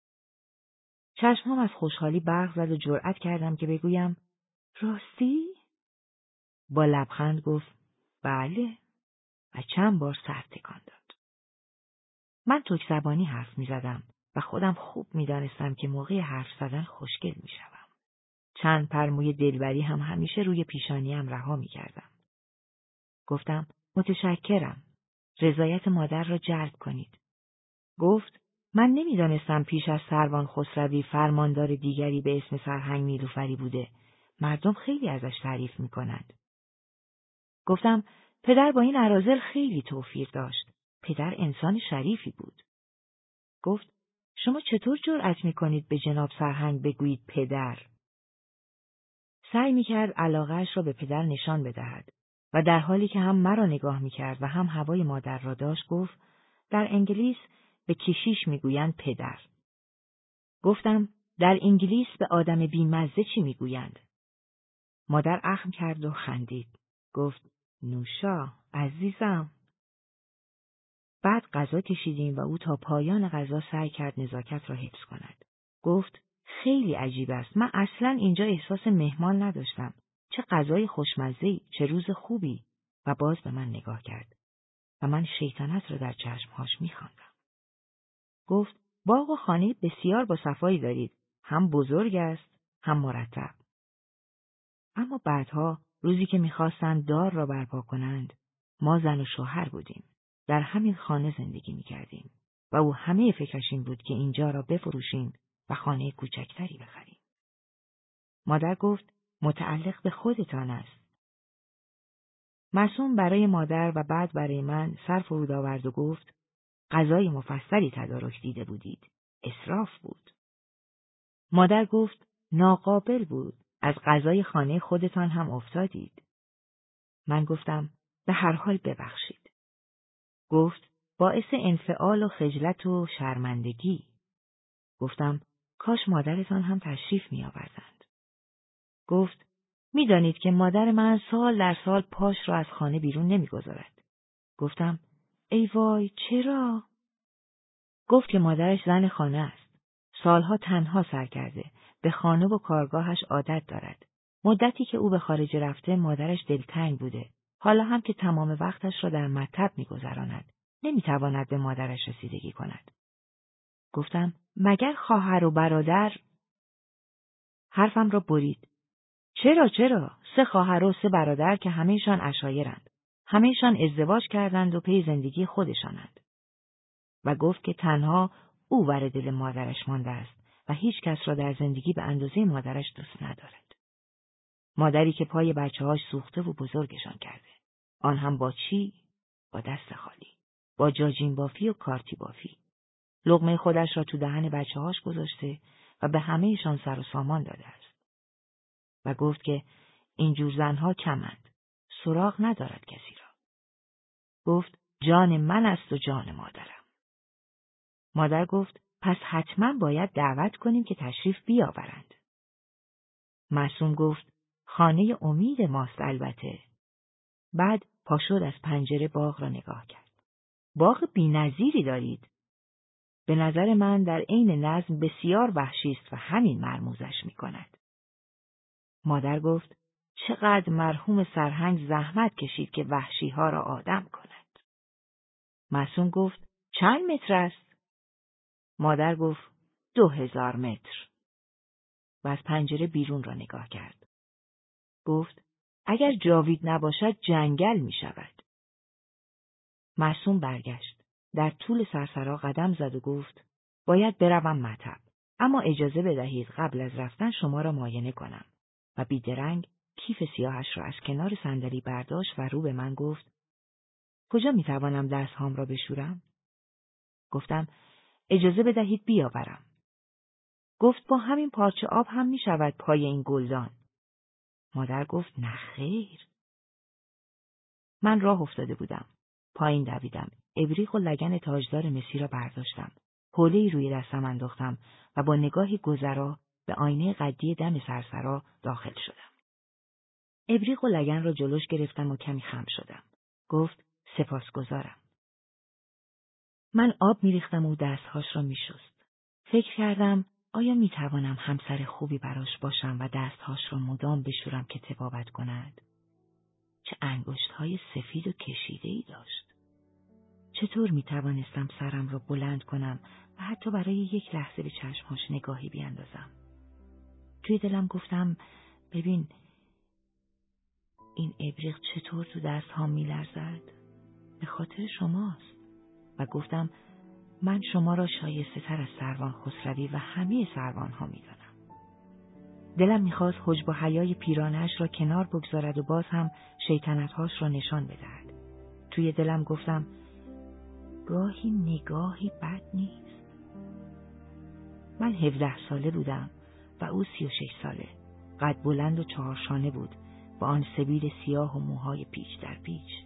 چشمم از خوشحالی برق زد و جرأت کردم که بگویم راستی؟ با لبخند گفت بله و چند بار سر تکان داد. من ترک زبانی حرف می‌زدم و خودم خوب می‌دانستم که موقع حرف زدن خوشگل می‌شوم. چند پر موی دلبری هم همیشه روی پیشانیم رها می‌کردم. گفتم متشکرم. رضایت مادر را جلب کنید. گفت من نمی‌دانستم پیش از سروان خسروی فرماندار دیگری به اسم سرهنگ نیلوفری بوده. مردم خیلی ازش تعریف می‌کنند. گفتم پدر با این اراذل خیلی توفیر داشت. پدر انسان شریفی بود. گفت شما چطور جرأت می‌کنید به جناب سرهنگ بگویید پدر؟ سعی می‌کرد علاقه‌اش را به پدر نشان بدهد و در حالی که هم مرا نگاه می‌کرد و هم هوای مادر را داشت گفت در انگلیس به کشیش می‌گویند پدر. گفتم در انگلیس به آدم بی‌مزه چی می‌گویند؟ مادر اخم کرد و خندید. گفت نوشا عزیزم. بعد غذا کشیدیم و او تا پایان غذا سعی کرد نزاکت را حفظ کند. گفت خیلی عجیب است. من اصلاً اینجا احساس مهمان نداشتم. چه غذای خوشمزه‌ای، چه روز خوبی. و باز به من نگاه کرد و من شیطنت را در چشمهاش می‌خواندم. گفت باغ و خانه بسیار با صفایی دارید. هم بزرگ است، هم مرتب. اما بعدها روزی که می‌خواستند دار را برپا کنند، ما زن و شوهر بودیم. در همین خانه زندگی می‌کردیم و او همه فکرش این بود که اینجا را بفروشیم و خانه کوچکتری بخریم. مادر گفت متعلق به خودتان است. معصوم برای مادر و بعد برای من سر فرود آورد و گفت غذای مفصلی تدارک دیده بودید. اسراف بود. مادر گفت ناقابل بود. از غذای خانه خودتان هم افتادید. من گفتم به هر حال ببخشید. گفت باعث انفعال و خجلت و شرمندگی. گفتم کاش مادرتان هم تشریف می آوردند. گفت میدانید که مادر من سال در سال پاش را از خانه بیرون نمیگذارد. گفتم ای وای چرا؟ گفت که مادرش زن خانه است. سالها تنها سر کرده. به خانه و کارگاهش عادت دارد. مدتی که او به خارج رفته مادرش دلتنگ بوده. حالا هم که تمام وقتش را در مطب میگذراند. نمیتواند به مادرش رسیدگی کند. گفتم مگر خواهر و برادر؟ حرفم را برید. چرا؟ 3 خواهر و 3 برادر که همه‌شان عشایرند. همه‌شان ازدواج کردند و پی زندگی خودشانند. و گفت که تنها او ور دل مادرش مانده است و هیچ کس را در زندگی به اندازه مادرش دوست ندارد. مادری که پای بچه‌هاش سوخته و بزرگشان کرده. آن هم با چی؟ با دست خالی. با جاجین بافی و کارتی بافی. لقمه خودش را تو دهن بچه‌هاش گذاشته و به همه‌شان سر و سامان داده است. و گفت که اینجور زنها کمند. سراغ ندارد کسی را. گفت جان من است و جان مادرم. مادر گفت پس حتما باید دعوت کنیم که تشریف بیاورند. معصوم گفت خانه امید ماست البته. بعد پا شد از پنجره باغ را نگاه کرد. باغ بی‌نظیری دارید. به نظر من در عین نظم بسیار وحشی است و همین مرموزش می‌کند. مادر گفت چقدر مرحوم سرهنگ زحمت کشید که وحشی‌ها را آدم کند. معصوم گفت چند متر است؟ مادر گفت 2000 متر. و از پنجره بیرون را نگاه کرد. گفت اگر جاوید نباشد جنگل می شود. معصوم برگشت. در طول سرسرا قدم زد و گفت باید بروم مطب. اما اجازه بدهید قبل از رفتن شما را معاینه کنم. و بیدرنگ کیف سیاهش را از کنار صندلی برداشت و رو به من گفت کجا می توانم دستهام را بشورم؟ گفتم اجازه بدهید بیاورم. گفت با همین پارچه آب هم می شود پای این گلدان. مادر گفت نه خیر. من راه افتاده بودم. پایین دویدم. ابریق و لگن تاجدار مسی را برداشتم. حوله‌ای روی دستم انداختم و با نگاهی گذرا به آینه قدی دم سرسرا داخل شدم. ابریق و لگن را جلوش گرفتم و کمی خم شدم. گفت سپاسگزارم. من آب می‌ریختم و دستهاش را می‌شست. فکر کردم آیا می‌توانم همسر خوبی براش باشم و دستهاش را مدام بشورم که طبابت کند؟ چه انگشت‌های سفید و کشیده‌ای داشت. چطور می توانستم سرم را بلند کنم و حتی برای یک لحظه به چشمهاش نگاهی بیاندازم؟ توی دلم گفتم ببین این ابریق چطور تو دست ها می لرزد؟ به خاطر شماست. و گفتم من شما را شایسته تر از سروان خسروی و همه سروان ها می دانم. دلم میخواست حجب و حیای پیرانش را کنار بگذارد و باز هم شیطنتهاش را نشان بدهد. توی دلم گفتم گاهی نگاهی بد نیست. من 17 ساله بودم و او 36 ساله. قد بلند و 4 شانه بود با آن سبیل سیاه و موهای پیچ در پیچ.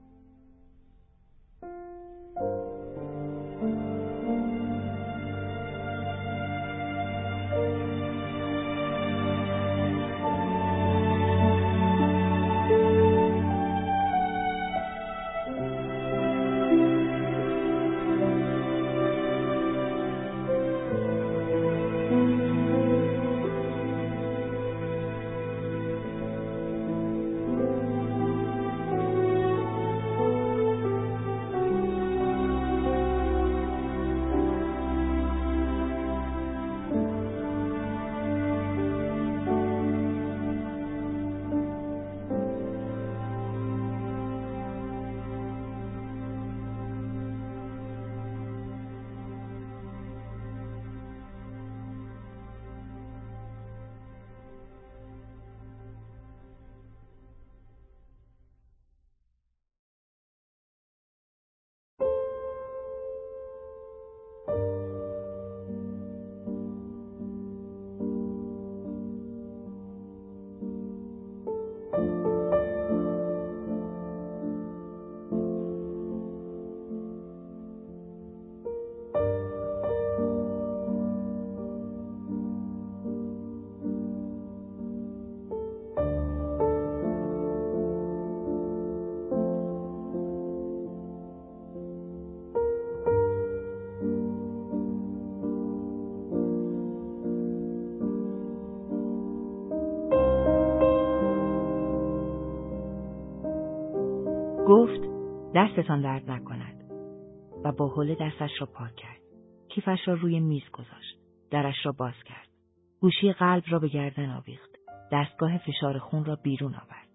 گفت دستتان درد نکند و با حوله دستش را پاک کرد. کیفش را روی میز گذاشت. درش را باز کرد. گوشی قلب را به گردن آویخت. دستگاه فشار خون را بیرون آورد.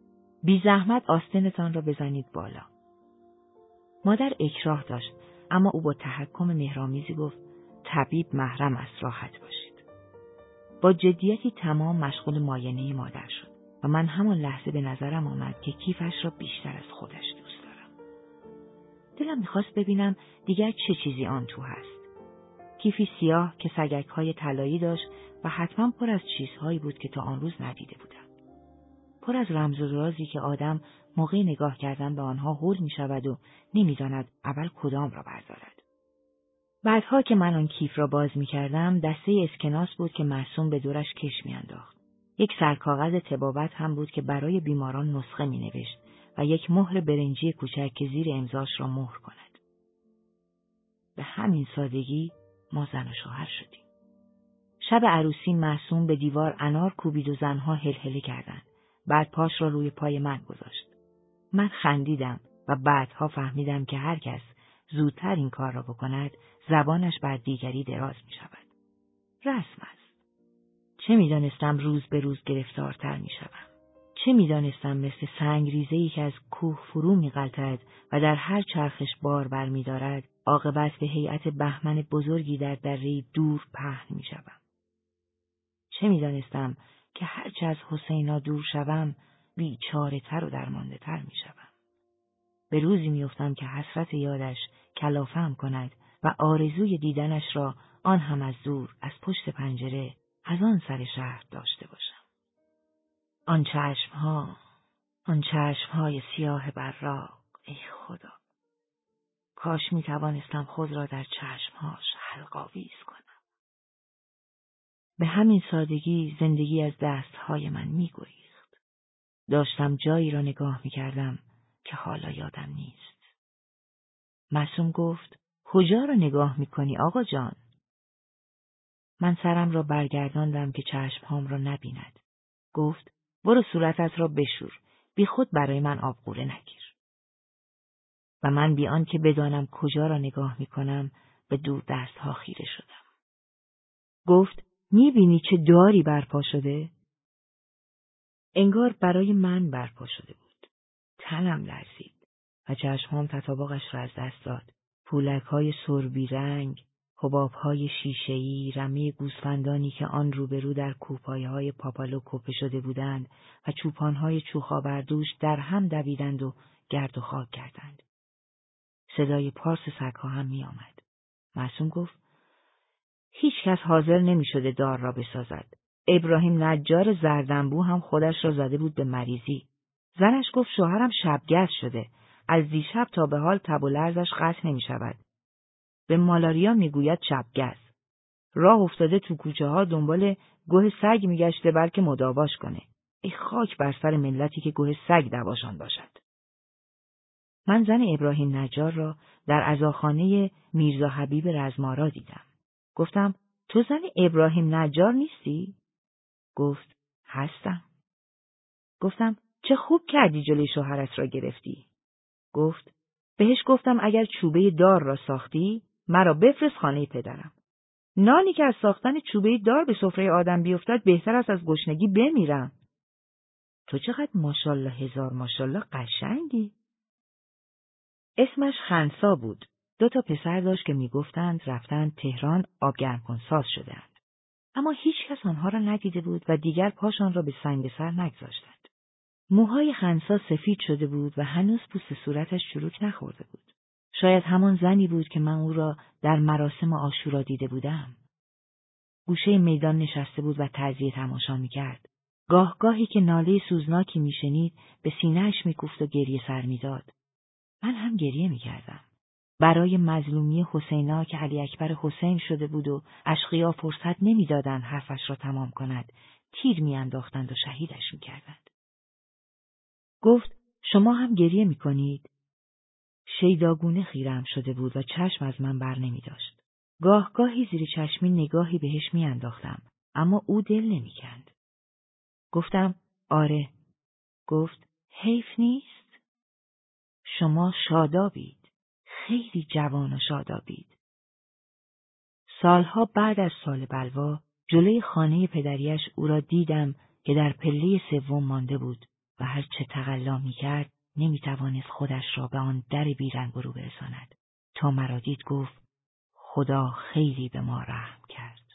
بی زحمت آستینتان را بزنید بالا. مادر اکراه داشت اما او با تحکم مهرآمیزی گفت طبیب محرم است، راحت باشید. با جدیتی تمام مشغول معاینه مادر شد و من همان لحظه به نظرم آمد که کیفش را بیشتر از خودش دوست دارم. دلم میخواست ببینم دیگر چه چیزی آن تو هست. کیفی سیاه که سگک‌های طلایی داشت و حتما پر از چیزهایی بود که تا آن روز ندیده بودم. پر از رمز و رازی که آدم موقع نگاه کردن به آنها هول میشود و نمیداند اول کدام را بردارد. بعدها که من آن کیف را باز میکردم دسته اسکناس بود که معصوم به دورش کش میانداخت. یک سرکاغذ طبابت هم بود که برای بیماران نسخه مینوشت و یک مهر برنجی کوچک که زیر امضاش را مهر کند. به همین سادگی ما زن و شوهر شدیم. شب عروسی معصوم به دیوار انار کوبید و زنها هلهله کردند. بعد پاش را روی پای من گذاشت. من خندیدم و بعدها فهمیدم که هر کس زودتر این کار را بکند زبانش بر دیگری دراز می شود. رسم است. چه می دانستم روز به روز گرفتارتر می شدم. چه می دانستم مثل سنگ ریزه‌ای که از کوه فرو می غلطد و در هر چرخش بار بر می دارد عاقبت به هیئت بهمن بزرگی در دره‌ای دور پهن می شدم. چه می دانستم که هرچه از حسینا دور شوم بیچاره تر و درمانده تر می شدم. به روزی می افتم که حسرت یادش کلافه‌ام کند و آرزوی دیدنش را آن هم از دور از پشت پنجره از آن سر شهر داشته باشم. آن چشمهای سیاه براق، ای خدا، کاش می توانستم خود را در چشمهاش حلق‌آویز کنم. به همین سادگی زندگی از دستهای من می گریخت. داشتم جایی را نگاه می کردم که حالا یادم نیست. معصوم گفت کجا را نگاه می کنی آقا جان؟ من سرم را برگرداندم که چشمهام را نبیند. گفت برو صورتت را بشور، بی خود برای من آبغوره نگیر. و من بی آنکه بدانم کجا را نگاه می‌کنم به دور دستها خیره شدم. گفت می‌بینی چه داری برپا شده؟ انگار برای من برپا شده بود. تنم لرزید و چشمام تطابقش را از دست داد. پولک‌های سربی رنگ، حباب‌های شیشه‌ای، رمه گوسفندانی که آن روبرو در کوپایه‌های پاپالو کپه شده بودند و چوپان‌های چوخاوردوش در هم دویدند و گرد و خاک کردند. صدای پارس سگ‌ها هم می‌آمد. معصوم گفت هیچ کس حاضر نمی‌شده دار را بسازد. ابراهیم نجار زردنبو هم خودش را زده بود به مریضی. زنش گفت شوهرم شبگرد شده. از دیشب تا به حال تب و لرزش قطع نمی‌شود. به مالاریا میگوید شبگز. راه افتاده تو کوچه ها دنبال گوه سگ میگشته بلکه مداواش کنه. ای خاک بر سر ملتی که گوه سگ دواشان باشد. من زن ابراهیم نجار را در عزاخانه میرزا حبیب رزمارا دیدم. گفتم تو زن ابراهیم نجار نیستی؟ گفت هستم. گفتم چه خوب کردی جلوی شوهرت را گرفتی. گفت بهش گفتم اگر چوبه دار را ساختی مرا بفرست خانه پدرم. نانی که از ساختن چوبه دار به سفره آدم بیفتد بهتر است از گشنگی بمیرم. تو چقدر ماشاءالله هزار ماشاءالله قشنگی. اسمش خنسا بود. 2 پسر داشت که میگفتند رفتند تهران آبگرمکنساز شدند. اما هیچ کس آنها را ندیده بود و دیگر پاشان را به سنگ سر نگذاشتند. موهای خنسا سفید شده بود و هنوز پوست صورتش چروک نخورده بود. شاید همان زنی بود که من او را در مراسم عاشورا دیده بودم. گوشه میدان نشسته بود و تعزیه تماشا می‌کرد. گاهی که ناله سوزناکی میشنید به سینه‌اش می‌کوفت و گریه سر می‌داد. من هم گریه می‌کردم. برای مظلومی حسینا که علی اکبر حسین شده بود و اشقیا فرصت نمی‌دادند حرفش را تمام کند، تیر می‌انداختند و شهیدش می‌کردند. گفت شما هم گریه می‌کنید؟ شیداگونه خیره‌ام شده بود و چشم از من بر نمی‌داشت. گاهی زیر چشمی نگاهی بهش می‌انداختم، اما او دل نمی‌کند. گفتم آره. گفت حیف نیست؟ شما شادابید. خیلی جوان و شادابید. سالها بعد از سال بلوا جلوی خانه پدریش او را دیدم که در پله 3 مانده بود و هر چه تقلا می‌کرد نمی‌توانست خودش را به آن در بیرنگ رو برساند. تا مرا دید گفت خدا خیلی به ما رحم کرد.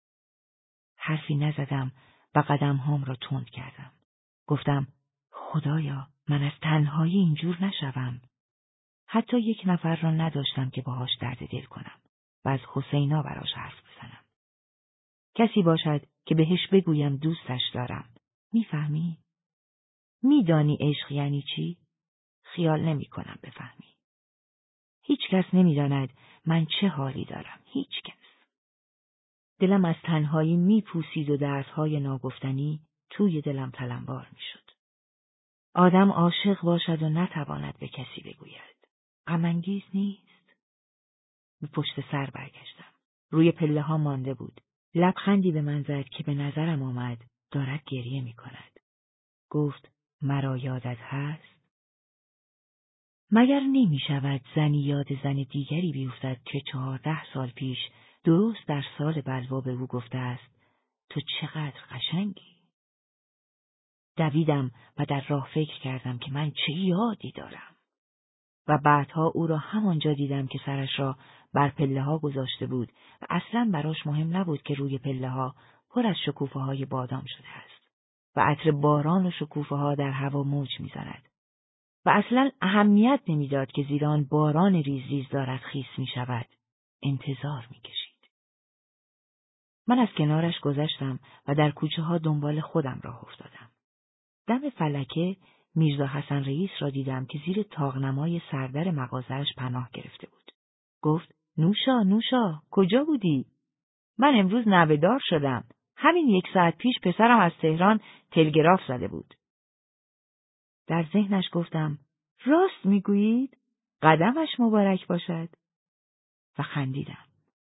حرفی نزدم و قدم‌هام را تند کردم. گفتم خدایا من از تنهایی اینجور نشوم. حتی 1 نفر را نداشتم که باهاش درد دل کنم و از حسینا براش حرف بزنم. کسی باشد که بهش بگویم دوستش دارم. میفهمی؟ میدانی عشق یعنی چی؟ خیال نمی کنم بفهمی. هیچ کس نمیداند من چه حالی دارم. هیچ کس. دلم از تنهایی میپوسید و دردهای ناگفتنی توی دلم تلمبار میشد. آدم عاشق باشد و نتواند به کسی بگوید. غم انگیز نیست؟ به پشت سر برگشتم. روی پله ها مانده بود. لبخندی به من زد که به نظرم آمد دارد گریه می کند. گفت مرا یادت هست؟ مگر نمی شود زنی یاد زن دیگری بیفتد که 14 سال پیش درست در سال بلوا به او گفته است تو چقدر قشنگی؟ دویدم و در راه فکر کردم که من چه یادی دارم. و بعدها او را همانجا دیدم که سرش را بر پله ها گذاشته بود و اصلاً براش مهم نبود که روی پله ها پر از شکوفه های بادام شده است و عطر باران و شکوفه ها در هوا موج می‌زند و اصلاً اهمیت نمیداد که زیر آن باران ریز ریز دارد خیس می شود. انتظار می کشید. من از کنارش گذشتم و در کوچه ها دنبال خودم راه افتادم. دم فلکه میرزا حسن رئیس را دیدم که زیر طاقنمای سردر مغازه‌اش پناه گرفته بود. گفت نوشا کجا بودی؟ من امروز نوه‌دار شدم. همین 1 ساعت پیش پسرم از تهران تلگراف زده بود. در ذهنش گفتم راست میگویید؟ قدمش مبارک باشد. و خندیدم.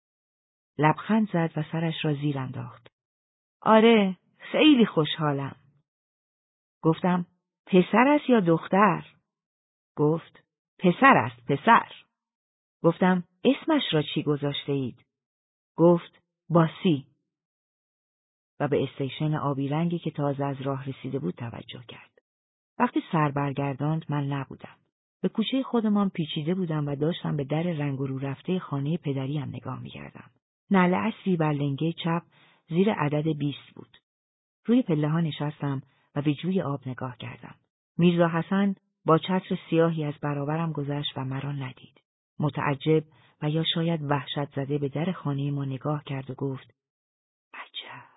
لبخند زد و سرش را زیر انداخت. آره خیلی خوشحالم. گفتم پسر است یا دختر؟ گفت پسر است، پسر. گفتم اسمش را چی گذاشته اید؟ گفت باسی. و به استیشن آبی رنگی که تازه از راه رسیده بود توجه کرد. وقتی سر برگرداند من نبودم. به کوچه خودمان پیچیده بودم و داشتم به در رنگ و رو رفته خانه پدریم نگاه می‌کردم. نعل اسبی بر لنگه چپ زیر عدد 20 بود. روی پله‌ها نشستم و به جوی آب نگاه کردم. میرزا حسن با چتر سیاهی از برابرم گذشت و مرا ندید. متعجب و یا شاید وحشت زده به در خانه ما نگاه کرد و گفت: عجب.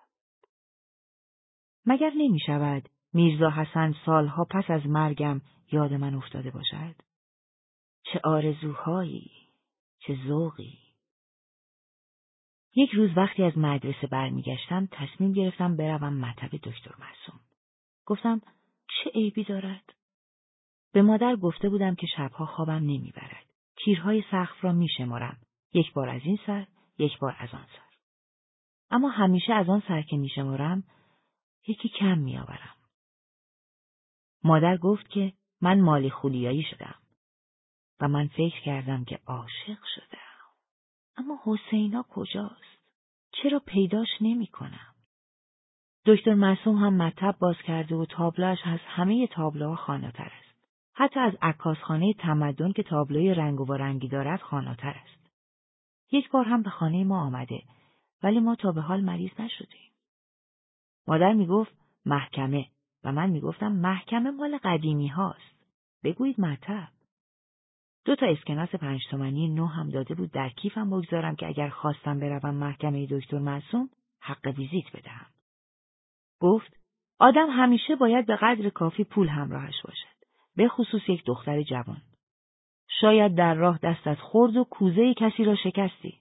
مگر نمی شود میرزا حسن سالها پس از مرگم یاد من افتاده باشد؟ چه آرزوهایی، چه ذوقی. یک روز وقتی از مدرسه برمیگشتم تصمیم گرفتم بروم مطب دکتر معصوم. گفتم چه عیبی دارد؟ به مادر گفته بودم که شبها خوابم نمیبرد. تیرهای سقف را میشمارم. یک بار از این سر، یک بار از آن سر. اما همیشه از آن سر که میشمارم یکی کم میآورم. مادر گفت که من مالی خولیایی شدم و من فکر کردم که عاشق شدم. اما حسینا کجاست؟ چرا پیداش نمی کنم؟ دکتر معصوم هم مطب باز کرده و تابلوش از همه تابلوها خواناتر است. حتی از عکاسخانه تمدن که تابلوی رنگ و رنگی دارد خواناتر است. یک بار هم به خانه ما آمده، ولی ما تا به حال مریض نشدیم. مادر می گفت محکمه و من می گفتم محکمه مال قدیمی هاست. بگویید مطب. 2 اسکناس 5 تومانی نو هم داده بود در کیفم بگذارم که اگر خواستم بروم محکمه دکتر معصوم حق ویزیت بدهم. گفت آدم همیشه باید به قدر کافی پول همراهش باشد، به خصوص یک دختر جوان. شاید در راه دستت خورد و کوزه کسی را شکستی.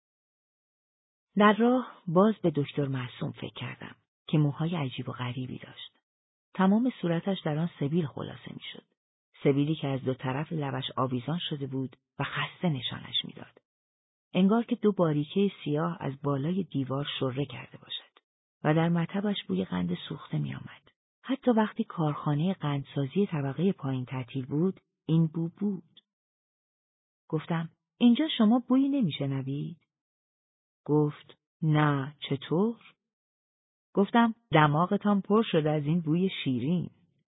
در راه باز به دکتر معصوم فکر کردم که موهای عجیب و غریبی داشت. تمام صورتش در آن سبیل خلاصه میشد. سبیلی که از 2 طرف لبش آویزان شده بود و خسته نشانش میداد. انگار که 2 باریکه سیاه از بالای دیوار شره کرده باشد و در مطبش بوی قند سوخته می آمد. حتی وقتی کارخانه قندسازی طبقه پایین تعطیل بود، این بو بود. گفتم اینجا شما بویی نمیشنوید؟ گفت نه، چطور؟ گفتم دماغتان پر شده از این بوی شیرین.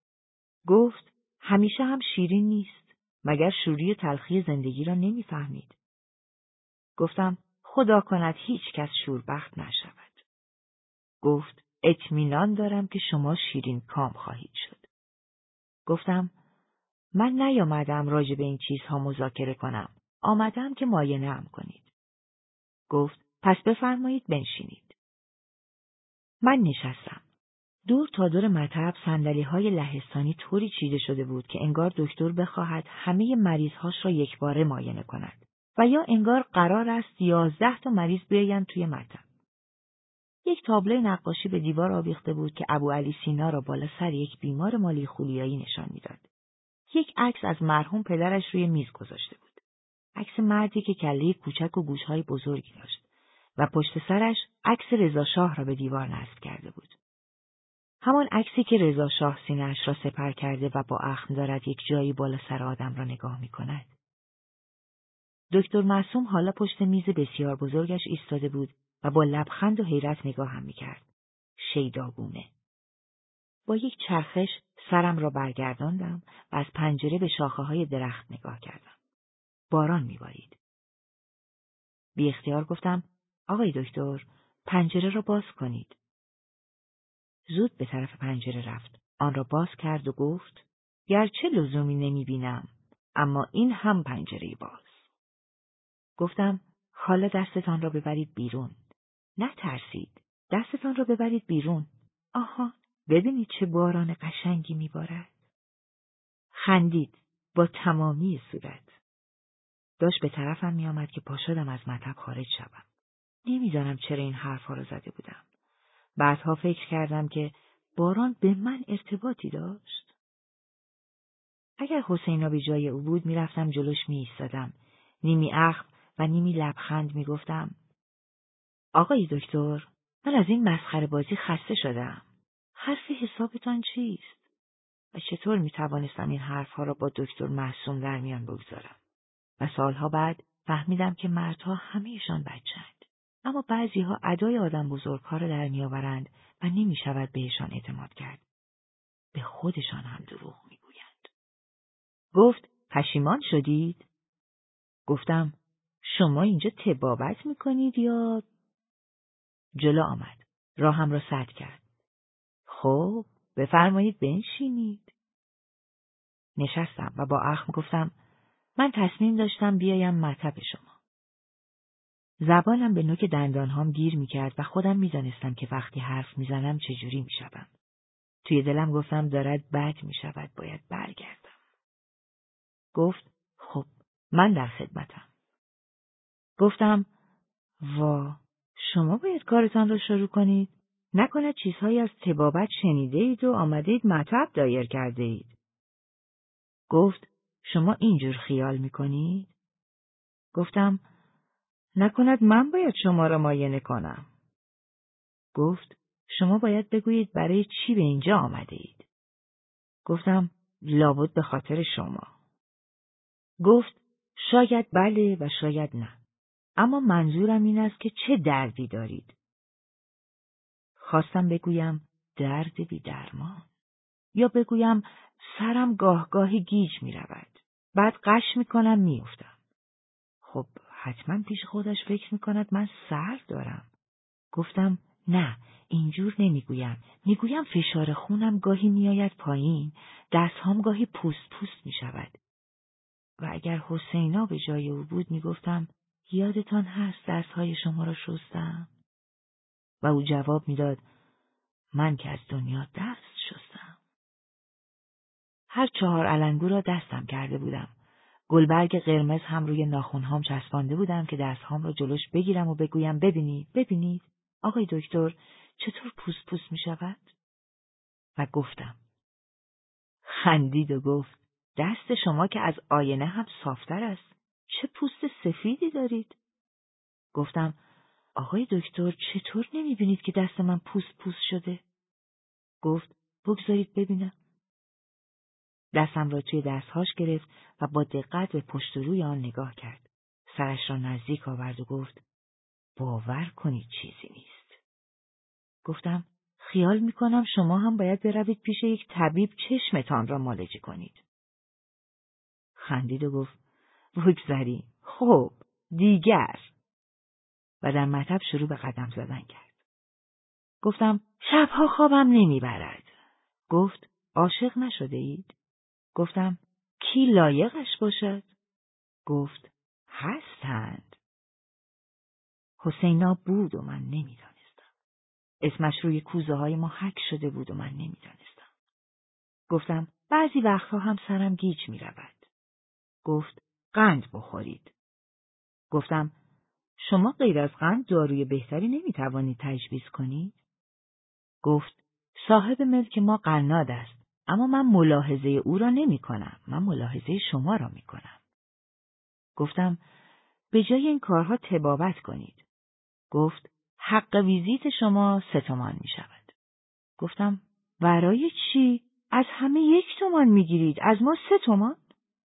گفت همیشه هم شیرین نیست، مگر شوری و تلخی زندگی را نمیفهمید. گفتم خدا کند هیچ کس شوربخت نشود. گفت اطمینان دارم که شما شیرین کام خواهید شد. گفتم من نیامدم راجع به این چیزها مذاکره کنم، آمدم که معاینه‌ام کنید. گفت پس بفرمایید بنشینید. من نشستم. دور تا دور مطب صندلی‌های لهستانی طوری چیده شده بود که انگار دکتر بخواهد همه مریض‌هاش را یکباره معاینه کند و یا انگار قرار است 11 تا مریض بیایند توی مطب. یک تابلو نقاشی به دیوار آویخته بود که ابوعلی سینا را بالا سر یک بیمار مالی خولیایی نشان میداد. یک عکس از مرحوم پدرش روی میز گذاشته بود. عکس مردی که کله کوچک و گوشهای بزرگی داشت و پشت سرش عکس رضا شاه را به دیوار نصب کرده بود. همان عکسی که رضا شاه سینه‌اش را سپر کرده و با اخم دارد یک جایی بالا سر آدم را نگاه می‌کند. دکتر معصوم حالا پشت میز بسیار بزرگش ایستاده بود و با لبخند و حیرت نگاهم می‌کرد. شیداگونه. با یک چرخش سرم را برگرداندم و از پنجره به شاخه‌های درخت نگاه کردم. باران می‌بارید. بی اختیار گفتم آقای دکتر، پنجره را باز کنید. زود به طرف پنجره رفت. آن را باز کرد و گفت گرچه لزومی نمی‌بینم، اما این هم پنجره باز. گفتم حالا دستتان را ببرید بیرون. نترسید. دستتان را ببرید بیرون. آها، ببینید چه باران قشنگی میبارد. خندید با تمامی صورت. داشت به طرفم میآمد که پا شدم از مطب خارج شوم. نمیدانم چرا این حرفها را زده بودم. بعدها فکر کردم که باران به من ارتباطی داشت. اگر حسینا به جای او بود میرفتم جلوش میایستادم، نیمی اخم و نیمی لبخند میگفتم آقای دکتر، من از این مسخره بازی خسته شدم. حرف حسابتان چیست؟ و چطور میتوانستم این حرفها را با دکتر معصوم در میان بگذارم. و سالها بعد فهمیدم که مردها همهشان بچه‌اند. اما بعضیها ادای آدم بزرگها را در میآورند و نمیشود بهشان اعتماد کرد. به خودشان هم دروغ میگویند. گفت پشیمان شدید؟ گفتم شما اینجا طبابت میکنید یا؟ جلو آمد. راهم را سد کرد. خب بفرمایید بنشینید. نشستم و با اخم گفتم من تصمیم داشتم بیایم مطب شما. زبانم به نوک دندانهام گیر میکرد و خودم میدانستم که وقتی حرف میزنم چجوری میشوم. توی دلم گفتم دارد بد میشود، باید برگردم. گفت خب من در خدمتم. گفتم وا شما باید کارتان را شروع کنید. نکند چیزهایی از طبابت شنیده اید و آمده اید مطب دایر کرده اید. گفت شما اینجور خیال میکنید؟ گفتم نکند من باید شما را معاینه کنم. گفت شما باید بگویید برای چی به اینجا آمده اید. گفتم لابد به خاطر شما. گفت شاید بله و شاید نه. اما منظورم این است که چه دردی دارید. خواستم بگویم درد بی درمان. یا بگویم سرم گاهی گیج می رود. بعد قش می کنم می افتم. خب حتما پیش خودش فکر می کند من سر دارم. گفتم نه اینجور نمیگویم. میگویم فشار خونم گاهی میآید پایین، دستهام گاهی پوست پوست می شود. و اگر حسینا به جای او بود میگفتم یادتان هست دستهای شما را شستم؟ و او جواب میداد من که از دنیا دست شستم. هر 4 علنگو را دستم کرده بودم. گلبرگ قرمز هم روی ناخنهام چسبانده بودم که دستهام را جلوش بگیرم و بگویم ببینید آقای دکتر چطور پوست پوست می شود؟ و گفتم. خندید و گفت دست شما که از آینه هم صافتر است. چه پوست سفیدی دارید؟ گفتم آقای دکتر چطور نمی بینید که دست من پوست پوست شده؟ گفت بگذارید ببینم. دستم را توی دستهاش گرفت و با دقت به پشت و روی آن نگاه کرد. سرش را نزدیک آورد و گفت باور کنید چیزی نیست. گفتم خیال میکنم شما هم باید بروید پیش یک طبیب چشمتان را معالجه کنید. خندید و گفت بگذاریم. خب دیگر. و در مطب شروع به قدم زدن کرد. گفتم شبها خوابم نمیبرد. گفت عاشق نشده اید؟ گفتم کی لایقش باشد؟ گفت هستند. حسینا بود و من نمیدانستم. اسمش روی کوزه های ما حک شده بود و من نمیدانستم. گفتم بعضی وقتها هم سرم گیج می رود. گفت قند بخورید. گفتم شما غیر از قند داروی بهتری نمیتوانید تجویز کنید؟ گفت صاحب ملک ما قناد است، اما من ملاحظه او را نمی کنم. من ملاحظه شما را می کنم. گفتم به جای این کارها طبابت کنید. گفت حق ویزیت شما 3 تومان می شود. گفتم برای چی؟ از همه 1 تومان می گیرید، از ما 3 تومان؟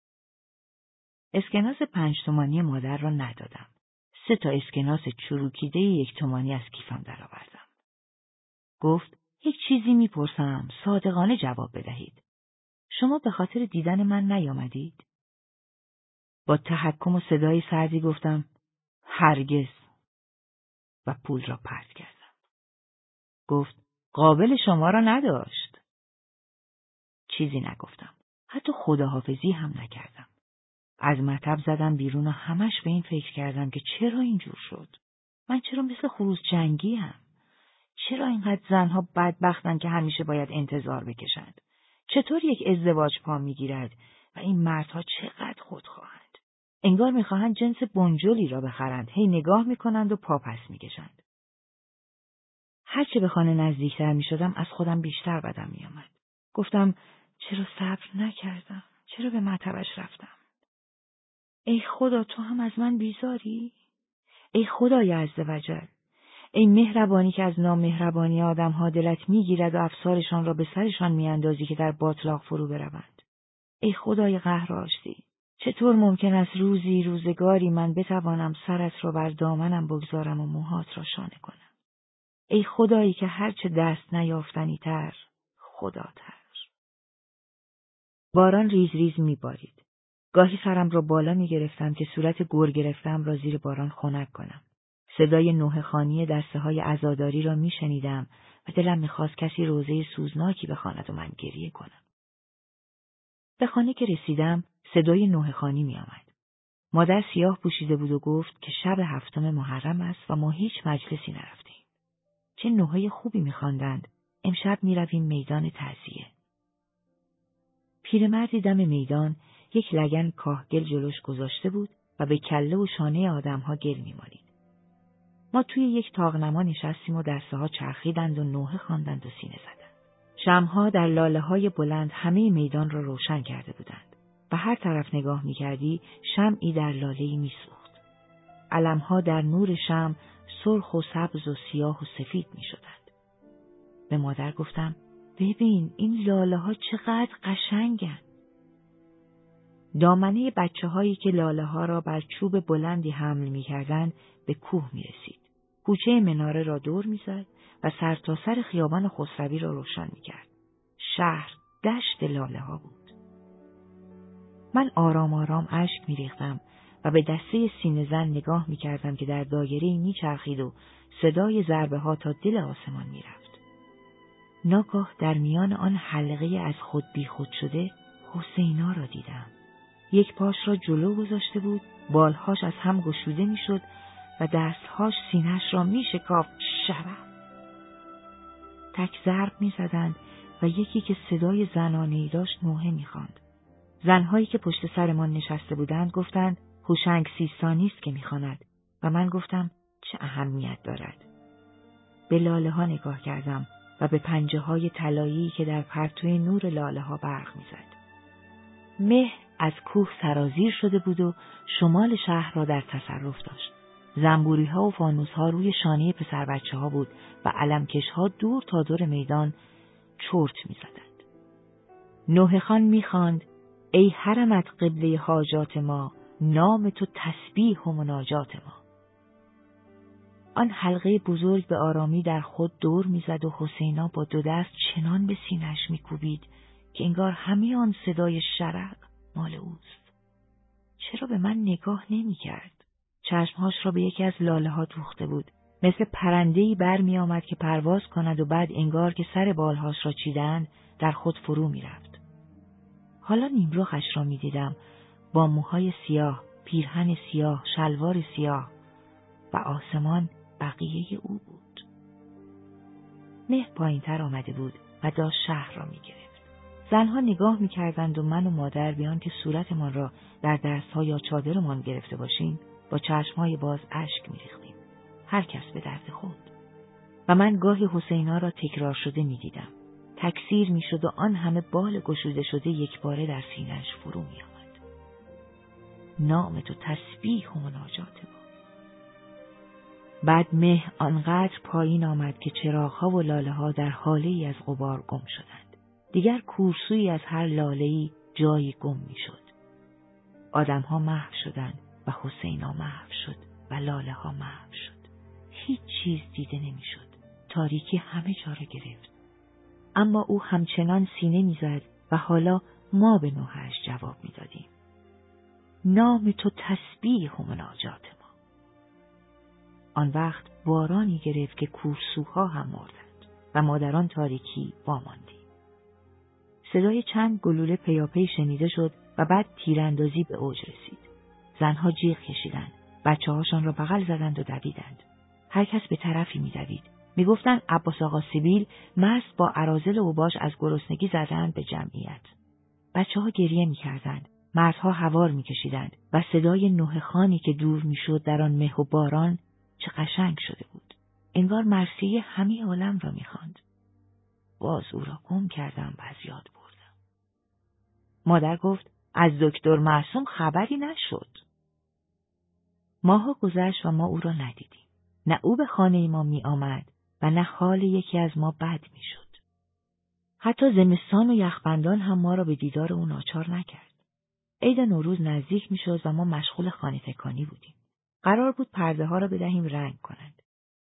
اسکناس 5 تومانی مادر را ندادم. 3 تا اسکناس چروکیده 1 تومانی از کیفم درآوردم. گفت یک چیزی میپرسم، صادقانه جواب بدهید. شما به خاطر دیدن من نیامدید؟ با تحکم و صدای سردی گفتم هرگز و پول را پرت کردم. گفت قابل شما را نداشت. چیزی نگفتم. حتی خداحافظی هم نکردم. از مطب زدم بیرون و همش به این فکر کردم که چرا اینجور شد؟ من چرا مثل خروس جنگیم؟ چرا اینقدر زنها بدبختن که همیشه باید انتظار بکشند؟ چطور یک ازدواج پا میگیرد و این مردها چقدر خودخواهند؟ انگار میخواهند جنس بنجلی را بخرند، هی نگاه میکنند و پا پس میکشند. هرچه به خانه نزدیکتر میشدم از خودم بیشتر بدم میآمد. گفتم چرا صبر نکردم؟ چرا به مطبش رفتم؟ ای خدا تو هم از من بیزاری؟ ای خدای عزوجل، ای مهربانی که از نامهربانی آدم‌ها دلت می‌گیرد و افسارشان را به سرشان می‌اندازی که در باطلاق فرو بروند. ای خدای قهرآشتی، چطور ممکن است روزگاری من بتوانم سرت را بر دامنم بگذارم و موهات را شانه کنم؟ ای خدایی که هرچه دست نیافتنی تر، خداتر. باران ریز ریز می‌بارید. گاهی سرم را بالا می‌گرفتم که صورت گر گرفتم را زیر باران خنک کنم. صدای نوحه‌خوانی دسته‌های عزاداری را می‌شنیدم و دلم می‌خواست کسی روزه سوزناکی بخواند و من گریه کنم. به خانه که رسیدم، صدای نوحه‌خوانی می‌آمد. مادر سیاه پوشیده بود و گفت که شب 7 محرم است و ما هیچ مجلسی نرفتیم. چه نوحه خوبی می‌خواندند. امشب می‌رویم میدان تعزیه. پیرمردی دم میدان یک لگن کاهگل جلوش گذاشته بود و به کله و شانه آدم‌ها گل می‌مالید. ما توی یک طاق‌نما نشستیم و دسته‌ها چرخیدند و نوحه خواندند و سینه زدند. شمع‌ها در لاله‌های بلند همه میدان را روشن کرده بودند و هر طرف نگاه می‌کردی شمعی در لاله‌ای می‌سوخت. علم‌ها در نور شمع سرخ و سبز و سیاه و سفید می‌شدند. به مادر گفتم ببین این لاله‌ها چقدر قشنگن. دامنه بچه‌هایی که لاله‌ها را بر چوب بلندی حمل می‌کردند به کوه می‌رسید. کوچه مناره را دور می‌زد و سرتاسر خیابان خسروی را روشن می‌کرد. شهر دشت لاله‌ها بود. من آرام آرام اشک می‌ریختم و به دسته سینه‌زن نگاه می‌کردم که در دایره‌ای می‌چرخید و صدای ضربه‌ها تا دل آسمان می‌رفت. ناگاه در میان آن حلقه از خود بیخود شده حسینا را دیدم. یک پاش را جلو گذاشته بود، بالهاش از هم گشوده میشد و دستهاش سینه‌اش را میشکافت. شرف! تک ضرب میزدند و یکی که صدای زنانه‌ای داشت نوحه میخواند. زنهایی که پشت سرمان نشسته بودند گفتند هوشنگ سیستانی است که میخواند و من گفتم چه اهمیت دارد. به لاله‌ها نگاه کردم و به پنجه‌های طلایی که در پرتوی نور لاله‌ها برق میزد. مه از کوه سرازیر شده بود و شمال شهر را در تصرف داشت. زنبوری‌ها و فانوس‌ها روی شانه پسر بچه‌ها بود و علمکش‌ها دور تا دور میدان چرت می‌زدند. نوحه خان می‌خواند ای حرمت قبله حاجات ما، نام تو تسبیح و مناجات ما. آن حلقه بزرگ به آرامی در خود دور می‌زد و حسینا با دو دست چنان به سینه‌اش می‌کوبید که انگار همه آن صدای شرق مال اوست. چرا به من نگاه نمی‌کرد؟ چشمهاش را به یکی از لاله‌ها دوخته بود. مثل پرنده‌ای برمی آمد که پرواز کند و بعد انگار که سر بالهاش را چیدند در خود فرو می‌رفت. حالا نیمرخش را می‌دیدم با موهای سیاه، پیرهن سیاه، شلوار سیاه و آسمان بقیه او بود. مه پایین‌تر آمده بود و داشت شهر را می‌گرفت. زنها نگاه می‌کردند و من و مادر بیان که صورتمان را در دست‌ها یا چادرمان گرفته باشیم با چشم‌های باز اشک می‌ریختیم. هر کس به درد خود. و من گاهی حسینا را تکرار شده می‌دیدم. تکثیر می‌شد و آن همه بال گشوده شده یکباره در سینه‌اش فرو می‌آمد. نام تو تسبیح و مناجات ما. بعد مه آنقدر پایین آمد که چراغ‌ها و لاله‌ها در حاله‌ای از غبار گم شدند. دیگر کورسویی از هر لاله‌ای جایی گم می‌شد. آدم‌ها محو شدند و حسینا محو شد و لاله‌ها محو شد. هیچ چیز دیده نمی‌شد. تاریکی همه جا را گرفت. اما او همچنان سینه می‌زد و حالا ما به نوحه‌اش جواب می‌دادیم. نام تو تسبیح و مناجات ما. آن وقت بارانی گرفت که کورسوها هم مردند و ما در آن تاریکی واماندیم. صدای چند گلوله پیاپی شنیده شد و بعد تیراندازی به اوج رسید. زنها جیغ کشیدند، بچه‌هاشان را بغل زدند و دویدند. هر کس به طرفی می‌دوید. می‌گفتند عباس آقا سیبیل مست با اراذل اوباش از گرسنگی زدند به جمعیت. بچه‌ها گریه می‌کردند، مردها هوار می‌کشیدند و صدای نوحه خانی که دور می‌شد در آن مه و باران چه قشنگ شده بود. انگار مرثیه همه عالم را می‌خواند. باز او را گم کردم و از یاد بردم. مادر گفت از دکتر معصوم خبری نشد. ماها گذشت و ما او را ندیدیم. نه او به خانه ما می آمد و نه حال یکی از ما بد می شد. حتی زمستان و یخبندان هم ما را به دیدار او ناچار نکرد. عید نوروز نزدیک می شد و ما مشغول خانه تکانی بودیم. قرار بود پرده ها را بدهیم رنگ کنند.